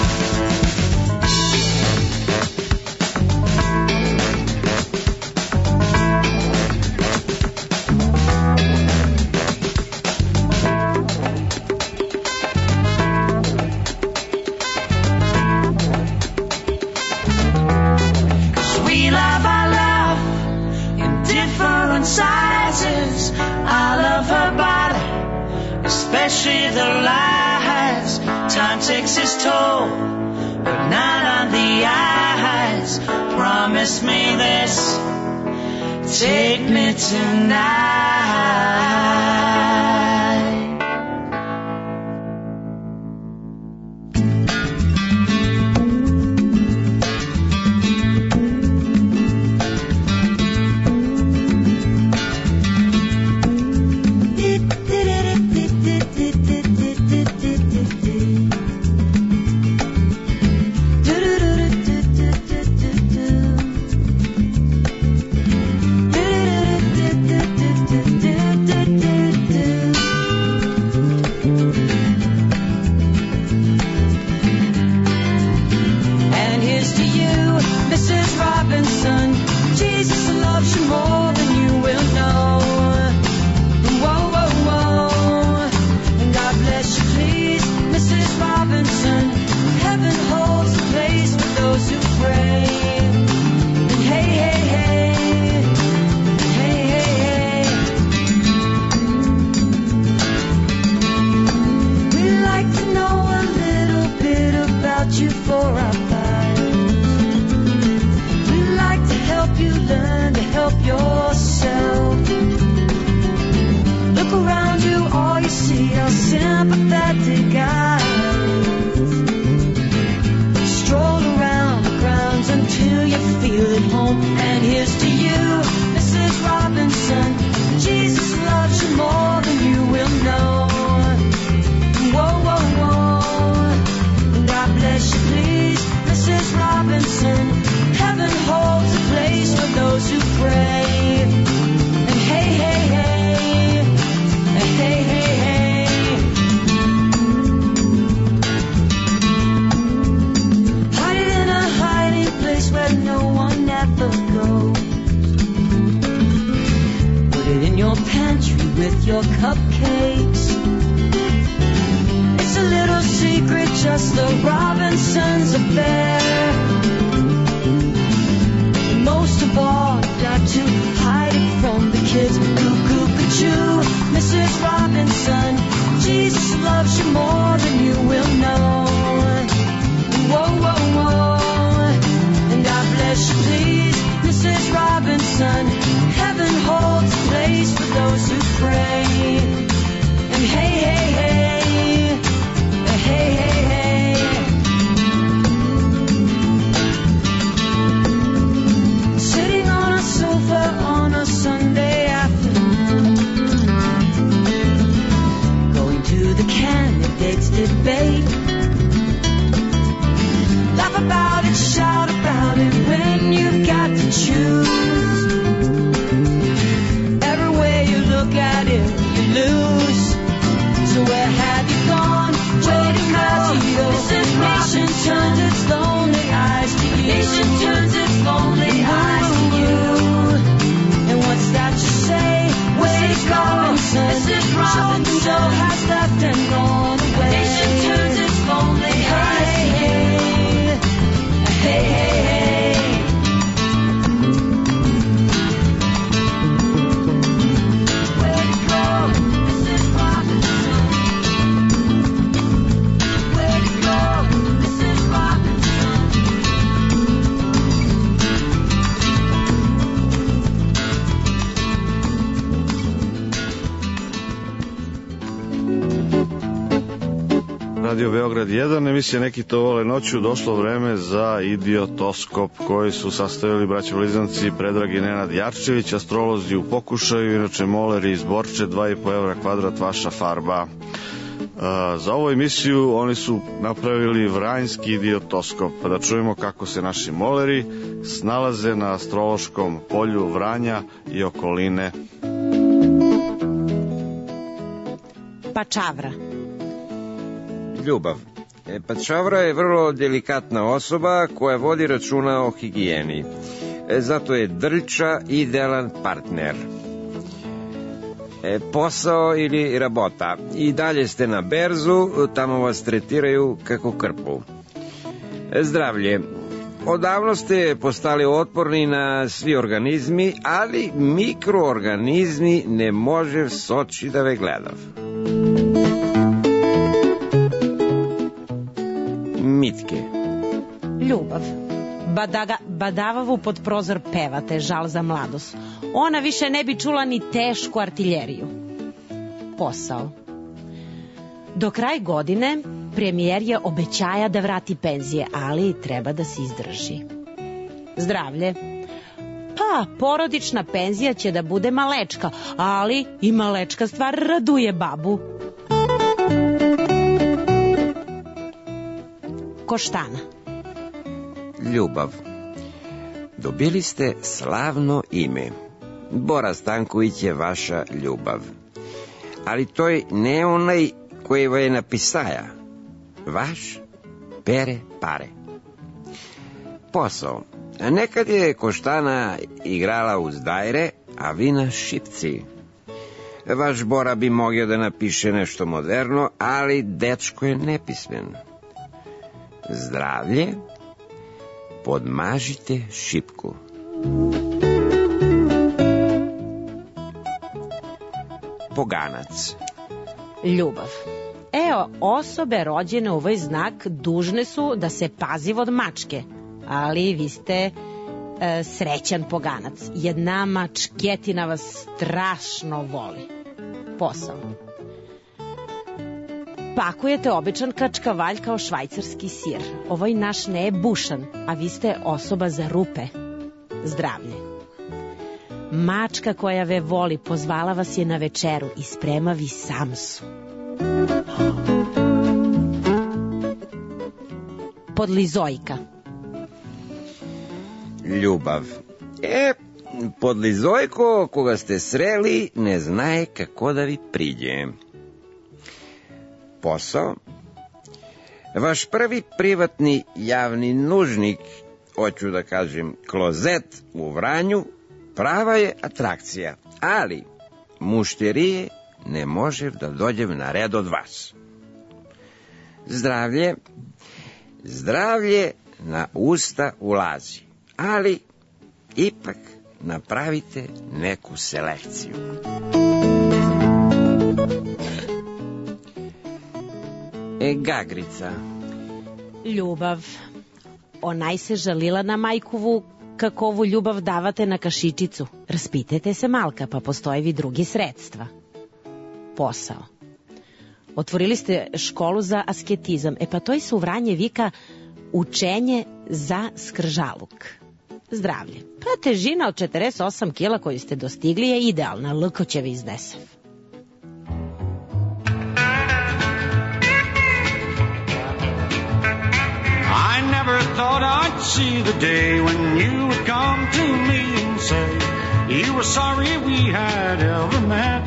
Sizes. I love her body, especially the lies. Time takes its toll, but not on the eyes. Promise me this, take me tonight. Has left and gone away. Nation turns its lonely eyes to you. Radio Beograd jedan, emisija Neki to vole noću, došlo vreme za idiotoskop koji su sastavili braća blizanci Predrag i Nenad Jarčević, astrolozi u pokušaju, inače moleri iz Borče, dva i po evra kvadrat vaša farba. Za ovu emisiju oni su napravili vranjski idiotoskop, pa da čujemo kako se naši moleri snalaze na astrološkom polju Vranja i okoline. Pačavra. Ljubav. E, Pačavra je vrlo delikatna osoba koja vodi računa o higijeni. E, zato je drča idealan partner. E, posao ili rabota. I dalje ste na berzu, tamo vas tretiraju kako krpu. E, zdravlje. Odavno ste postali otporni na svi organizmi, ali mikroorganizmi ne može soči da ve gledav. Mitke. Ljubav. Badaga, badavavu pod prozor pevate, žal za mladost. Ona više ne bi čula ni tešku artiljeriju. Posao. Do kraj godine premijer je obećaja da vrati penzije, ali treba da se izdrži. Zdravlje. Pa, porodična penzija će da bude malečka, ali i malečka stvar raduje babu. Koštana. Ljubav. Dobili ste slavno ime. Bora Stanković je vaša ljubav. Ali to je ne onaj koji va je napisaja. Vaš pere pare. Posao. Nekad je Koštana igrala uz dajre, a vi na šipci. Vaš Bora bi mogao da napiše nešto moderno, ali dečko je nepismen. Zdravlje. Podmažite šipku. Poganac. Ljubav. Evo, osobe rođene u ovaj znak dužne su da se pazivo od mačke, ali vi ste e, srećan poganac. Jedna mačketina vas strašno voli. Posao. Pakujete običan kačkavalj kao švajcarski sir. Ovaj naš ne je bušan, a vi ste osoba za rupe. Zdravlje. Mačka koja ve voli pozvala vas je na večeru i sprema vi samsu. Podlizojka. Ljubav. E, podlizojko koga ste sreli ne znaje kako da vi priđe. Posao. Vaš prvi privatni javni nužnik, hoću da kažem klozet u Vranju, prava je atrakcija, ali mušterije ne može da dođe na red od vas. Zdravlje. Zdravlje na usta ulazi, ali ipak napravite neku selekciju. E, Gagrica. Ljubav. Onaj se žalila na majkovu kako ovu ljubav davate na kašičicu. Raspitajte se malka, pa postoje vi drugi sredstva. Posao. Otvorili ste školu za asketizam. E pa to se u Vranje vika učenje za skržaluk. Zdravlje. Pa težina od četrdeset osam kila koju ste dostigli je idealna. Lko će vi iznesav. I never thought I'd see the day when you would come to me and say you were sorry we had ever met.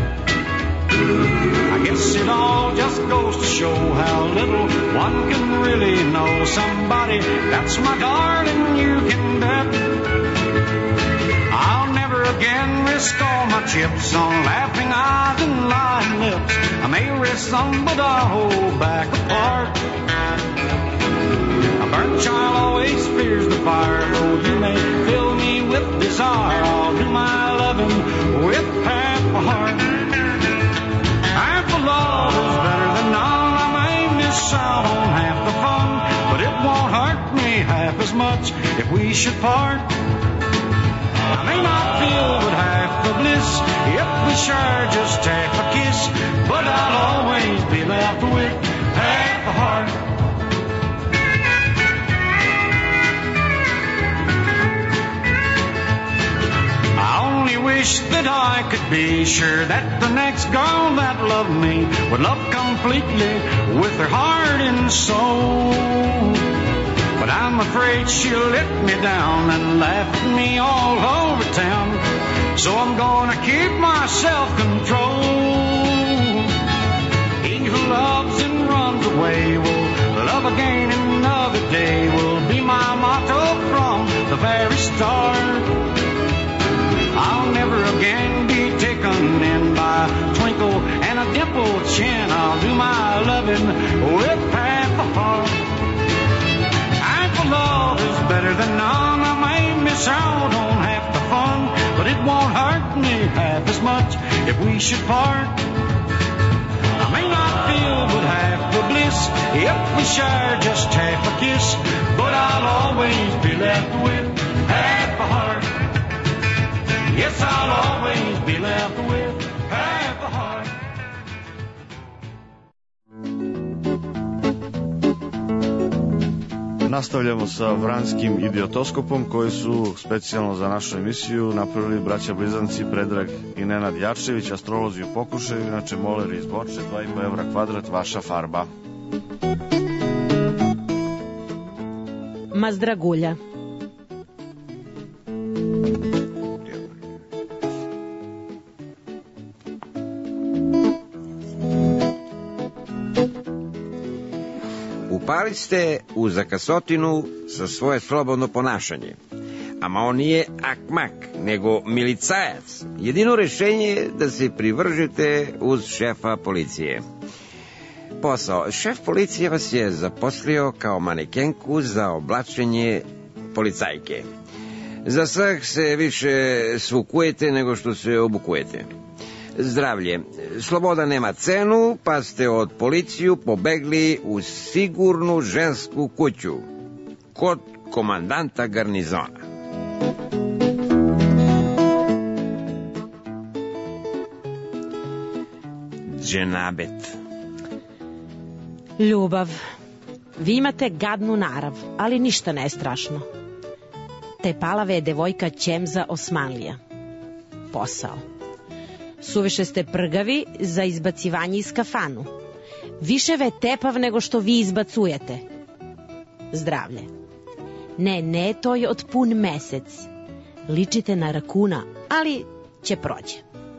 I guess it all just goes to show how little one can really know somebody. That's my darling, you can bet. I'll never again risk all my chips on laughing eyes and lying lips. I may risk some, but I'll hold back a part. A burnt child always fears the fire. Though you may fill me with desire, I'll do my loving with half a heart. Half a love is better than none. I may miss out on half the fun, but it won't hurt me half as much if we should part. I may not feel but half the bliss if we share just half a kiss, but I'll always be left with half that I could be sure that the next girl that loved me would love completely with her heart and soul. But I'm afraid she'll let me down and laugh at me all over town. So I'm gonna keep my self-control. He who loves and runs away will love again another day, will be my motto from the very start. I'll never again be taken in by a twinkle and a dimpled chin. I'll do my loving with half a heart. Love is better than none. I may miss out on half the fun, but it won't hurt me half as much if we should part. I may not feel but half the bliss if we share just half a kiss, but I'll always be left with half a heart. Yes, I'll always be left with half a heart. Nastavljamo sa vranskim idiotoskopom koji su specijalno za našu emisiju napravili braća blizanci Predrag i Nenad Jačević, astrolozi u pokušaju, inače moleri iz Boče, dva i po evra kvadrat, vaša farba. Mazdragulja. Upali ste u zakasotinu sa svoje slobodno ponašanje. Ama on nije akmak, nego milicajac. Jedino rešenje je da se privržete uz šefa policije. Posao. Šef policije vas je zaposlio kao manekenku za oblačenje policajke. Za svak se više svukujete nego što se obukujete. Zdravlje. Sloboda nema cenu, pa ste od policiju pobegli u sigurnu žensku kuću kod komandanta garnizona. Dženabet. Ljubav. Vi imate gadnu narav, ali ništa ne je strašno. Te palave je devojka Ćemza Osmanlija. Posao. Suviše ste prgavi za izbacivanje iz kafanu. Više ve tepav nego što vi izbacujete. Zdravlje. Ne, ne, to je od pun mesec. Ličite na rakuna, ali će prođe.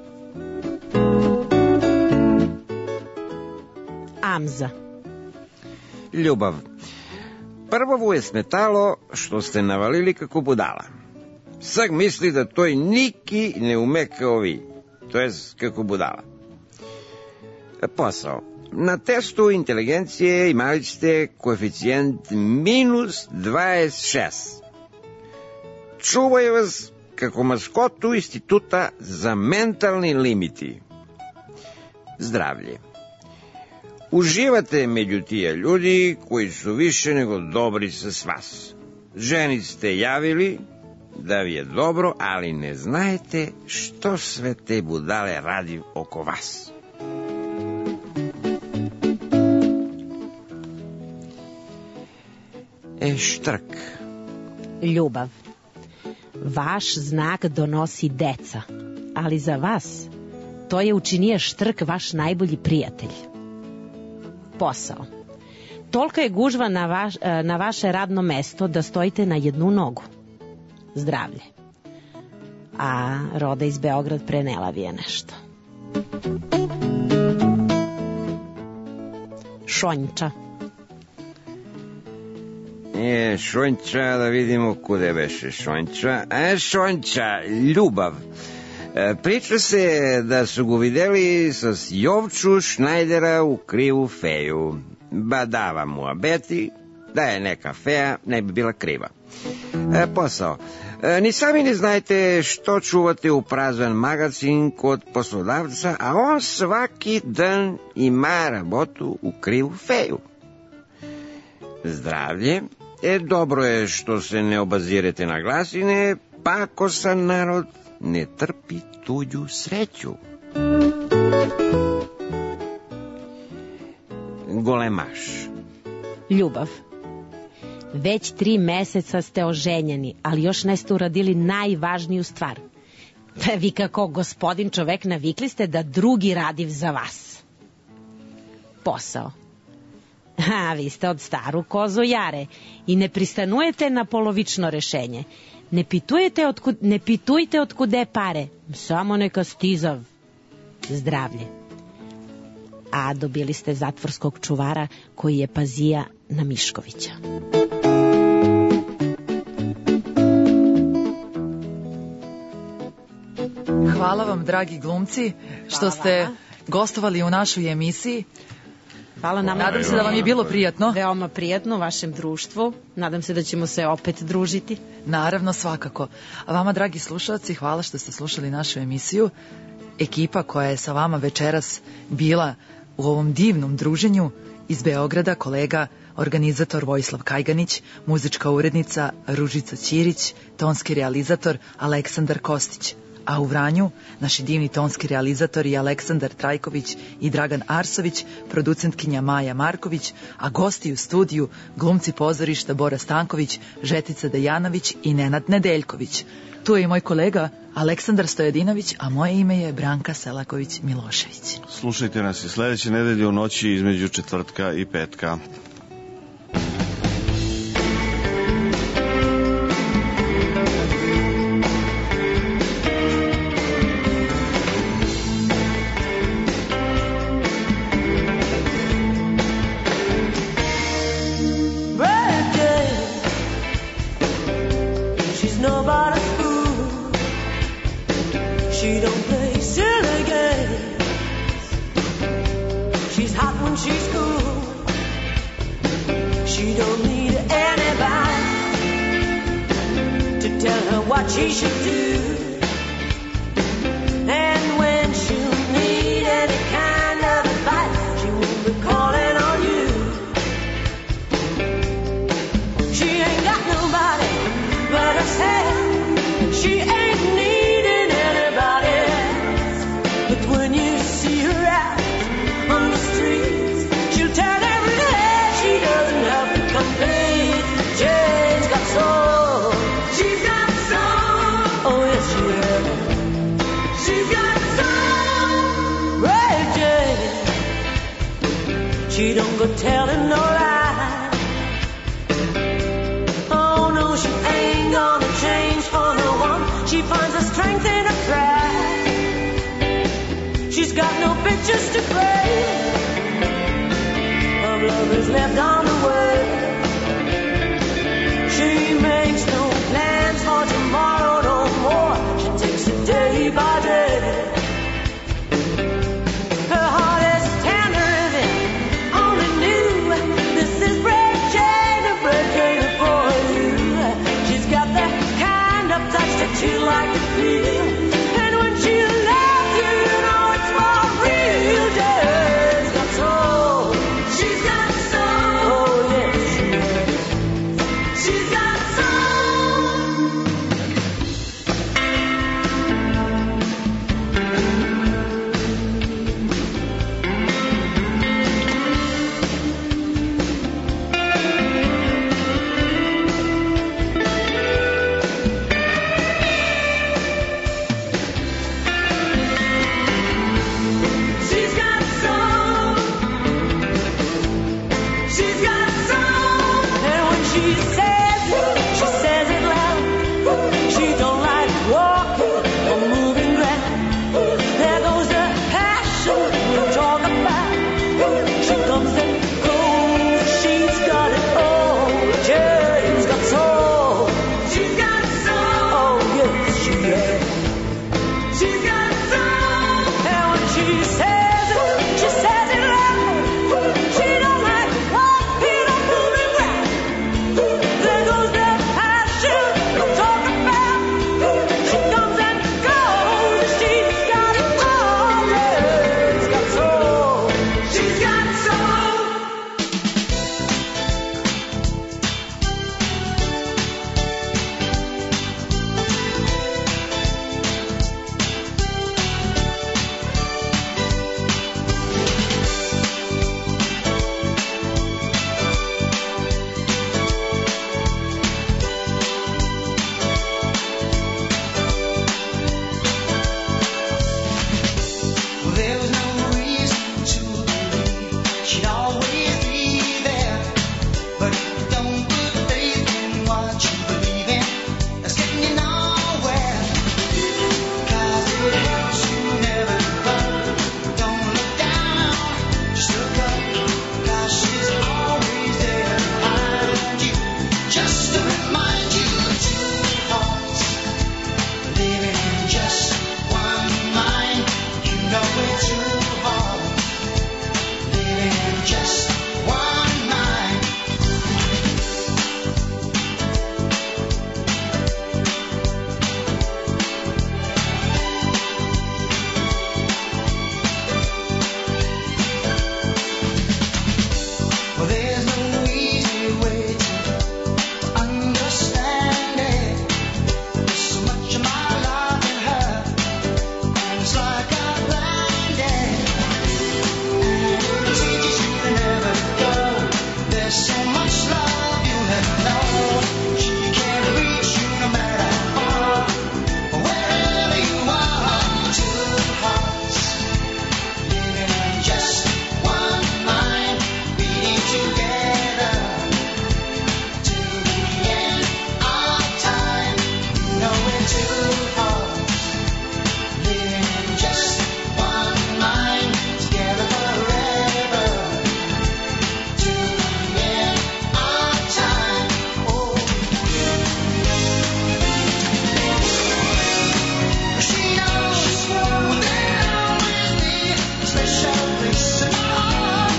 Amza. Ljubav. Prvo vu je smetalo što ste navalili kako budala. Sad misli da toj niki ne ume kao vi. To je kako budala. Posao. Na testu inteligencije imali ste koeficijent minus dvadeset šest. Čuvaju vas kako maskotu instituta za mentalni limiti. Zdravlje. Uživate među tije ljudi koji su više nego dobri sa s vas. Ženi ste javili da vi je dobro, ali ne znajete što sve te budale radi oko vas. E, štrk. Ljubav. Vaš znak donosi deca, ali za vas to je učinije štrk vaš najbolji prijatelj. Posao. Tolika je gužva na, vaš, na vaše radno mesto da stojite na jednu nogu. Zdravlje. A Roda iz Beograd prenela vi je nešto. Šonjča. E, Šonjča, da vidimo kude beše Šonjča. E, Šonjča, ljubav. E, priča se da su go videli sa Jovču Šnajdera u krivu feju. Badava mu abeti, da je neka feja ne bi bila kriva. E, posao. E, ni sami ne znajte što čuvate u prazan magazin kod poslodavca, a on svaki dan ima rabotu u krivu feju. Zdravlje. E, dobro je što se ne obazirete na glasine, pa ako sam narod ne trpi tuđu sreću. Golemaš. Ljubav. Već tri meseca ste oženjeni, ali još ne ste uradili najvažniju stvar. Vi kako gospodin čovek navikli ste da drugi radi za vas. Posao. A vi ste od staru kozu jare i ne pristanujete na polovično rešenje. Ne pitujete otkud, ne pitujte otkude pare, samo neka stizav zdravlje. A dobili ste zatvorskog čuvara koji je pazija na Miškovića. Hvala vam, dragi glumci, što ste gostovali u našoj emisiji. Hvala nama. Nadam se da vam je bilo prijatno. Veoma prijatno u vašem društvu. Nadam se da ćemo se opet družiti. Naravno, svakako. A vama, dragi slušalci, hvala što ste slušali našu emisiju. Ekipa koja je sa vama večeras bila u ovom divnom druženju iz Beograda, kolega, organizator Vojislav Kajganić, muzička urednica Ružica Ćirić, tonski realizator Aleksandar Kostić. A u Vranju naši divni tonski realizatori Aleksandar Trajković i Dragan Arsović, producentkinja Maja Marković, a gosti u studiju glumci pozorišta Bora Stanković, Žetica Dejanović i Nenad Nedeljković. Tu je i moj kolega Aleksandar Stojedinović, a moje ime je Branka Selaković-Milošević. Slušajte nas i sledeće nedelje u noći između četvrtka i petka. What she should do, and when she'll need any kind of advice, she won't be calling on you. She ain't got nobody but herself. She ain't needing anybody else. But when you see her out on the streets, she'll tell every day she doesn't have to compete. Jane's got soul. She's got oh, yes, she has. She's got soul, Ray Jane. She don't go telling no lie. Oh, no, she ain't gonna change for no one. She finds her strength in her pride. She's got no pictures to play. Her love is left on the way. She makes no plans for tomorrow no more. She takes it day by day. Her heart is tender if it only knew. This is Ray Jane, a Ray Jane for you. She's got that kind of touch that you like to feel. And when she loves you, you know it's for real. Jane's got soul. She's got soul. Well, there's no easy way to understand it. There's so much of my life in her, and it's like I'm blinded. And it teaches you to never go. There's so much love you never know. She can't reach you no matter how, wherever you are. Two hearts living in just one mind, beating together till the end of time. You know we're two hearts living in just one mind, together forever till the end of time. Oh, she knows there'll always be a special place in my heart.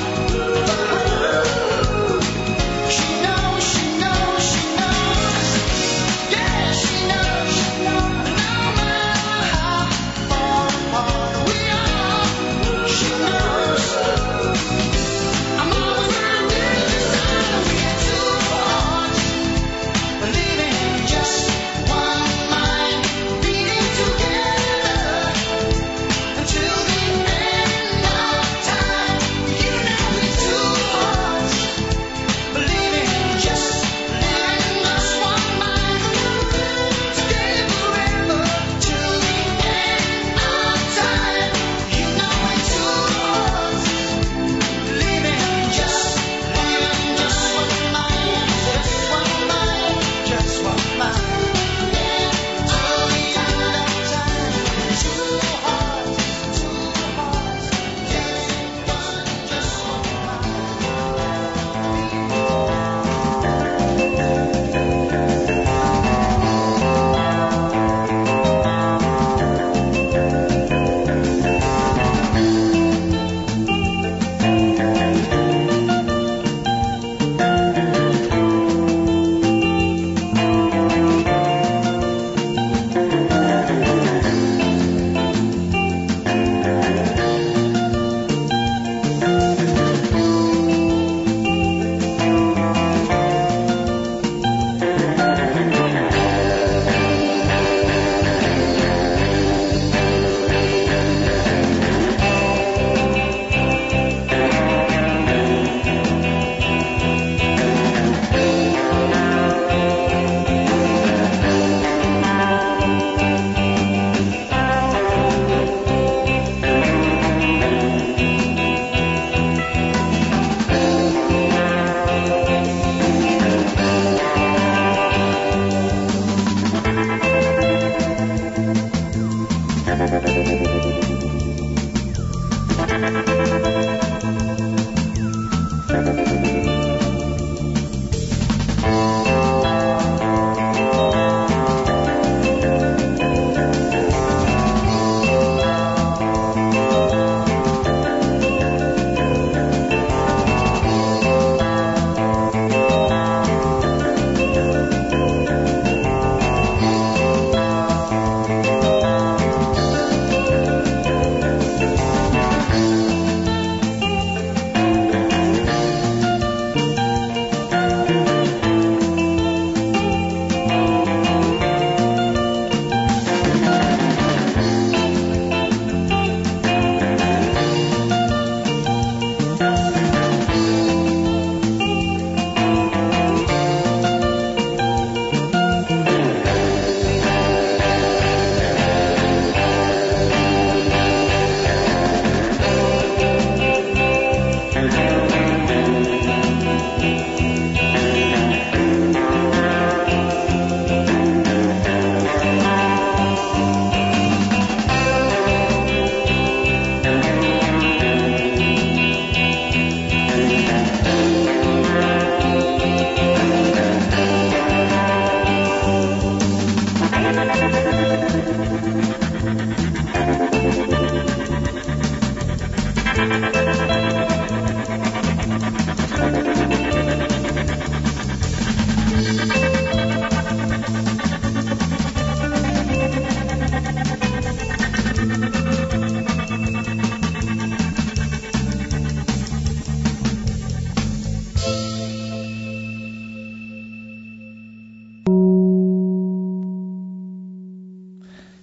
She knows, she knows, she knows. Yeah, she knows. No matter how far apart we are, she knows. I'm always right there beside her. We're two hearts living in just one mind, beating together until the end of time. You know we're two hearts living in just, living in just one mind, together forever till the end of time. You know we're two hearts living in just, living in just one mind, just one mind, just one mind. Yeah, till the end of time. Two hearts, two hearts, just one, just one mind.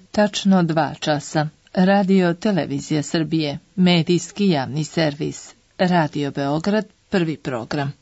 Tačno dva časa. Radio Televizija Srbije, medijski javni servis. Radio Beograd, prvi program.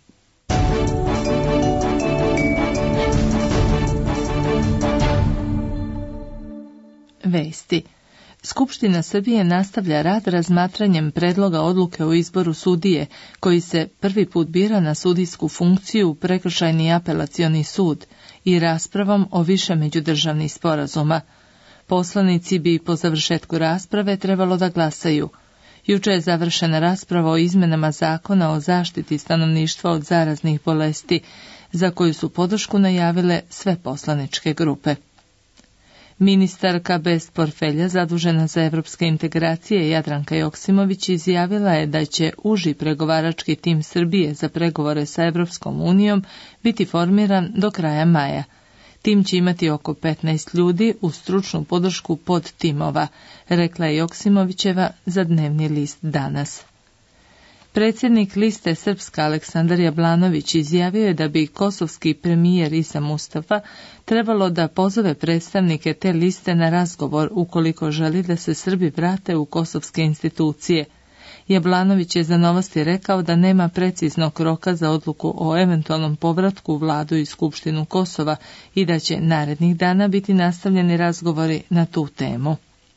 Vesti. Skupština Srbije nastavlja rad razmatranjem predloga odluke o izboru sudije, koji se prvi put bira na sudijsku funkciju u Prekršajni apelacioni sud i raspravom o više međudržavnih sporazuma. Poslanici bi po završetku rasprave trebalo da glasaju. Juče je završena rasprava o izmenama zakona o zaštiti stanovništva od zaraznih bolesti, za koju su podršku najavile sve poslaničke grupe. Ministarka bez portfelja zadužena za evropske integracije Jadranka Joksimović izjavila je da će uži pregovarački tim Srbije za pregovore sa Evropskom unijom biti formiran do kraja maja. Tim će imati oko petnaest ljudi uz stručnu podršku pod timova, rekla je Joksimovićeva za dnevni list Danas. Predsjednik liste Srpska Aleksandar Jablanović izjavio je da bi kosovski premijer Isa Mustafa trebalo da pozove predstavnike te liste na razgovor ukoliko želi da se Srbi vrate u kosovske institucije. Jablanović je za Novosti rekao da nema preciznog roka za odluku o eventualnom povratku u vladu i Skupštinu Kosova i da će narednih dana biti nastavljeni razgovori na tu temu.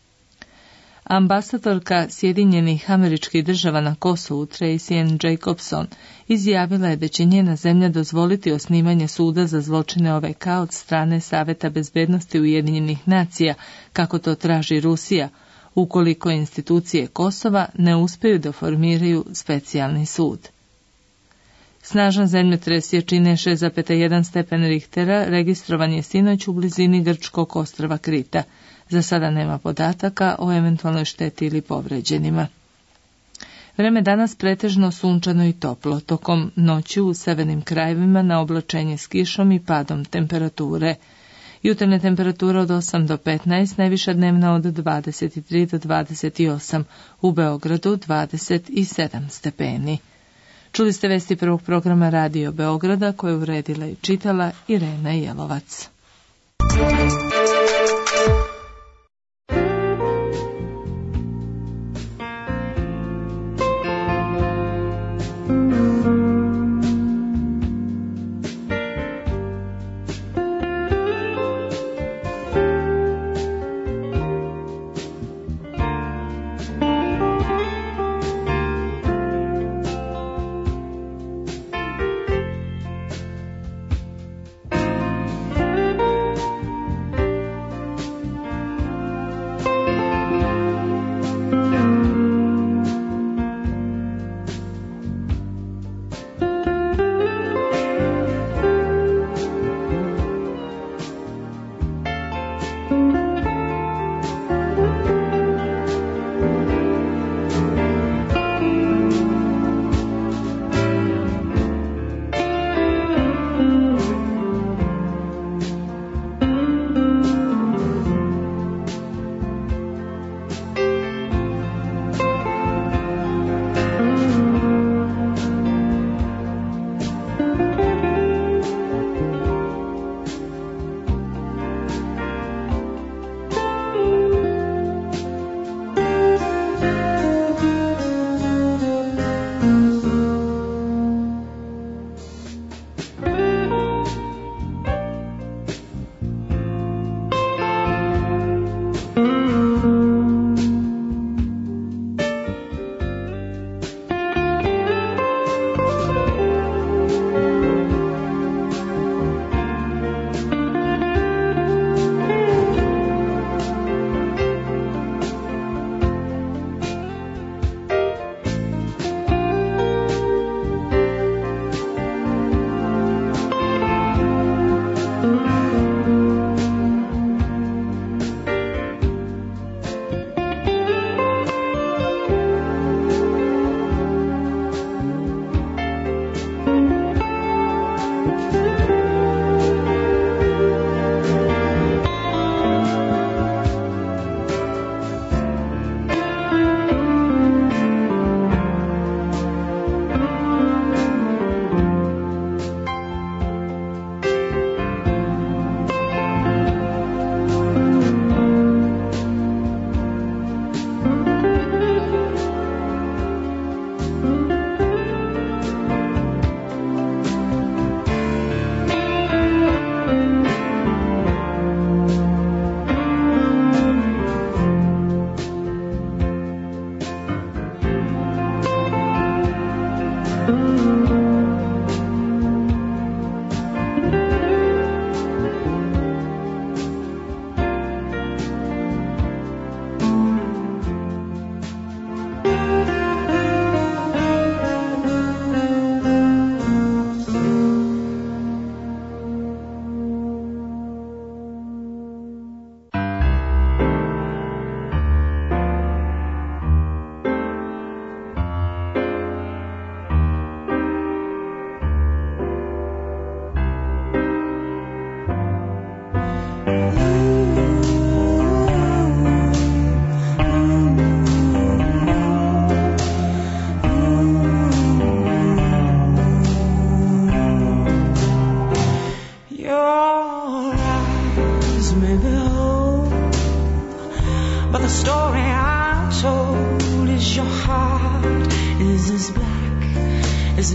Ambasadorka Sjedinjenih Američkih Država na Kosovu Tracy Ann Jacobson izjavila je da će njena zemlja dozvoliti osnivanje suda za zločine O V K od strane Saveta bezbednosti Ujedinjenih nacija, kako to traži Rusija, ukoliko institucije Kosova ne uspeju da formiraju specijalni sud. Snažan zemljotres jačine šest zarez jedan stepen Richtera registrovan je sinoć u blizini grčkog ostrva Krita. Za sada nema podataka o eventualnoj šteti ili povređenima. Vreme danas pretežno sunčano i toplo, tokom noći u severnim krajevima na oblačenje s kišom i padom temperature. Jutarnja temperatura od osam do petnaest, najviša dnevna od dvadeset tri do dvadeset osam, u Beogradu dvadeset sedam stepeni. Čuli ste vesti prvog programa Radio Beograda koje je uredila i čitala Irena Jelovac.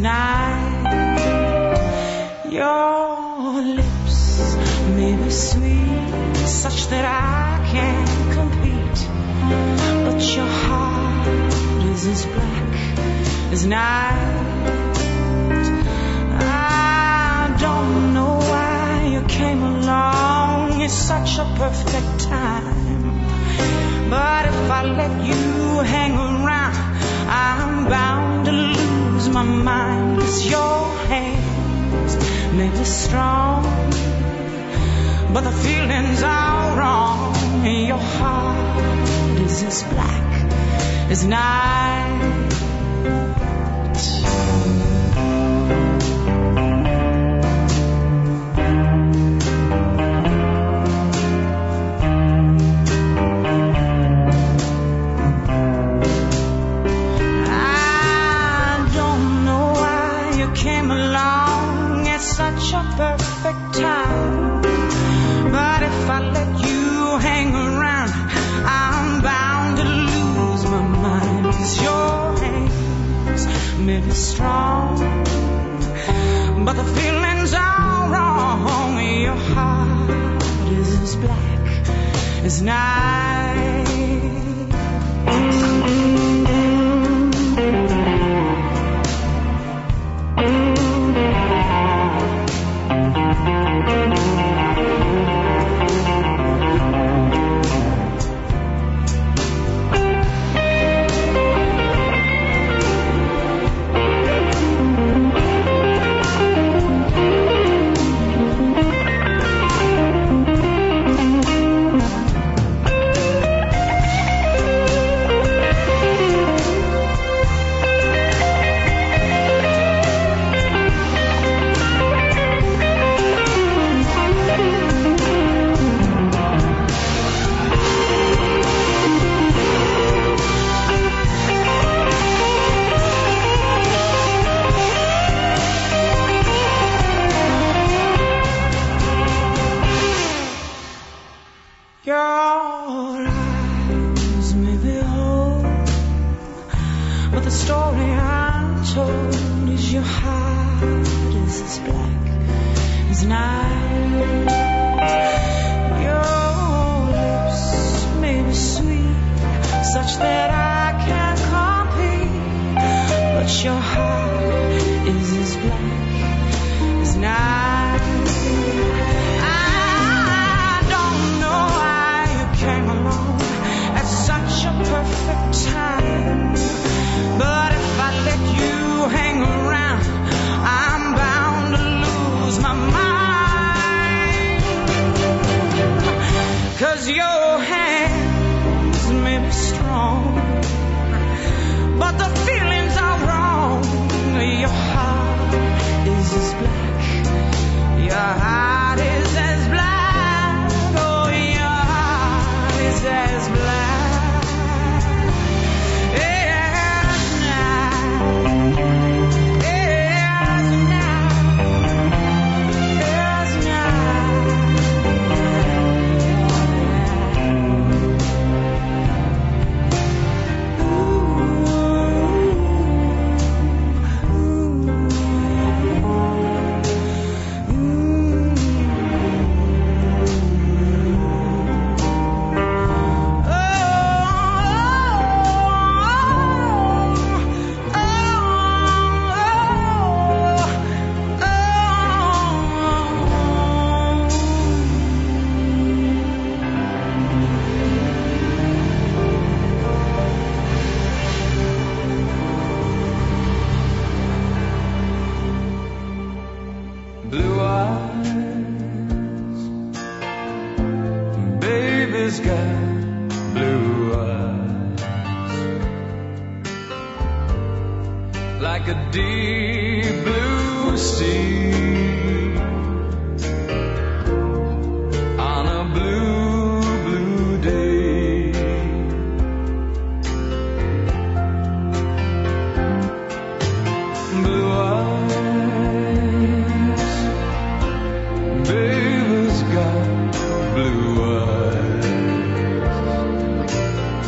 night. Your lips may be sweet, such that I can't compete, but your heart is as black as night. I don't know why you came along, it's such a perfect time, but if I let you hang around, I'm bound to lose my mind. 'Cause your hands may be strong, but the feelings are wrong. Your heart is as black as night. Such a perfect time, but if I let you hang around, I'm bound to lose my mind. 'Cause your hands may be strong, but the feelings are wrong. Your heart is as black as night.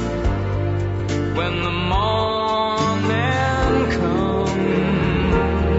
When the morning comes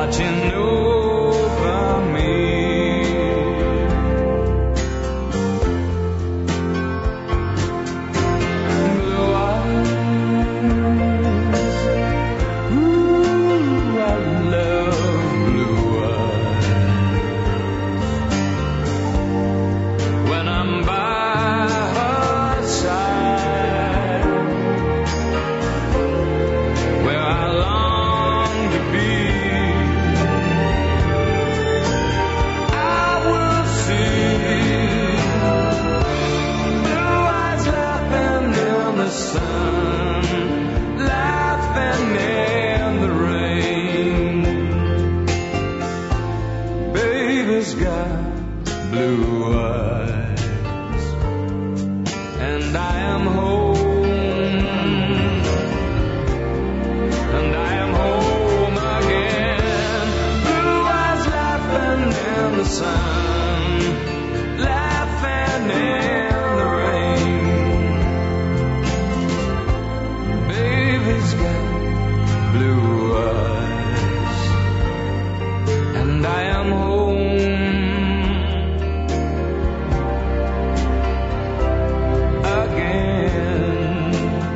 watching over me. Blue eyes, ooh, I love blue eyes. When I'm by her side, where I long to be, I will see blue eyes laughing in the sun, laughing in the rain. Baby's got blue eyes, and I am home, and I am home again. Blue eyes laughing in the sun, laughing in the rain. Baby's got blue eyes, and I am home again.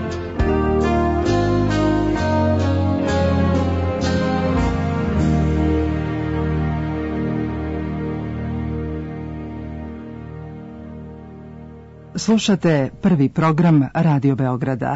Slušate prvi program Radio Beograda.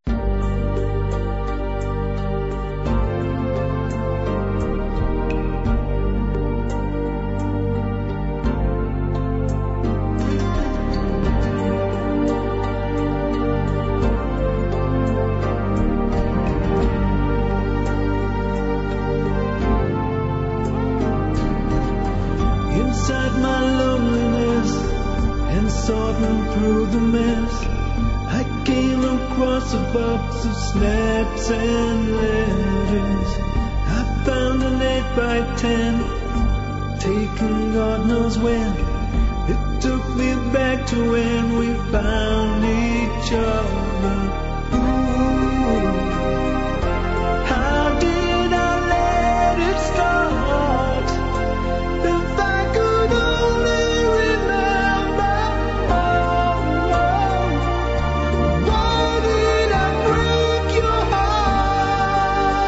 Inside my loneliness and sorting through the mess, I came across a box of snaps and letters. I found an eight by ten, taken God knows when. It took me back to when we found each other. Ooh, how did I let it start? If I could only remember, oh, oh, why did I break your heart?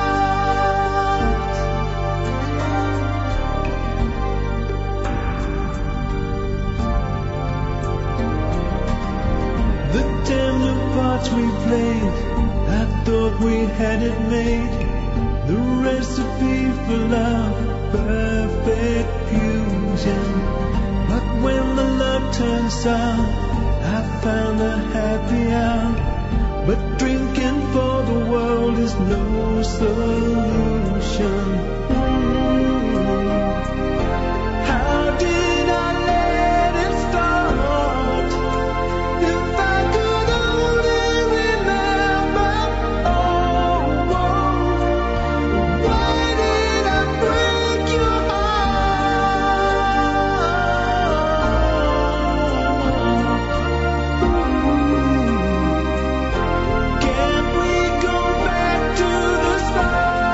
The tender parts we played, I thought we had it made. The recipe for love, perfect fusion. But when the love turned sour, I found a happy hour. But drinking for the world is no solution. Mm. How did I let it start? If I could only remember, oh, oh, why did I break your heart? Can't we go back to the start?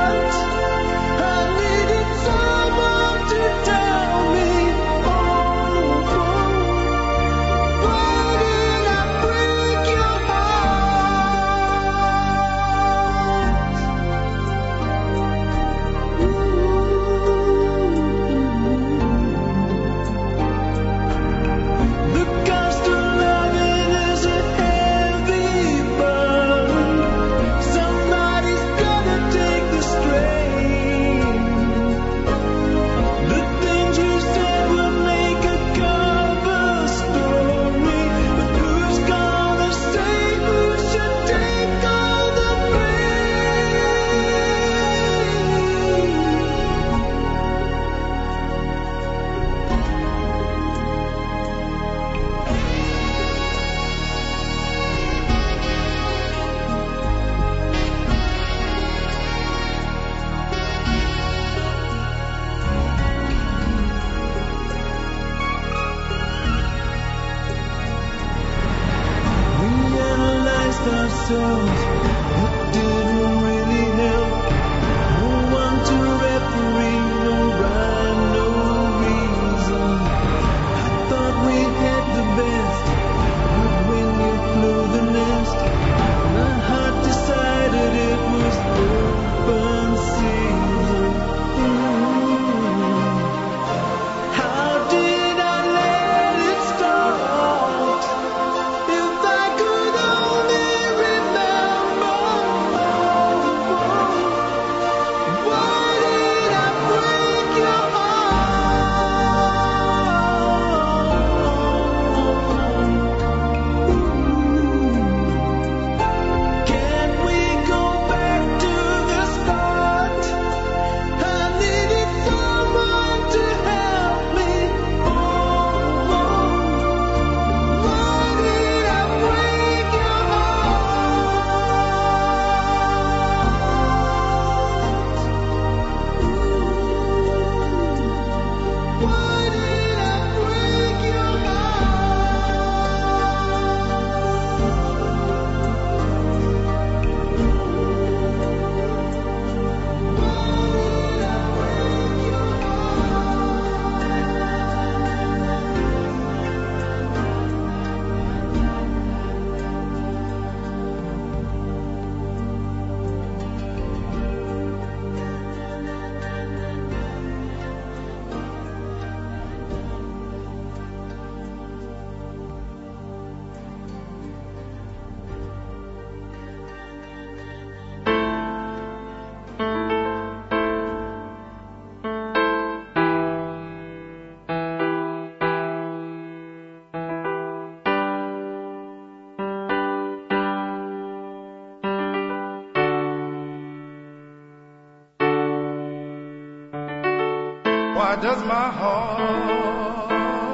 Why does my heart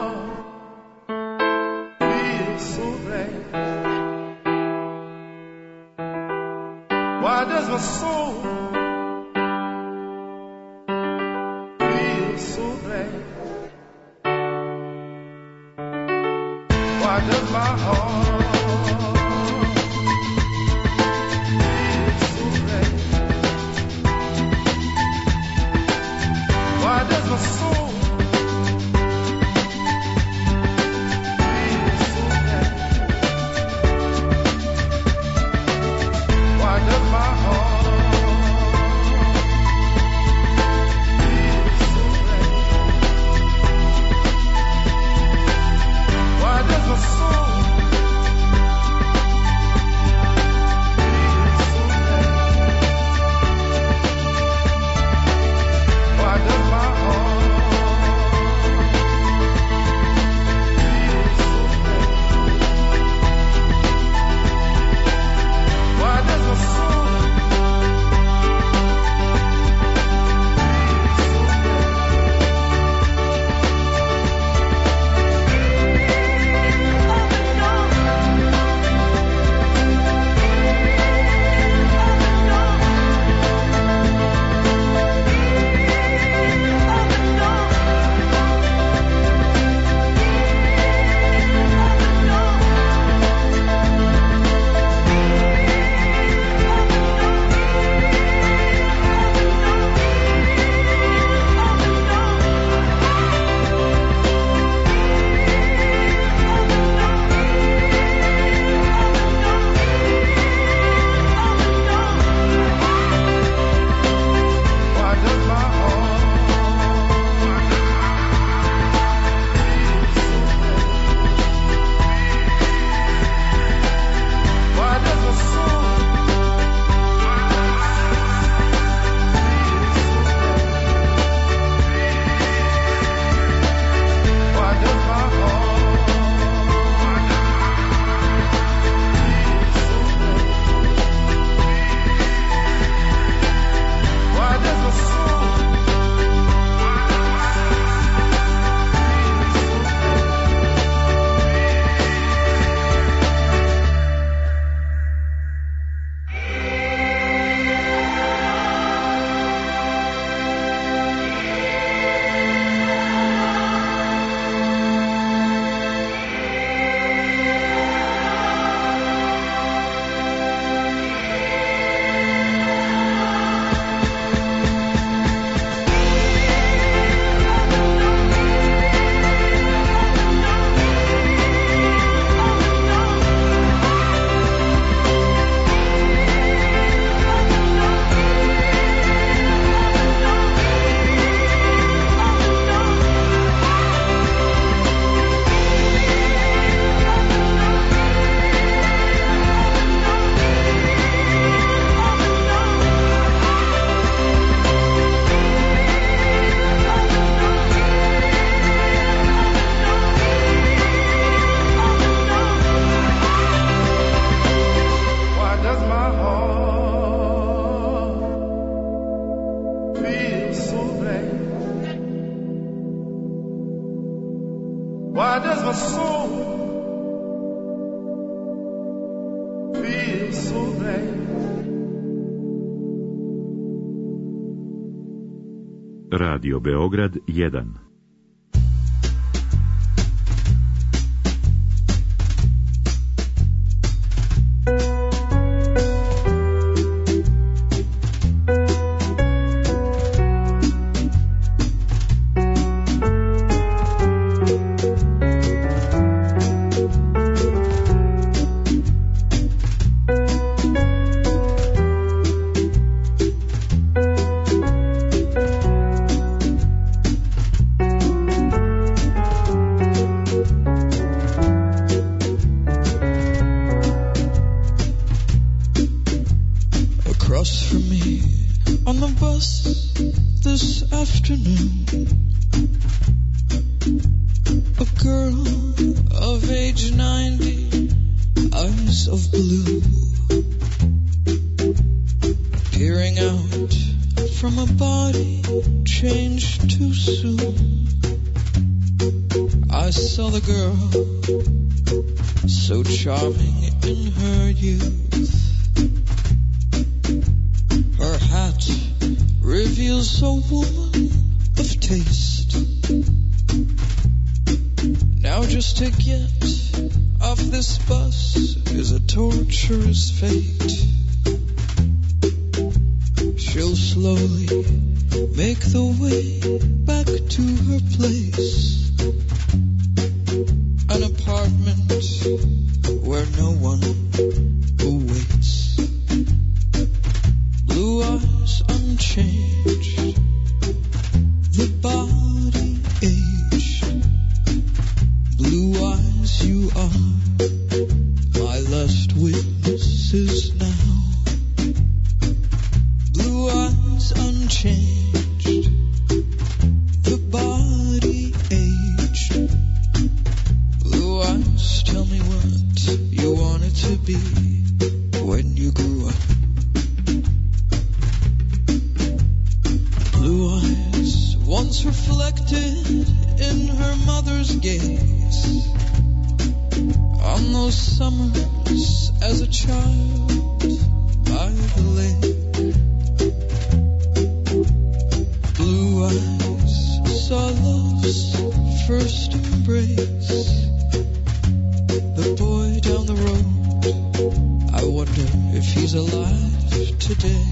feel so bad? Why does my soul feel so bad? Why does my heart feel so bad? Why does my soul feel so bad? Why does my heart feel so bad? Why does my soul feel so bad? Why does my heart feel so bad? Why does my soul Why does my soul feel so bad? Radio Beograd jedan. from a body changed too soon. I saw the girl, so charming in her youth. Her hat reveals a woman of taste. Now just to get off this bus is a torturous fate. She'll slowly make the way back to her place. An apartment where no one awaits. Blue eyes unchanged, the body aged. Blue eyes, you are my last witnesses now. Blue eyes unchanged, the body aged. Blue eyes, tell me what you wanted to be when you grew up. Blue eyes, once reflected in her mother's gaze, on those summers as a child by the lake. Blue eyes saw love's first embrace. The boy down the road, I wonder if he's alive today.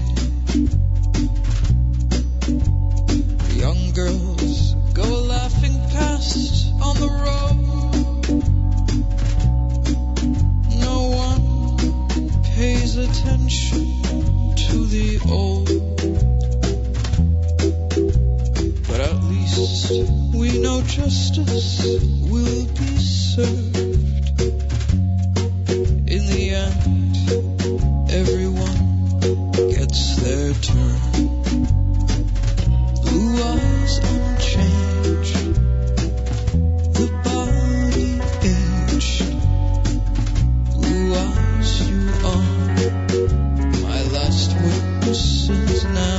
Young girls go laughing past on the road. No one pays attention to the old. But at least we know justice will be served. In the end, everyone gets their turn. Blue eyes unchanged, the body aged. Blue eyes, you are my last witnesses now.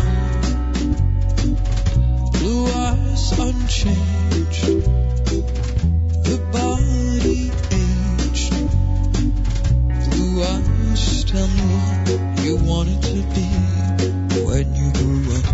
Blue eyes unchanged, the body aged. Blue eyes, tell me what you wanted to be when you grew up.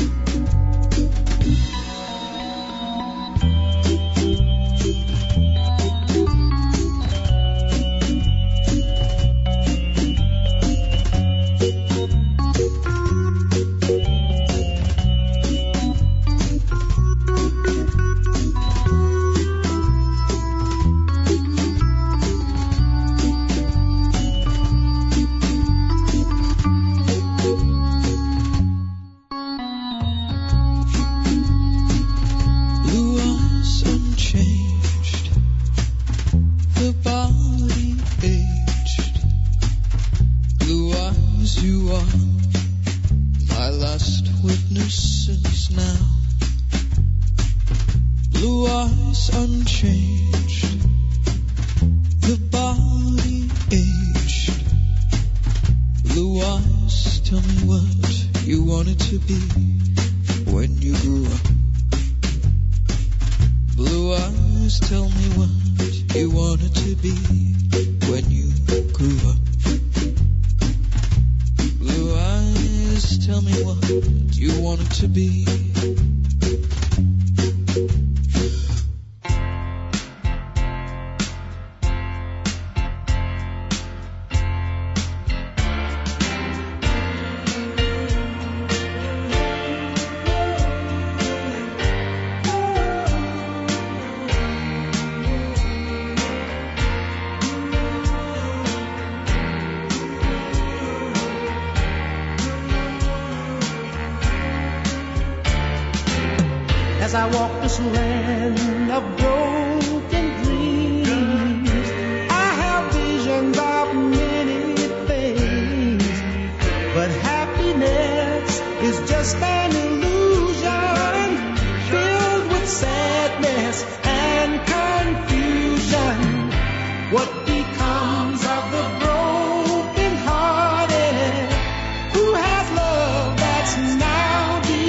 As I walk this land of broken dreams, I have visions of many things, but happiness is just an illusion filled with sadness and confusion. What becomes of the broken hearted who has love that's now deep?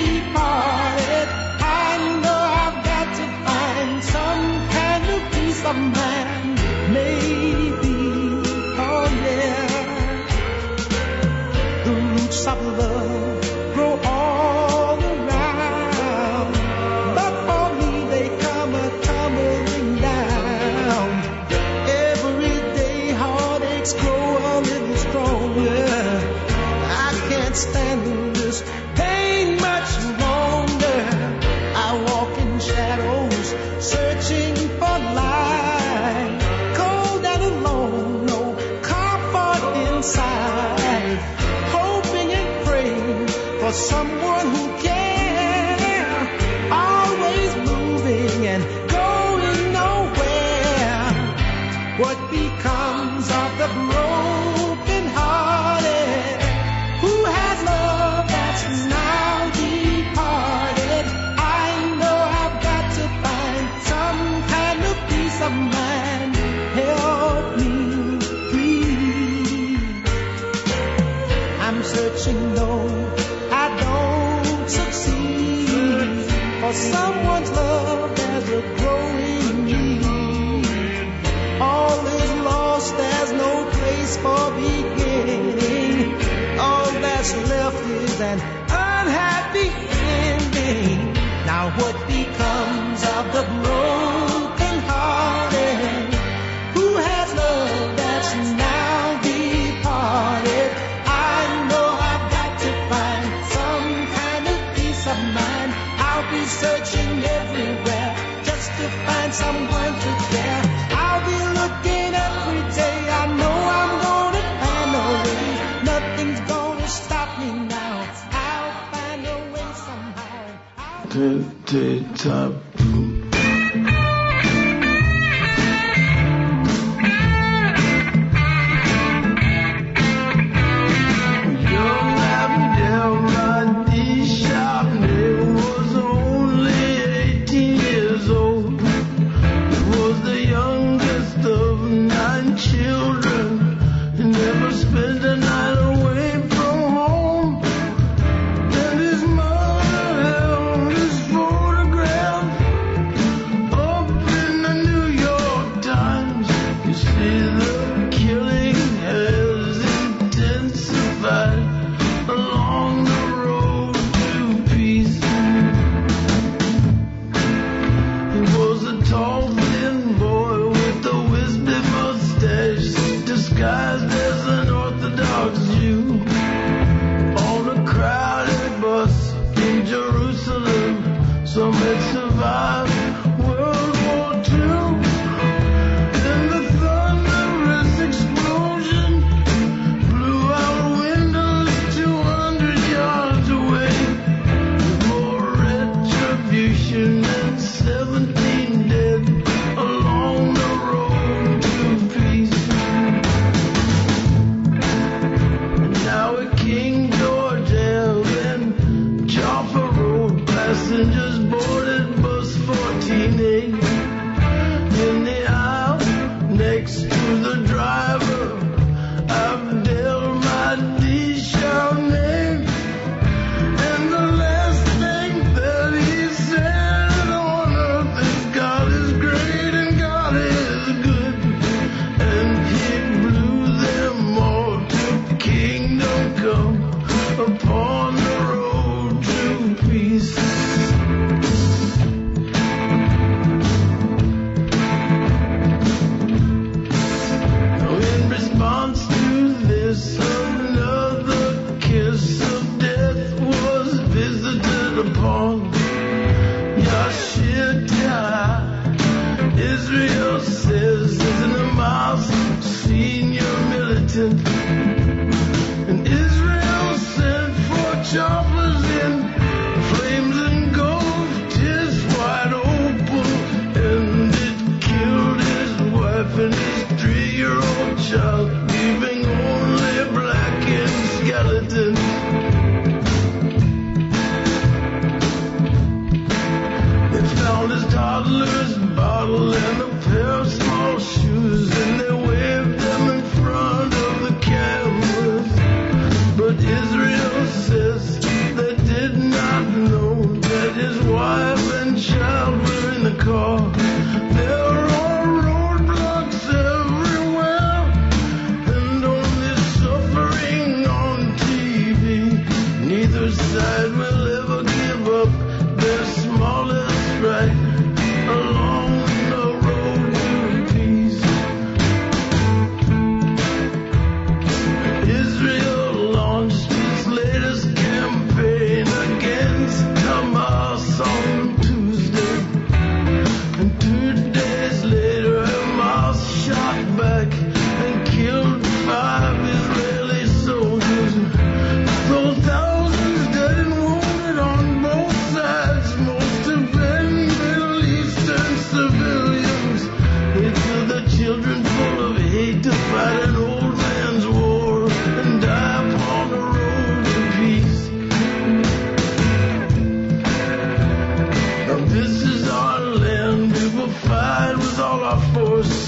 someone who care, always moving and going nowhere. What becomes of the broken hearted who has love that's now departed? I know I've got to find some kind of peace of mind. Help me, please. I'm searching though I don't succeed for someone's love there's a growing need. All is lost, there's no place for beginning. All that's left is an unhappy ending. Now what becomes of the broken hearted who has love that's now departed? I know I've got to find some kind of peace of mind. I'll be searching everywhere just to find someone to care. I'll be looking every day. I know I'm gonna find a way. Nothing's gonna stop me now. I'll find a way somehow. Tip-tip-top.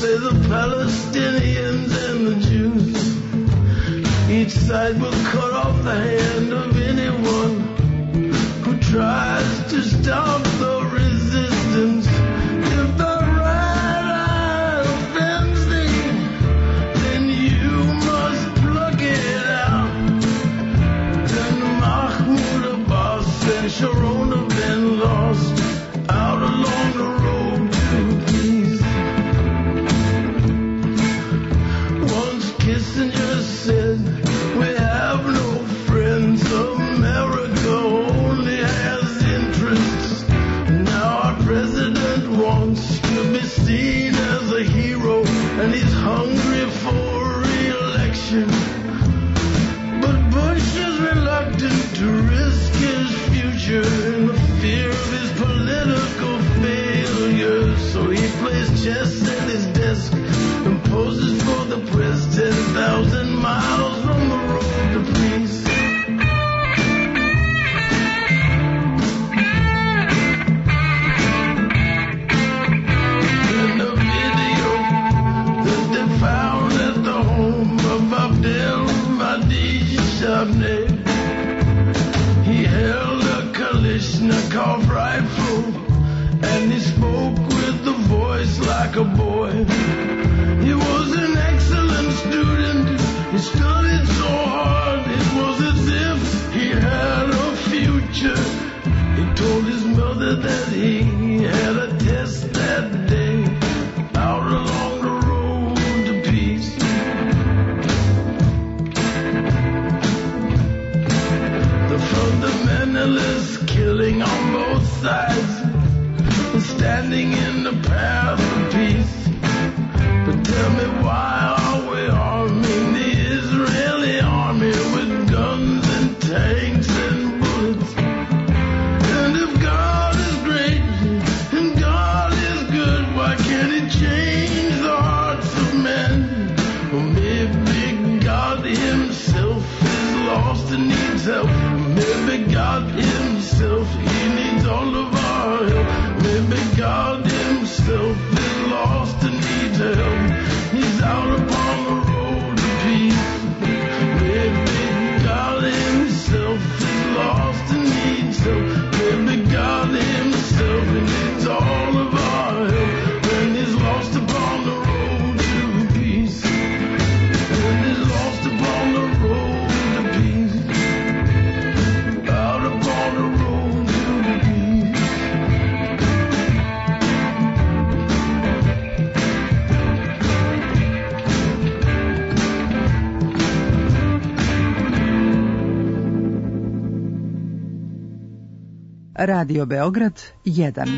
say the Palestinians and the Jews. Each side will cut off the hand of anyone who tries to stop the resistance. If the right eye offends thee, then you must pluck it out. Then Mahmoud Abbas and Sharon have been lost out along the road to peace. Once Kissinger said, we have no friends, America only has interests. Now our president wants to be seen as a hero, and he's hungry for re-election. But Bush is reluctant to risk his future in the fear of his political failure. So he plays chess at his desk and poses for the press ten thousand miles from the road to peace. In the video that they found at the home of Abdel Mahdi Shabneh, he held a Kalashnikov rifle and he spoke with the voice like a boy. He was an excellent student. He studied so hard, it was as if he had a future. He told his mother that he had a test that day out along the road to peace. The fundamentalists killing on both sides, standing in the path of peace. But tell me, why are we arming the Israeli army with guns and tanks and bullets? And if God is great and God is good, why can't he change the hearts of men? Or maybe God himself is lost and needs help. Maybe God himself, he needs all of our help. Maybe God himself is lost and needs help. He's out upon the road to peace. Maybe God himself is lost and needs help. Maybe God himself needs all of our help. When he's lost upon the road to peace. When he's lost upon the road to peace. Out upon the road to peace. Radio Beograd jedan.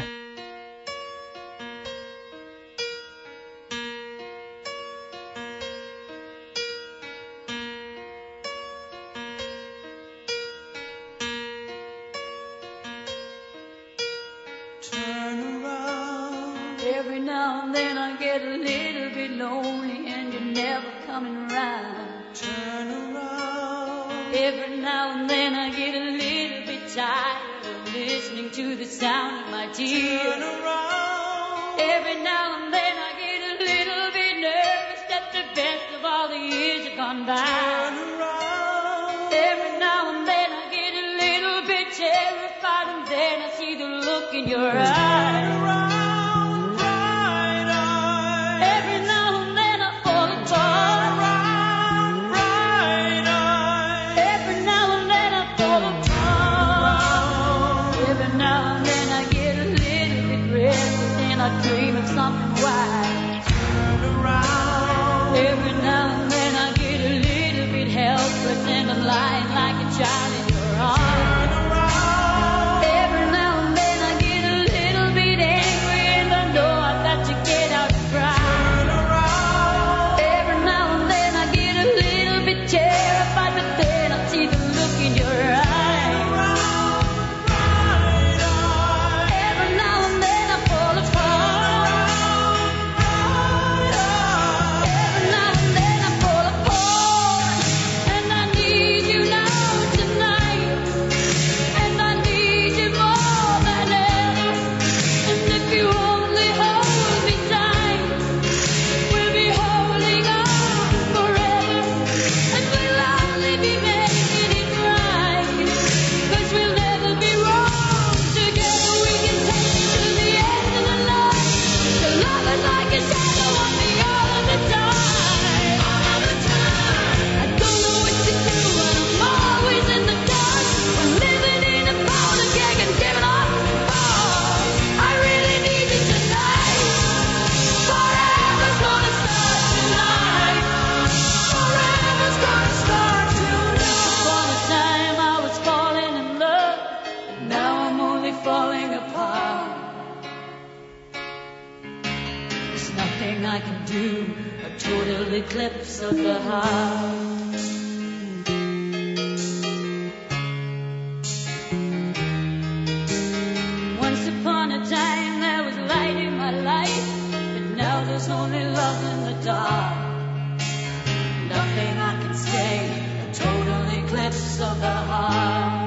Turn around. Every now and then I get a little bit lonely and you're never coming around. Turn around. Every now and then I get a little bit tired of listening to the sound of my tears. Turn around. Every now and then I get a little bit nervous that the best of all the years have gone by. Turn around. Every now and then I get a little bit terrified, and then I see the look in your eyes. Turn around, bright eyes. Every now and then I fall apart. Turn around, bright eyes. Every now and then I fall apart. Every now and then I get a little bit restless and I dream of something wild. Turn around. Every now and then I get a little bit helpless and I'm lying like a child in your arms. Turn around. Every now and then I get a little bit only falling apart. There's nothing I can do, a total eclipse of the heart. Once upon a time there was light in my life, but now there's only love in the dark. Nothing I can say, a total eclipse of the heart.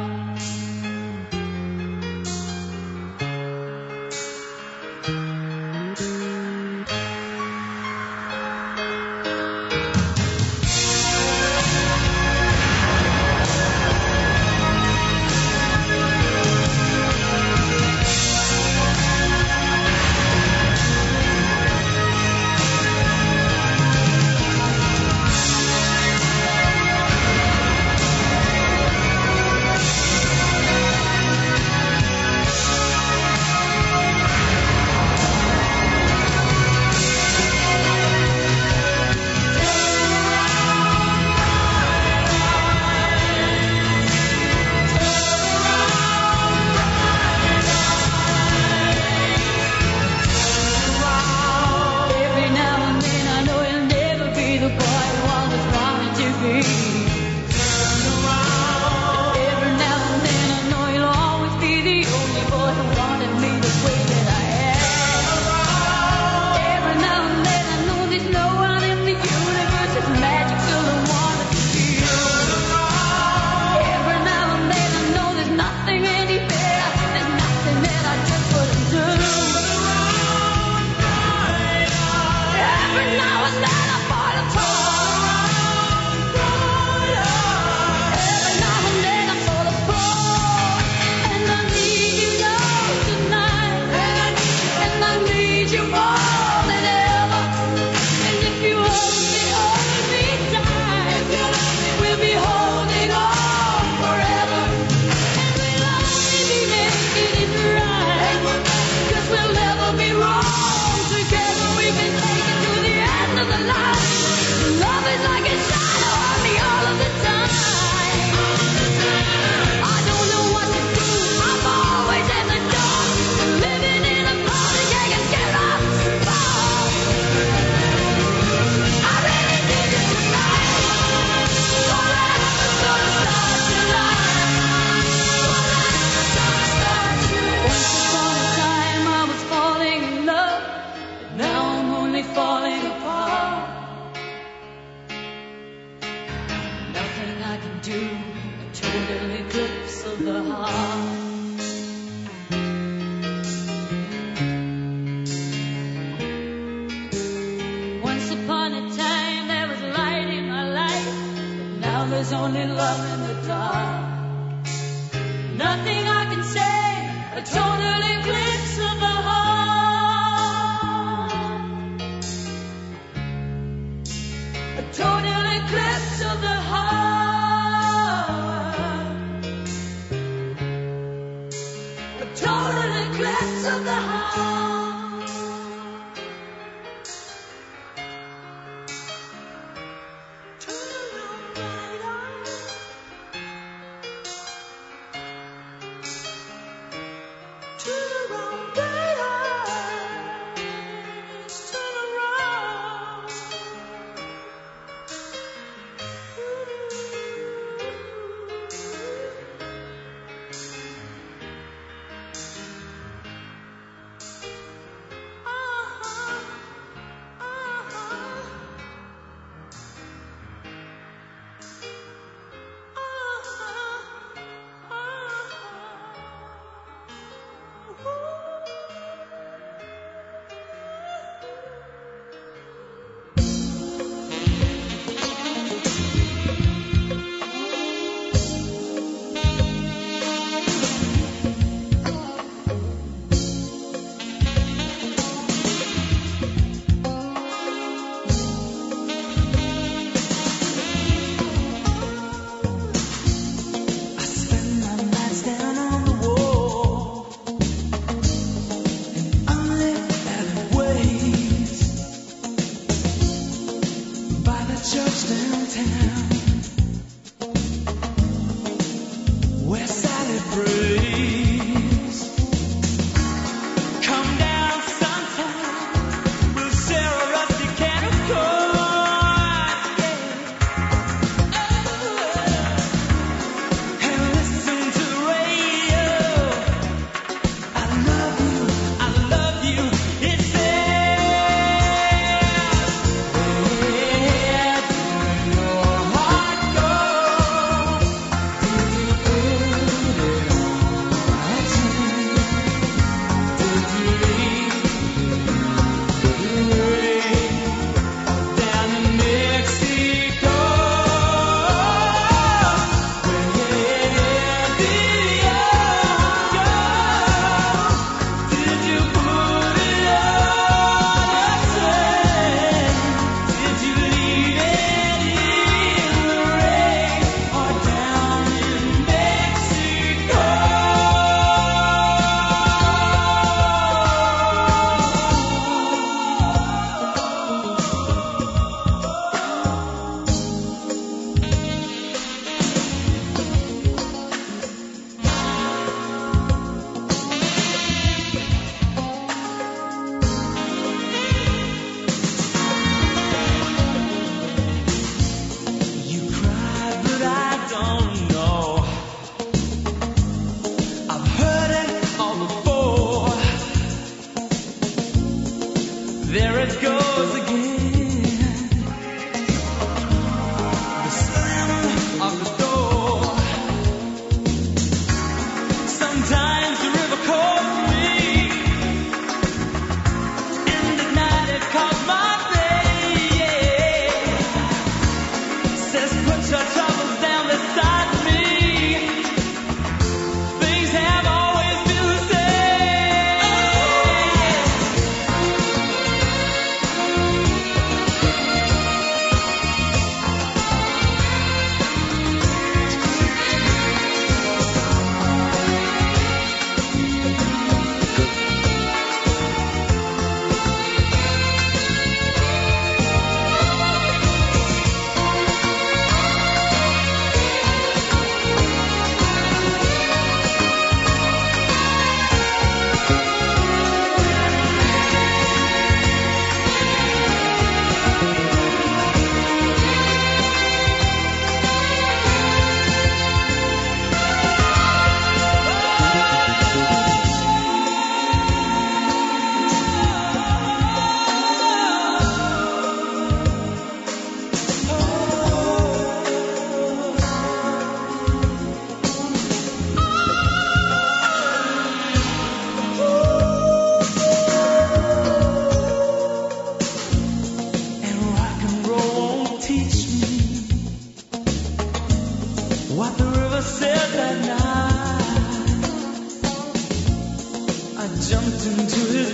jumped into his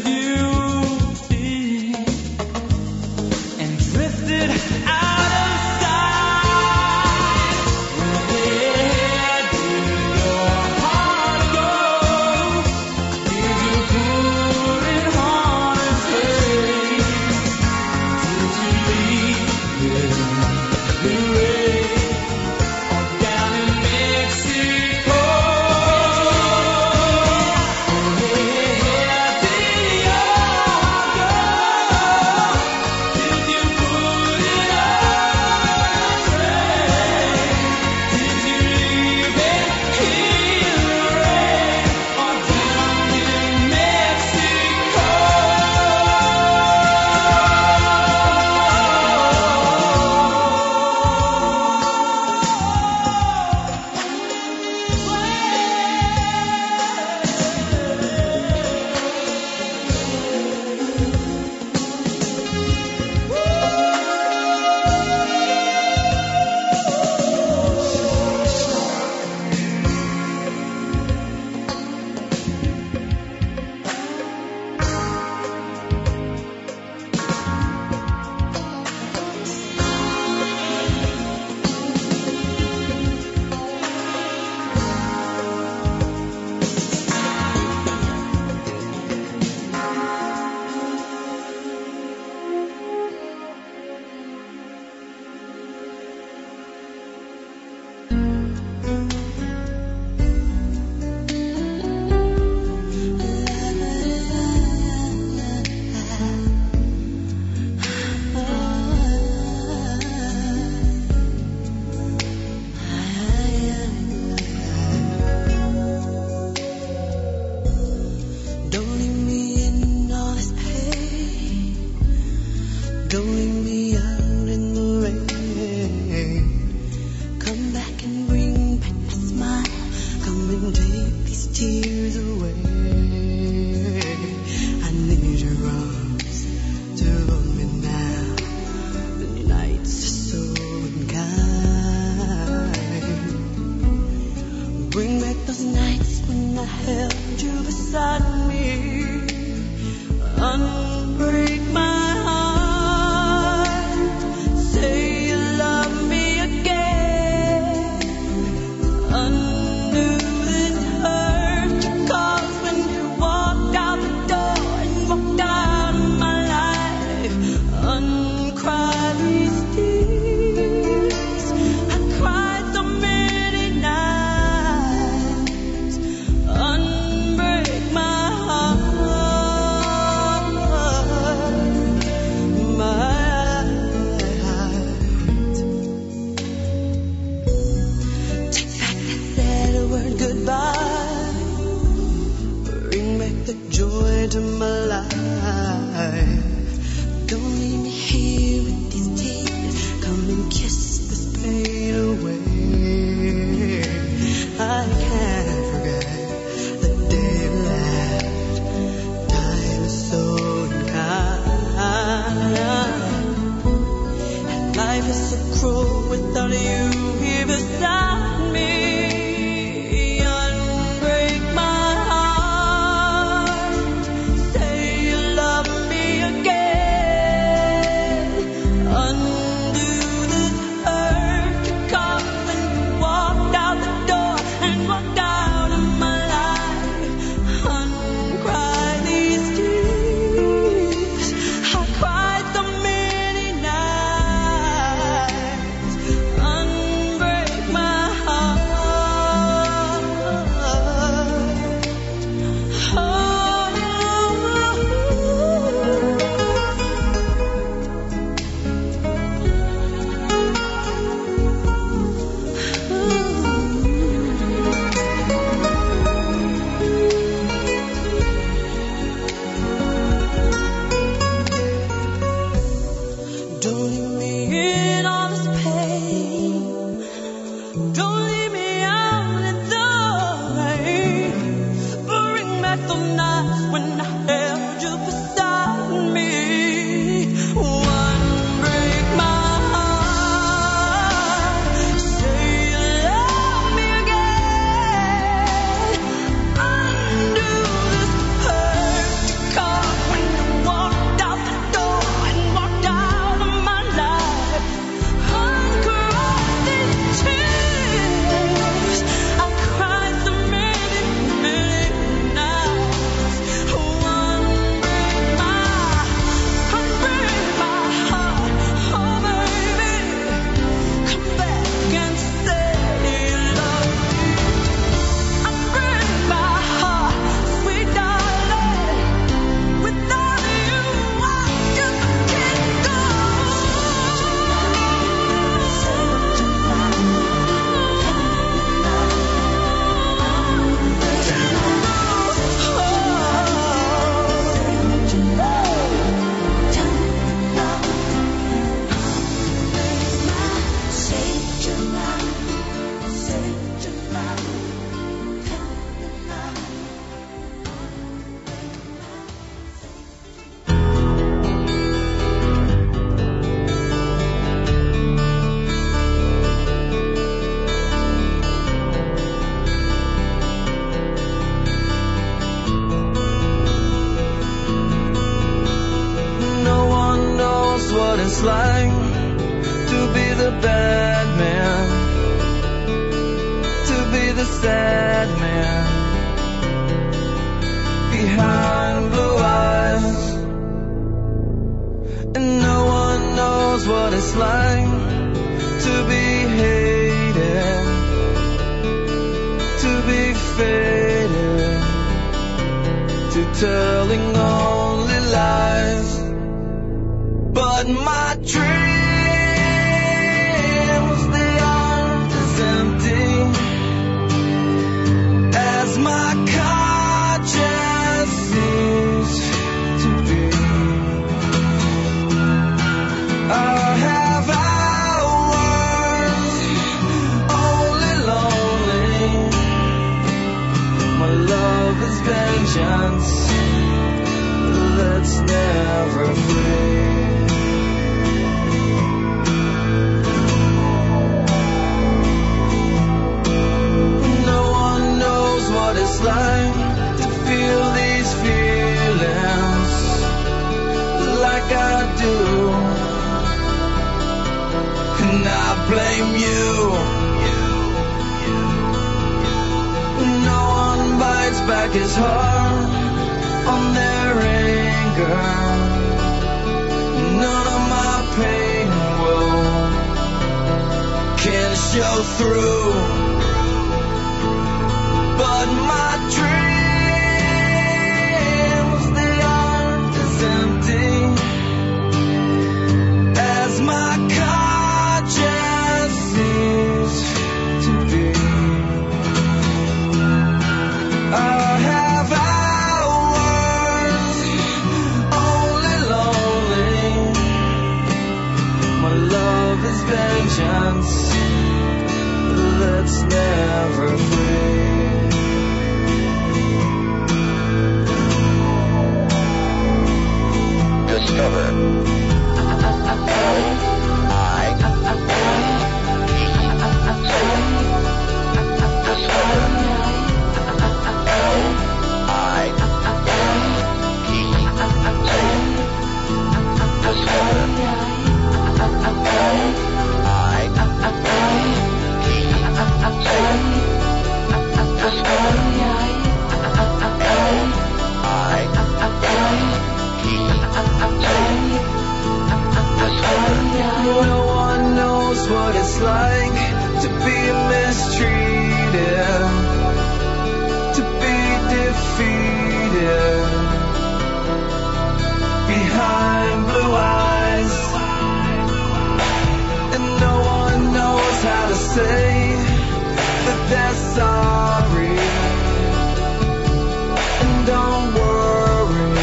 beauty and drifted out of sight. Where did your heart go? Did you put it on a train? Did you leave it in the rain or down in Mexico? Say you love me again. it's like to be the bad man, to be the sad man behind blue eyes. And no one knows what it's like to be hated, to be faded, to telling only lies. But my dreams, they aren't as empty as my conscience seems to be. I have hours only lonely. My love is vengeance that's never free. No one knows what it's like to feel these feelings like I do. And I blame you. No one bites back his heart on their anger. None of my pain will can show through. But my dreams, they aren't as empty as my conscience seems to be. I have hours only lonely. My love is vengeance that's never free. Discover. No one knows what it's like to be mistreated, to be defeated behind blue eyes. And no one knows how to say that they're sorry. And don't worry,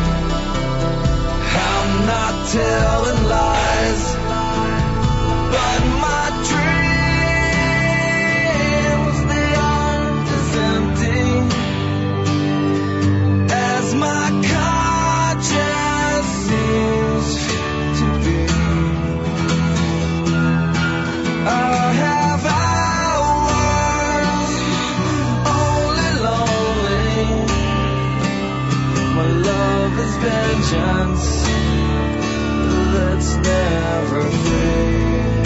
I'm not telling lies. But my dreams, they aren't as empty as my conscience seems to be. I have hours only lonely. My love is vengeance that's never free.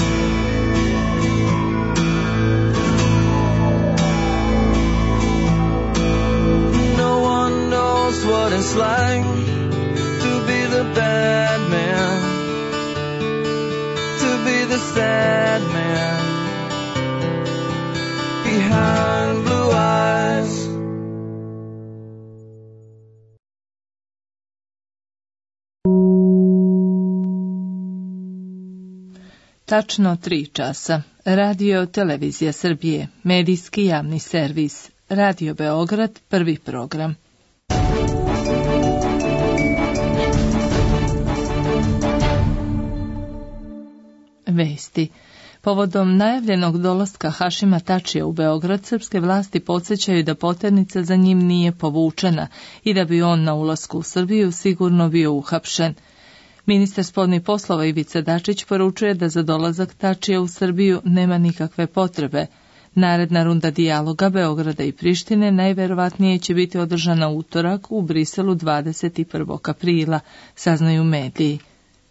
What it's like to be the bad man, to be the sad man behind blue eyes. Tačno tri časa. Radio Televizija Srbije, medijski javni servis. Radio Beograd, prvi program. Vesti. Povodom najavljenog dolaska Hašima Tačija u Beograd, srpske vlasti podsjećaju da poternica za njim nije povučena i da bi on na ulasku u Srbiju sigurno bio uhapšen. Ministar spoljnih poslova Ivica Dačić poručuje da za dolazak Tačija u Srbiju nema nikakve potrebe. Naredna runda dijaloga Beograda i Prištine najverovatnije će biti održana utorak u Briselu dvadeset prvog aprila, saznaju mediji.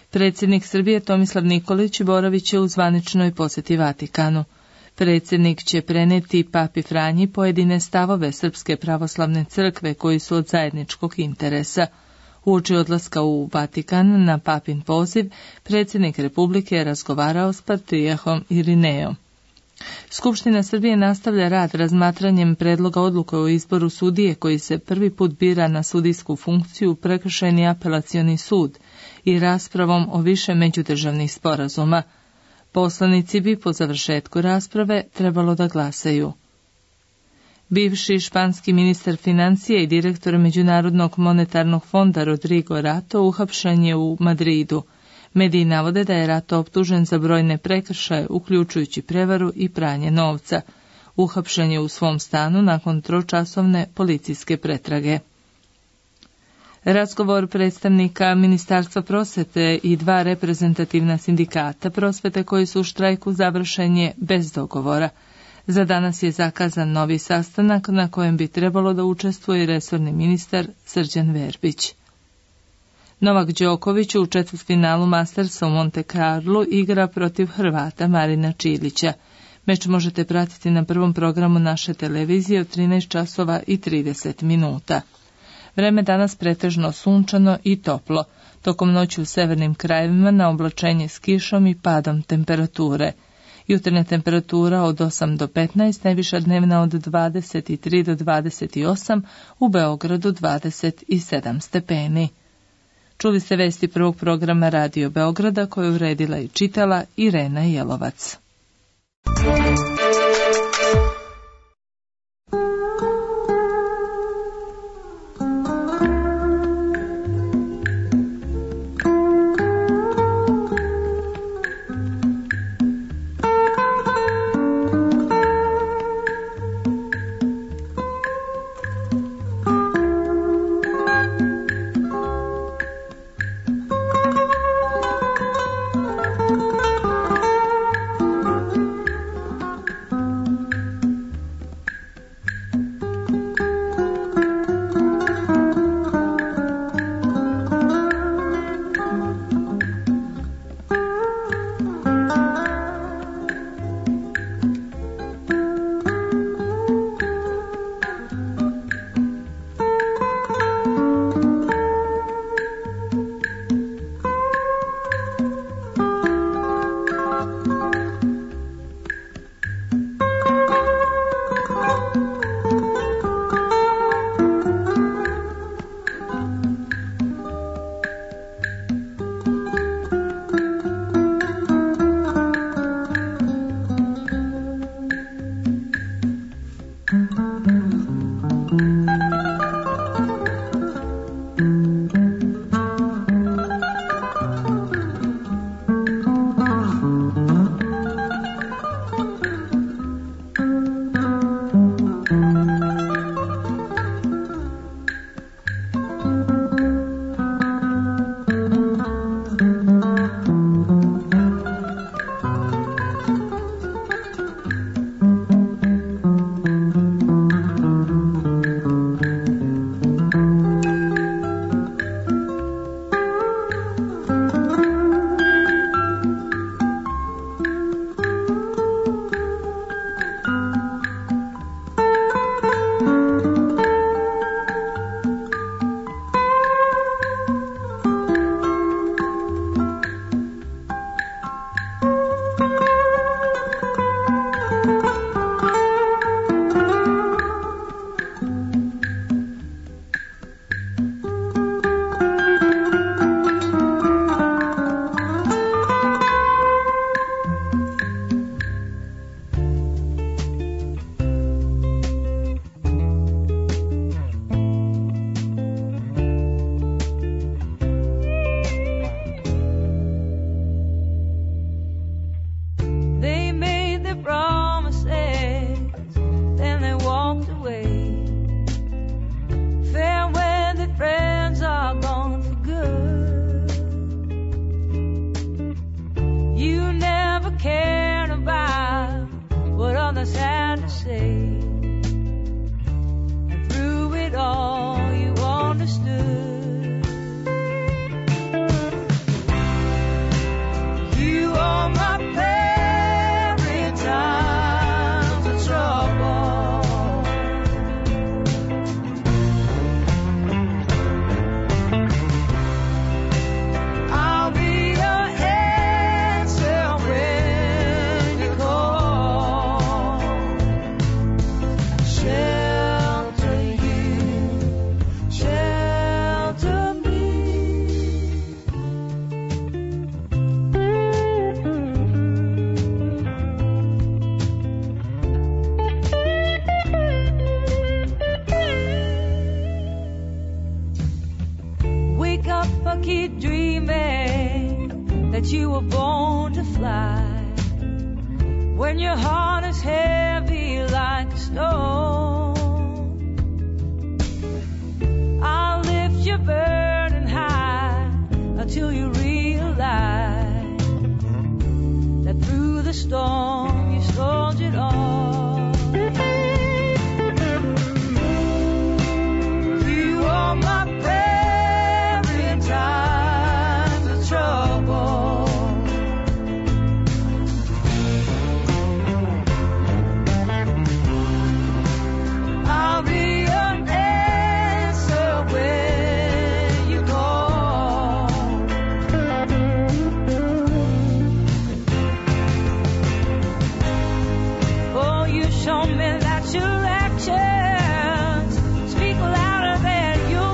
Predsjednik Srbije Tomislav Nikolić boravit će u zvaničnoj posjeti Vatikanu. Predsjednik će preneti Papi Franji pojedine stavove Srpske pravoslavne crkve koji su od zajedničkog interesa. Uoči odlaska u Vatikan na papin poziv, predsjednik Republike je razgovarao s patrijahom Irinejom. Skupština Srbije nastavlja rad razmatranjem predloga odluke o izboru sudije koji se prvi put bira na sudijsku funkciju Prekršajni apelacioni sud i raspravom o više međudržavnih sporazuma. Poslanici bi po završetku rasprave trebalo da glasaju. Bivši španski ministar financije i direktor Međunarodnog monetarnog fonda Rodrigo Rato uhapšen je u Madridu. Mediji navode da je Rato optužen za brojne prekršaje, uključujući prevaru i pranje novca. Uhapšen je u svom stanu nakon tročasovne policijske pretrage. Razgovor predstavnika Ministarstva prosvete i dva reprezentativna sindikata prosvete koji su u štrajku završen je bez dogovora. Za danas je zakazan novi sastanak na kojem bi trebalo da učestvuje resorni ministar Srđan Verbić. Novak Đoković u četvrtfinalu Mastersa u Monte Carlo igra protiv Hrvata Marina Čilića. Meč možete pratiti na prvom programu naše televizije od trinaest časova i trideset minuta. Vreme danas pretežno sunčano i toplo. Tokom noći u severnim krajevima na oblačenje s kišom i padom temperature. Jutarnja temperatura od osam do petnaest, najviša dnevna od dvadeset tri do dvadeset osam, u Beogradu dvadeset sedam stepeni. Čuli ste vesti prvog programa Radio Beograda koju je uredila i čitala Irena Jelovac. but keep dreaming that you were born to fly. When your heart is heavy like a stone, I'll lift your burden high until you realize that through the storm you soldiered on. You are my prayer in times of trouble. I'll be your answer when you call. Oh, you show me that your actions speak louder than your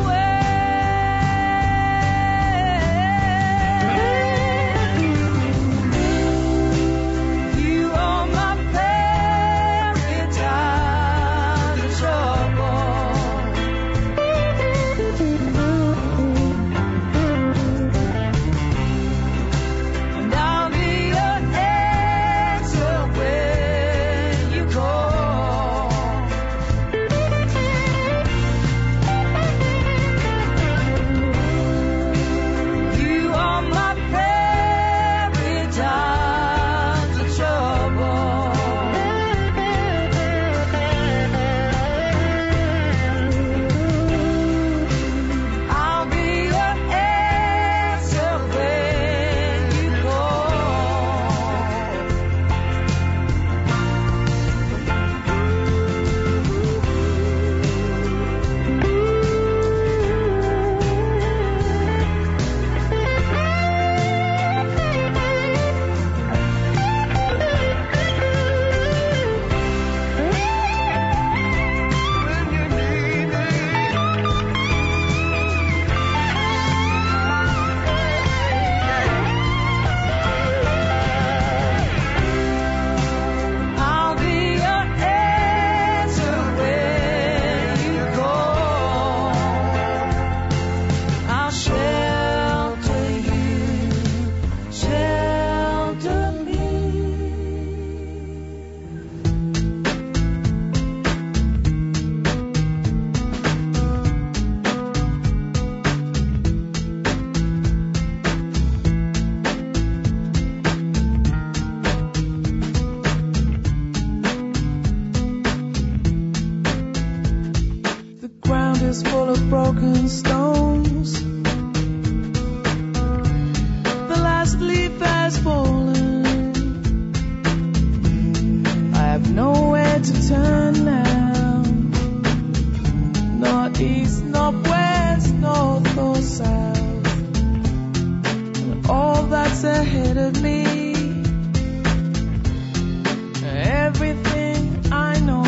words. You are my prayer in times of trouble. And I'll be your answer when you call. You are my prayer in times of trouble. I'll be your answer when you I'll be your answer when you call. I'll shelter you, shelter me. The ground is full of broken stones. The last leaf has fallen. I have nowhere to turn now. Not east, not west, north or south. And all that's ahead of me. Everything I know.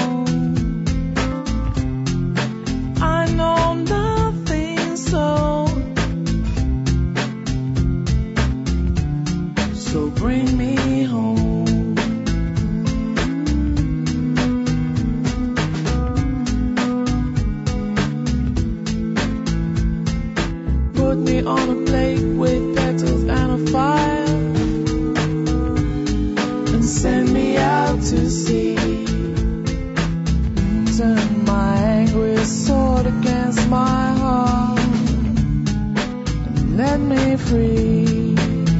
I know nothing, so so bring me home. Put me on a plate with petals and a fire, and send me out to sea. Turn my angry sword against my heart and let me free.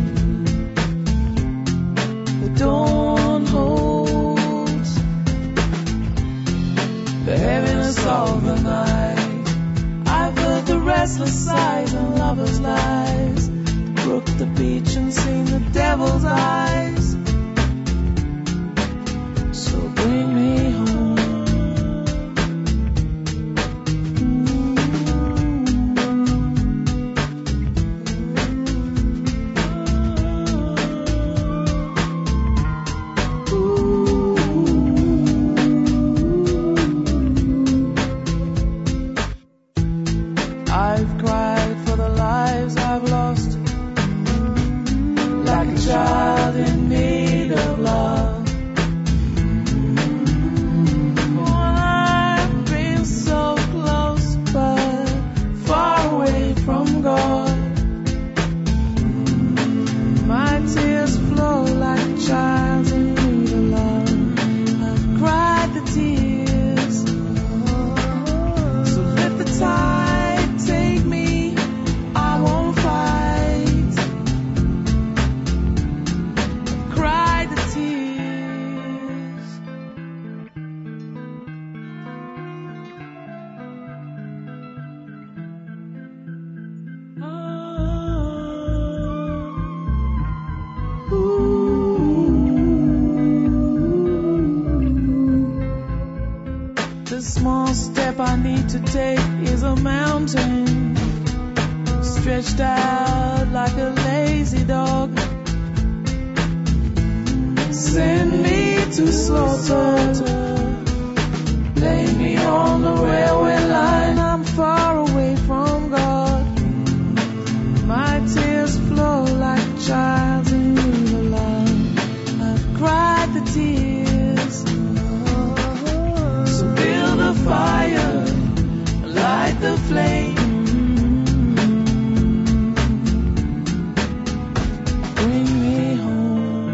The dawn holds the heaviness of the night. I've heard the restless sighs and lovers' lies, crooked the beach and seen the devil's eyes. So bring me home. I've cried for the lives I've lost, like a child in need of love. Oh, I've been so close, but far away from God. to take is a mountain, stretched out like a lazy dog. Send me to slaughter, lay me on the railway line. I'm far away from God. My tears flow like a child's in the line. I've cried the tears. So build a fire, light the flame. Bring me home.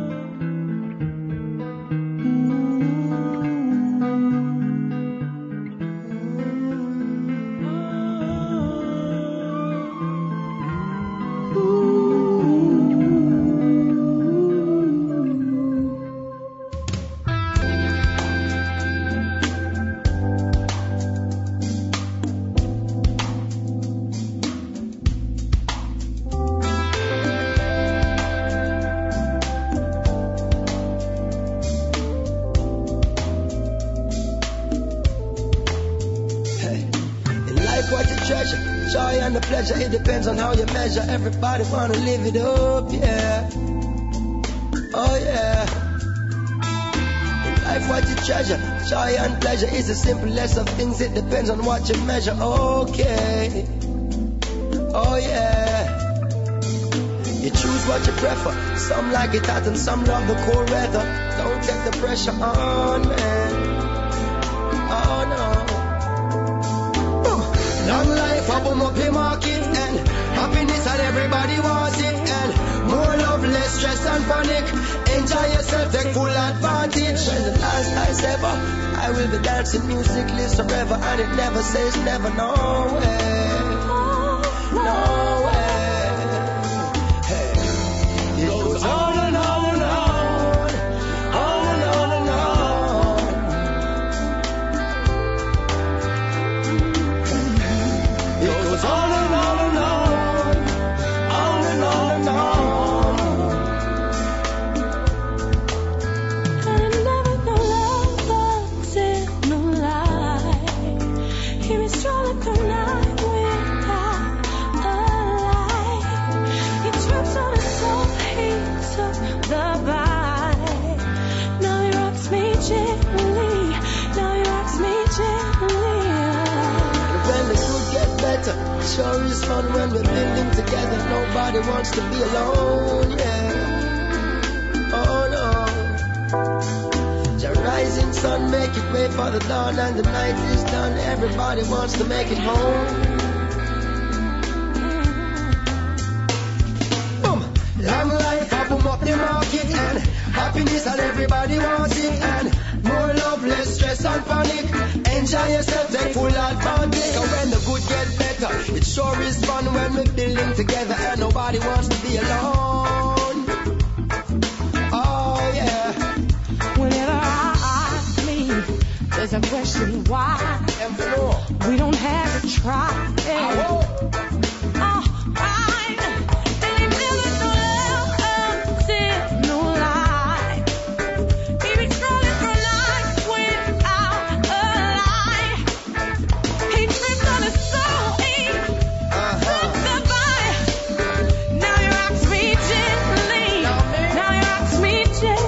It depends on how you measure. Everybody wanna live it up, yeah. Oh yeah. In life, what you treasure, joy and pleasure is the simplest of things. It depends on what you measure. Okay. Oh yeah. You choose what you prefer. Some like it hot and some love the cool weather. Don't take the pressure on, man. Oh no. Long life, I boom up the market, and happiness and everybody wants it, and more love, less stress and panic. Enjoy yourself, take full advantage. When the last night ever, I will be dancing, music lives forever, and it never says never, no way, no way. Hey, it goes on and on and on, on and on and on. It goes on and on and on, on and on and on. I never know love bugs in no light. Hear me strolling through night without a light. He trips on his soul, he took the bite. Now he rocks me gently, now he rocks me gently. When the good get better, sure is fun when we're building together. Nobody wants to be alone, yeah. Oh no. The rising sun make it way for the dawn, and the night is done. Everybody wants to make it home. Boom. Long life, I boom up the market, and happiness and everybody wants it, and more love, less stress and panic. Enjoy yourself, take full advantage. And when the good get better, it sure is fun when we're building together, and nobody wants to be alone. Oh yeah. Whenever I ask me, there's a question why we don't have to try. Oh, right. And he never know love until no light. He be scrolling through night without a light. He trips on his soul, he took the bite. Now he rocks me gently, now he rocks me gently.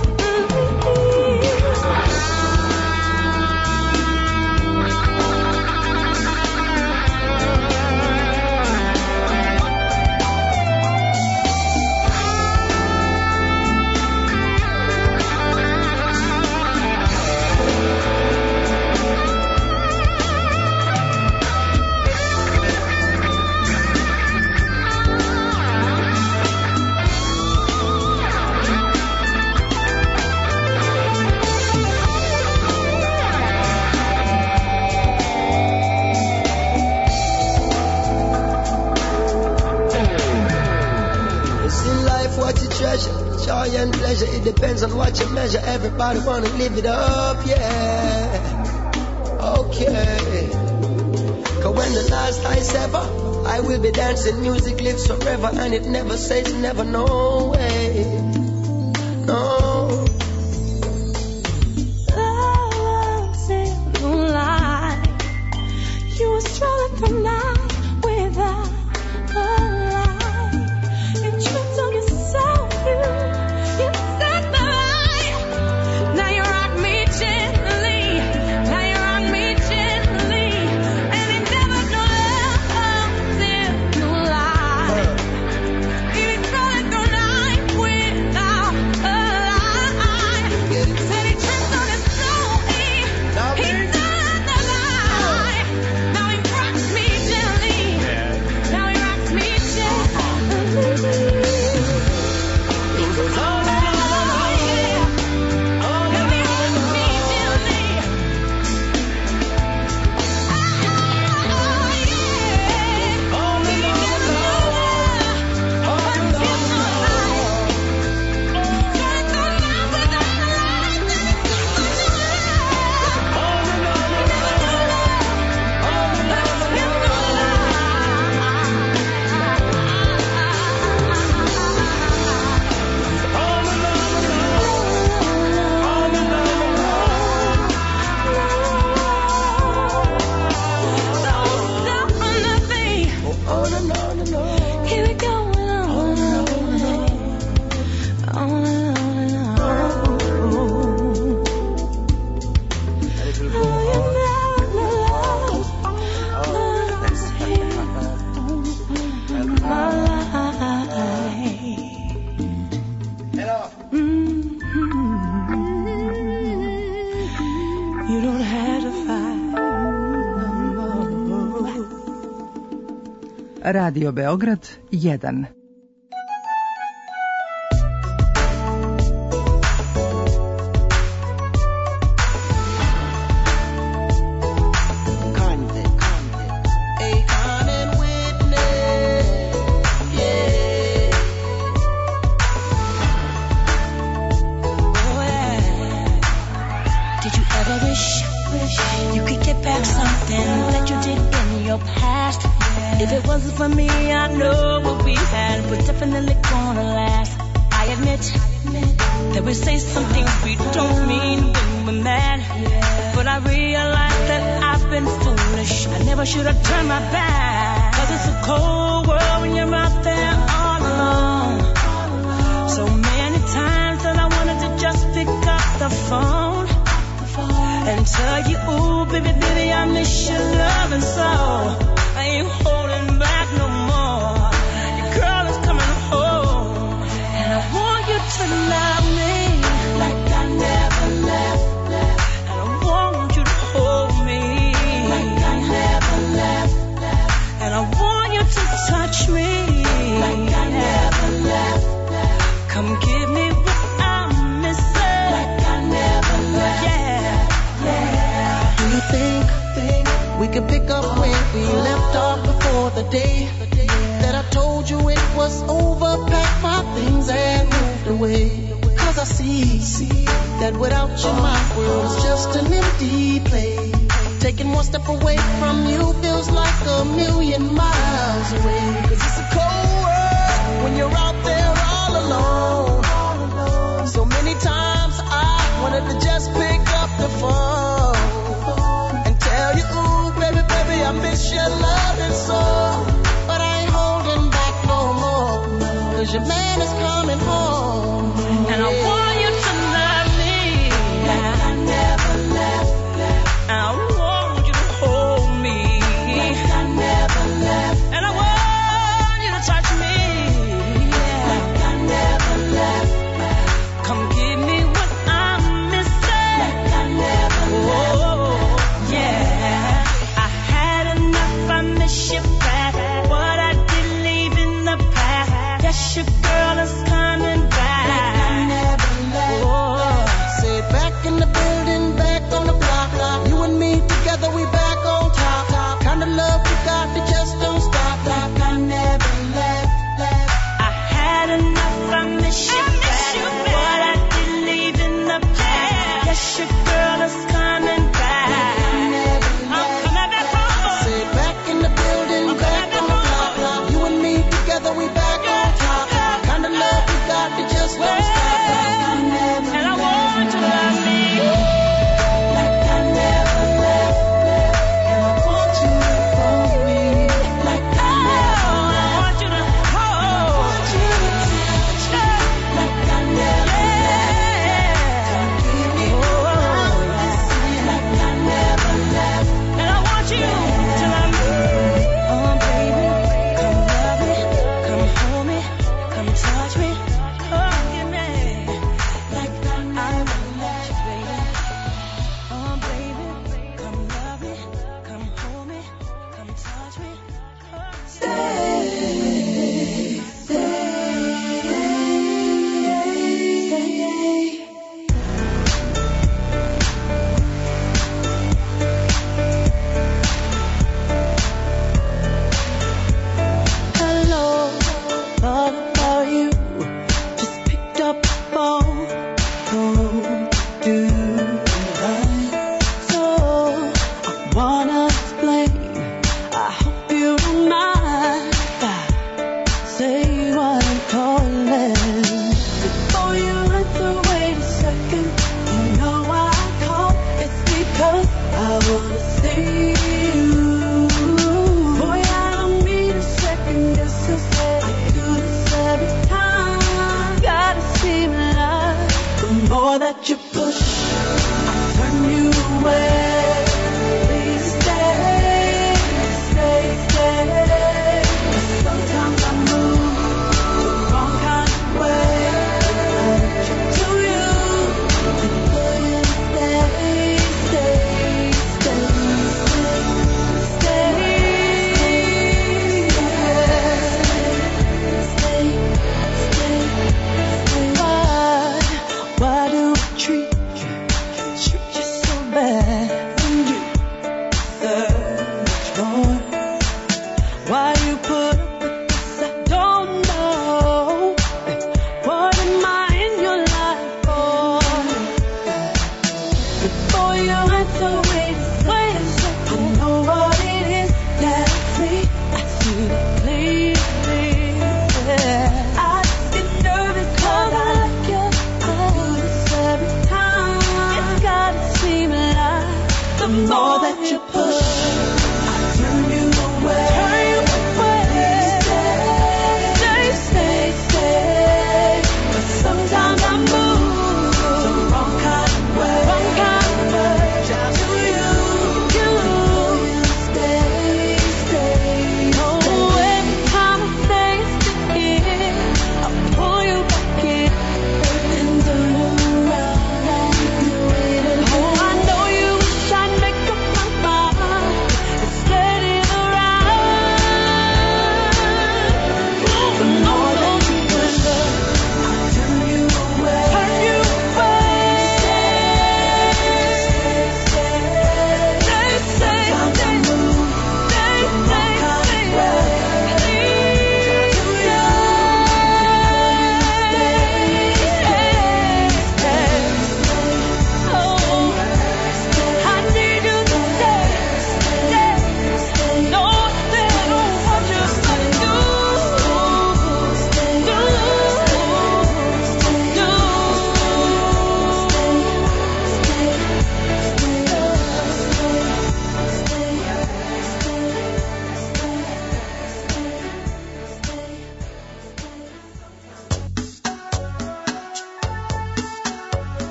Joy and pleasure, it depends on what you measure. Everybody wanna live it up, yeah. Okay. Cause when the last night's ever, I will be dancing, music lives forever, and it never says never, no way. No. Love's in moonlight. on and on and on. Keep it going on, on and on and on. on and on and on. It will go on. You don't have to fight. Radio Beograd jedan. If it wasn't for me, I know what we had was definitely gonna last. I admit that we say some things we don't mean when we're mad. But I realize that I've been foolish. I never should have turned my back. Cause it's a cold world when you're out there all alone. So many times that I wanted to just pick up the phone and tell you, ooh, baby, baby, I miss your loving so. I ain't holding back no more. Your girl is coming home, and I want you to love me like I never left. And I want you to hold me like I never left. And I want you to touch me like I never left. Come give me what I'm missing like I never left. Yeah, yeah. Do you think, think we could pick up where we left off before the day that I told you it was over? Packed my things and moved away. Cause I see, see that without you my world's just an empty place. Taking one step away from you feels like a million miles away. Cause it's a cold world when you're out there all alone. So many times I wanted to just pick up the phone and tell you, ooh, baby, baby, I miss your loving so. But I ain't holding back no more. Cause your man is coming home. And I want you to love me like I never left. And I want you to hold me like I never left. And I want you to touch me like I never left. Come give me what I'm missing like I never left. Oh, yeah. I had enough, I miss you back. What I did leave in the past. Yes, your girl is coming back like I never left. Oh, say back in the building, back on the block. You and me together, we back on top. Kind of love we got that just don't stop like I never left. I had enough, I miss you back. What I did leave in the past. Yes, your girl is coming back. I'm coming back home. Say back in the building, back on the block. You and me together, we back on top. Kind of love we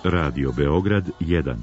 Radio Beograd jedan.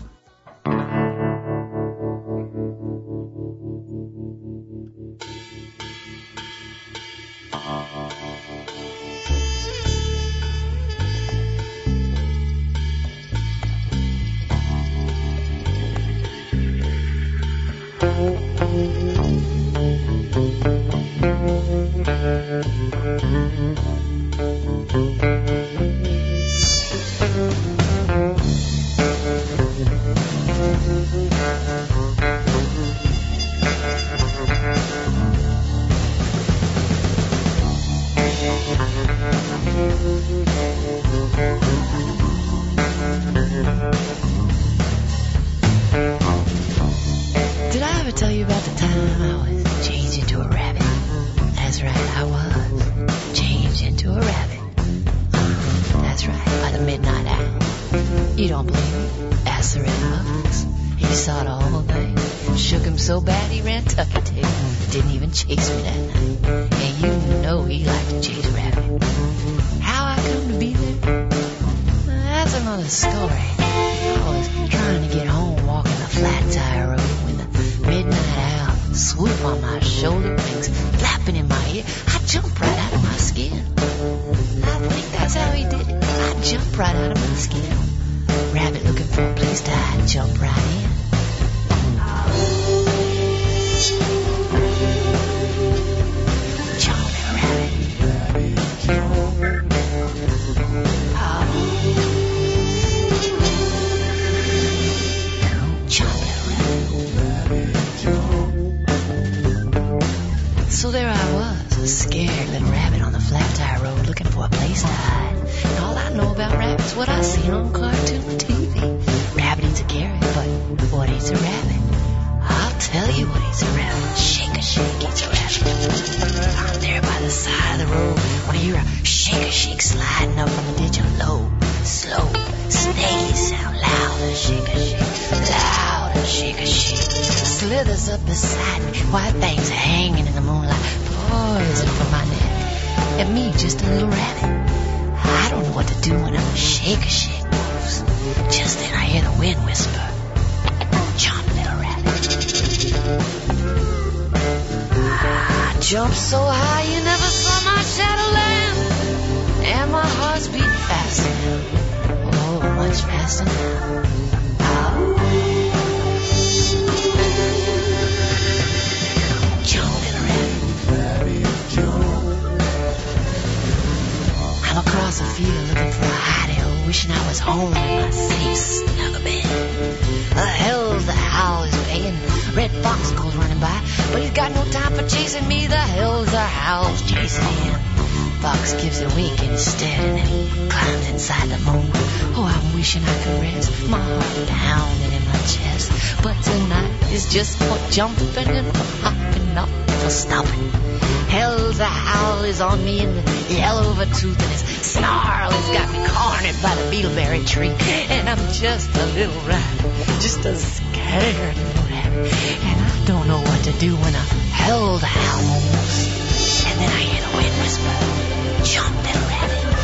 Jumping and hopping up for stopping. Hell's a howl is on me in the yellow of a tooth, and his snarl has got me cornered by the beetleberry tree. And I'm just a little rabbit, just a scared little rabbit, and I don't know what to do when I hell the howl almost. And then I hear the wind whisper, "Jump, little rabbit."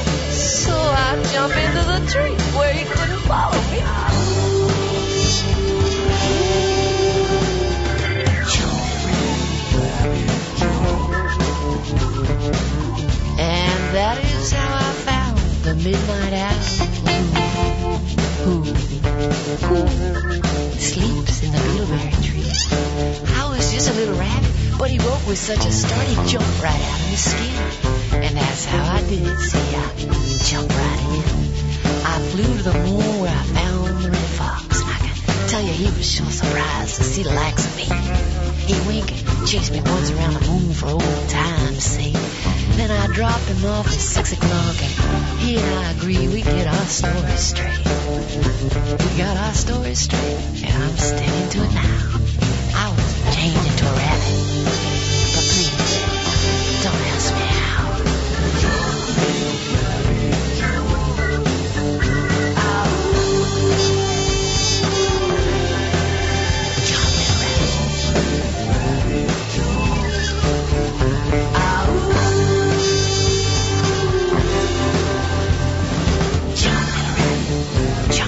So I jump into the tree where he couldn't follow me. And that is how I found the midnight owl who, who, who sleeps in the beetleberry tree. I was just a little rabbit, but he woke with such a start he jumped right out of his skin. And that's how I did it, see, I jumped right in. I flew to the moon where I found the red fox, and I can tell you he was sure surprised to see the likes of me. He winked and chased me once around the moon for old time's sake. Then I dropped him off at six o'clock, and he and I agreed we'd get our story straight. We got our story straight, and I'm sticking to it now. I was changed into a rabbit, but please, don't ask me how. Jump,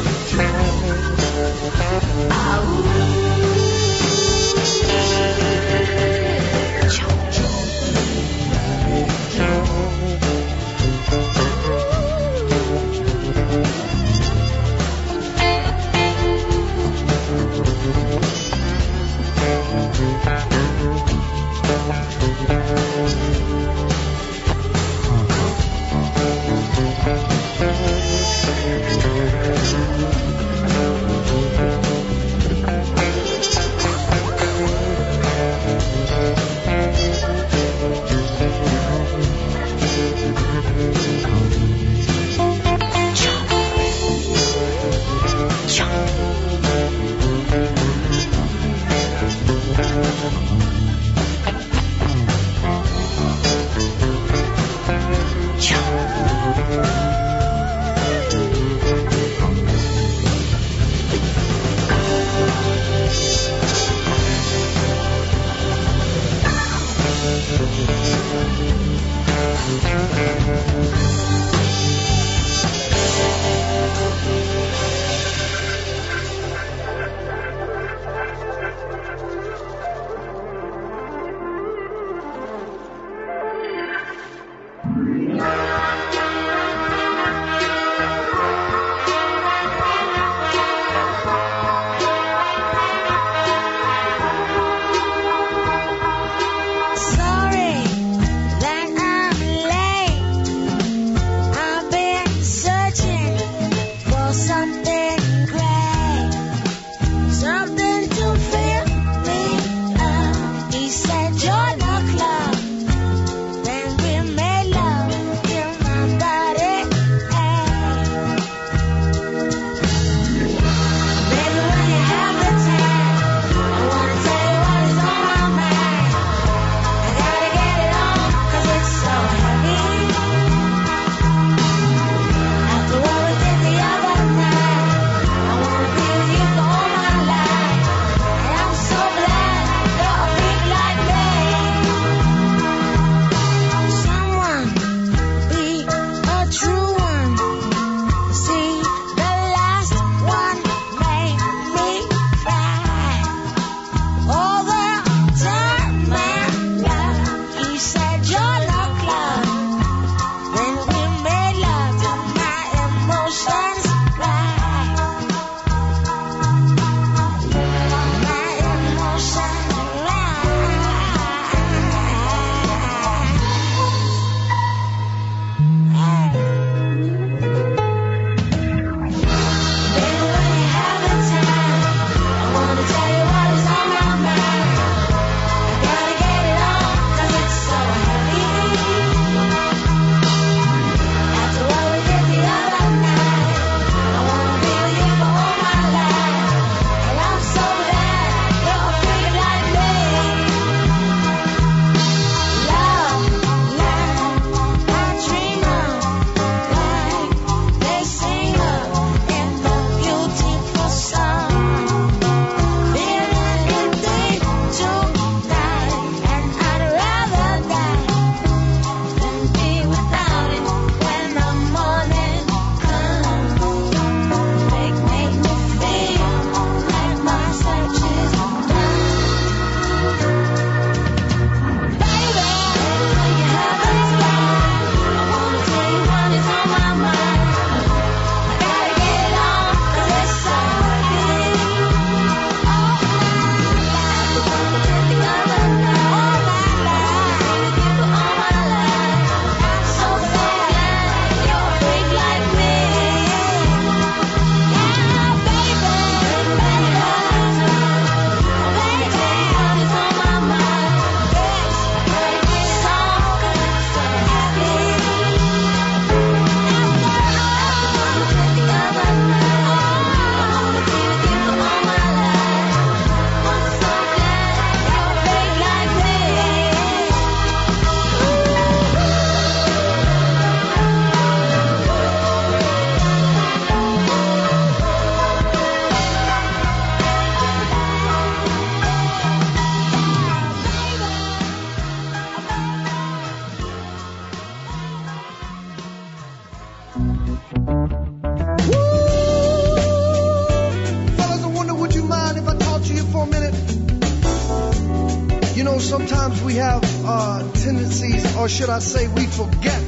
sometimes we have uh, tendencies, or should I say we forget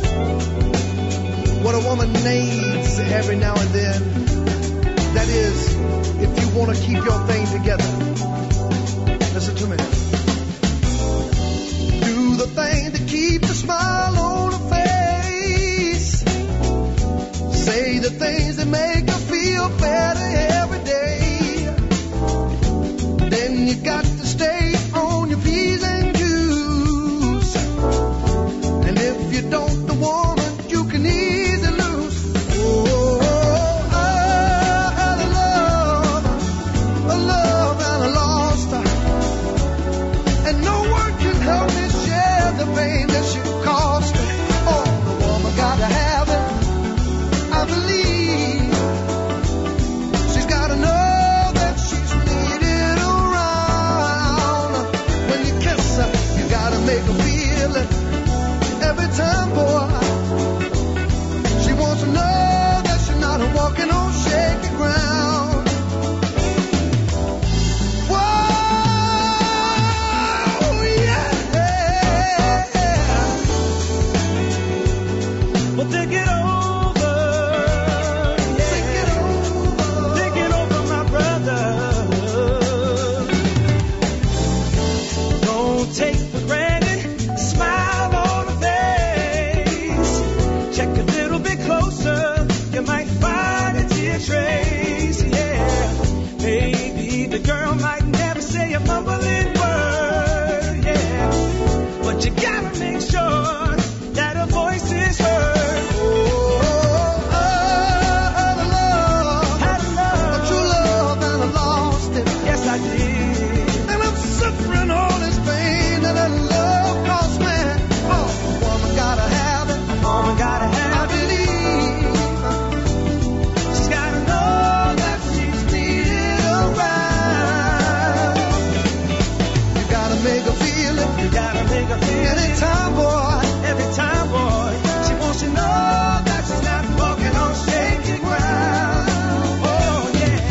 what a woman needs every now and then. That is, if you want to keep your thing together. Listen to me. Do the thing to keep the smile on her face. Say the things that make her feel better every day. Then you got to stay on your P's and Q's. And if you don't, the woman you can easily lose. Oh, I had a to make her feel anytime, boy, every time, boy. She wants to know that she's not walking on shaky ground. Oh, yeah.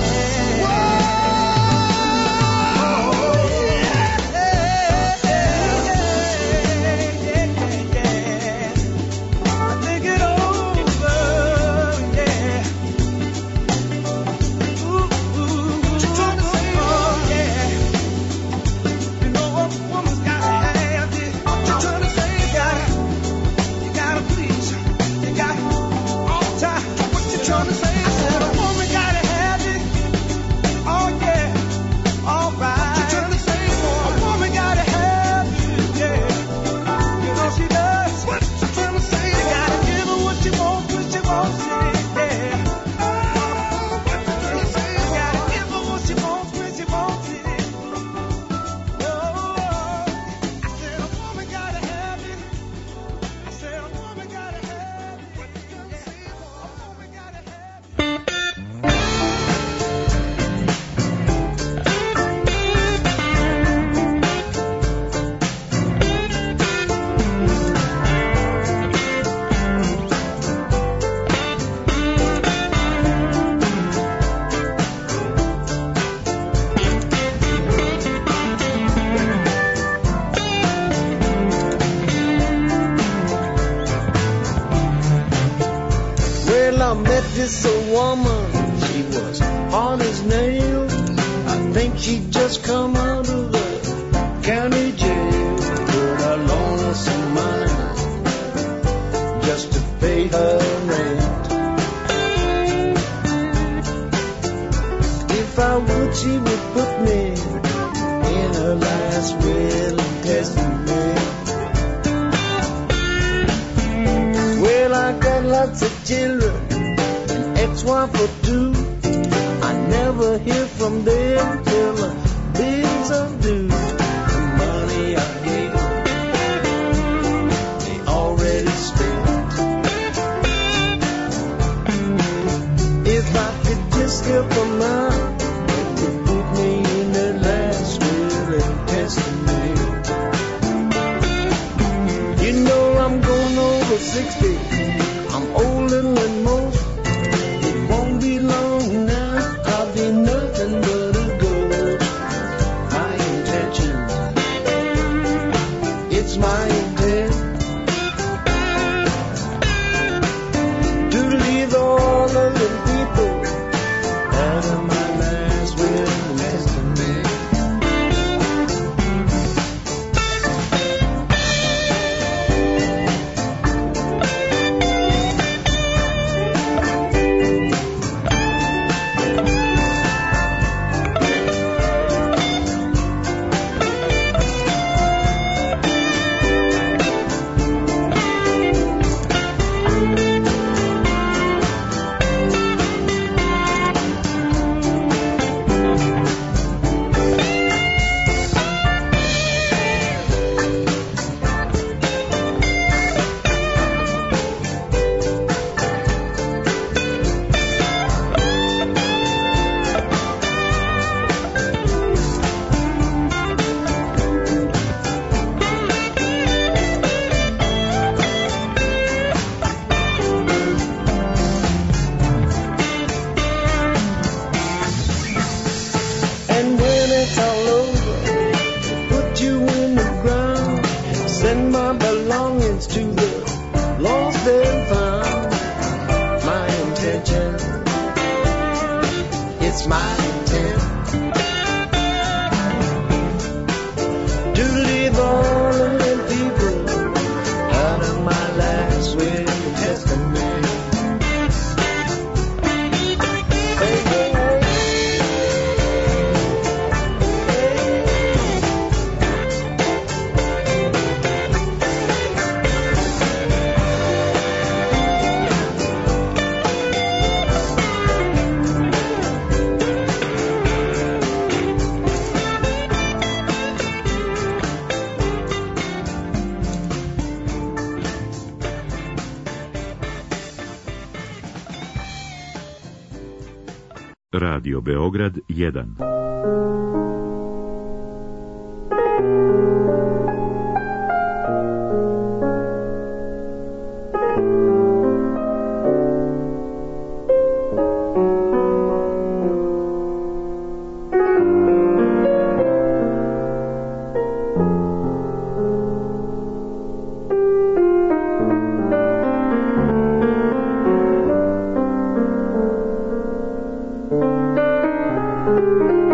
This a woman, she was hard as nails. I think she'd just come out of the county jail. But I loaned her some money just to pay her rent. If I would, she would put me in her last will and testament. Well, I got lots of children, ex-wife or two. I never hear from them till the bills are due. The money I gave them, they already spent. If I could just help them out, they could put me in their last will and testament. You know I'm going over sixty, I'm older than most. Long now, I'll be nothing but a ghost. My intention, it's my intent to leave all of the people out of my last will and testament. Radio Beograd jedan. Thank you.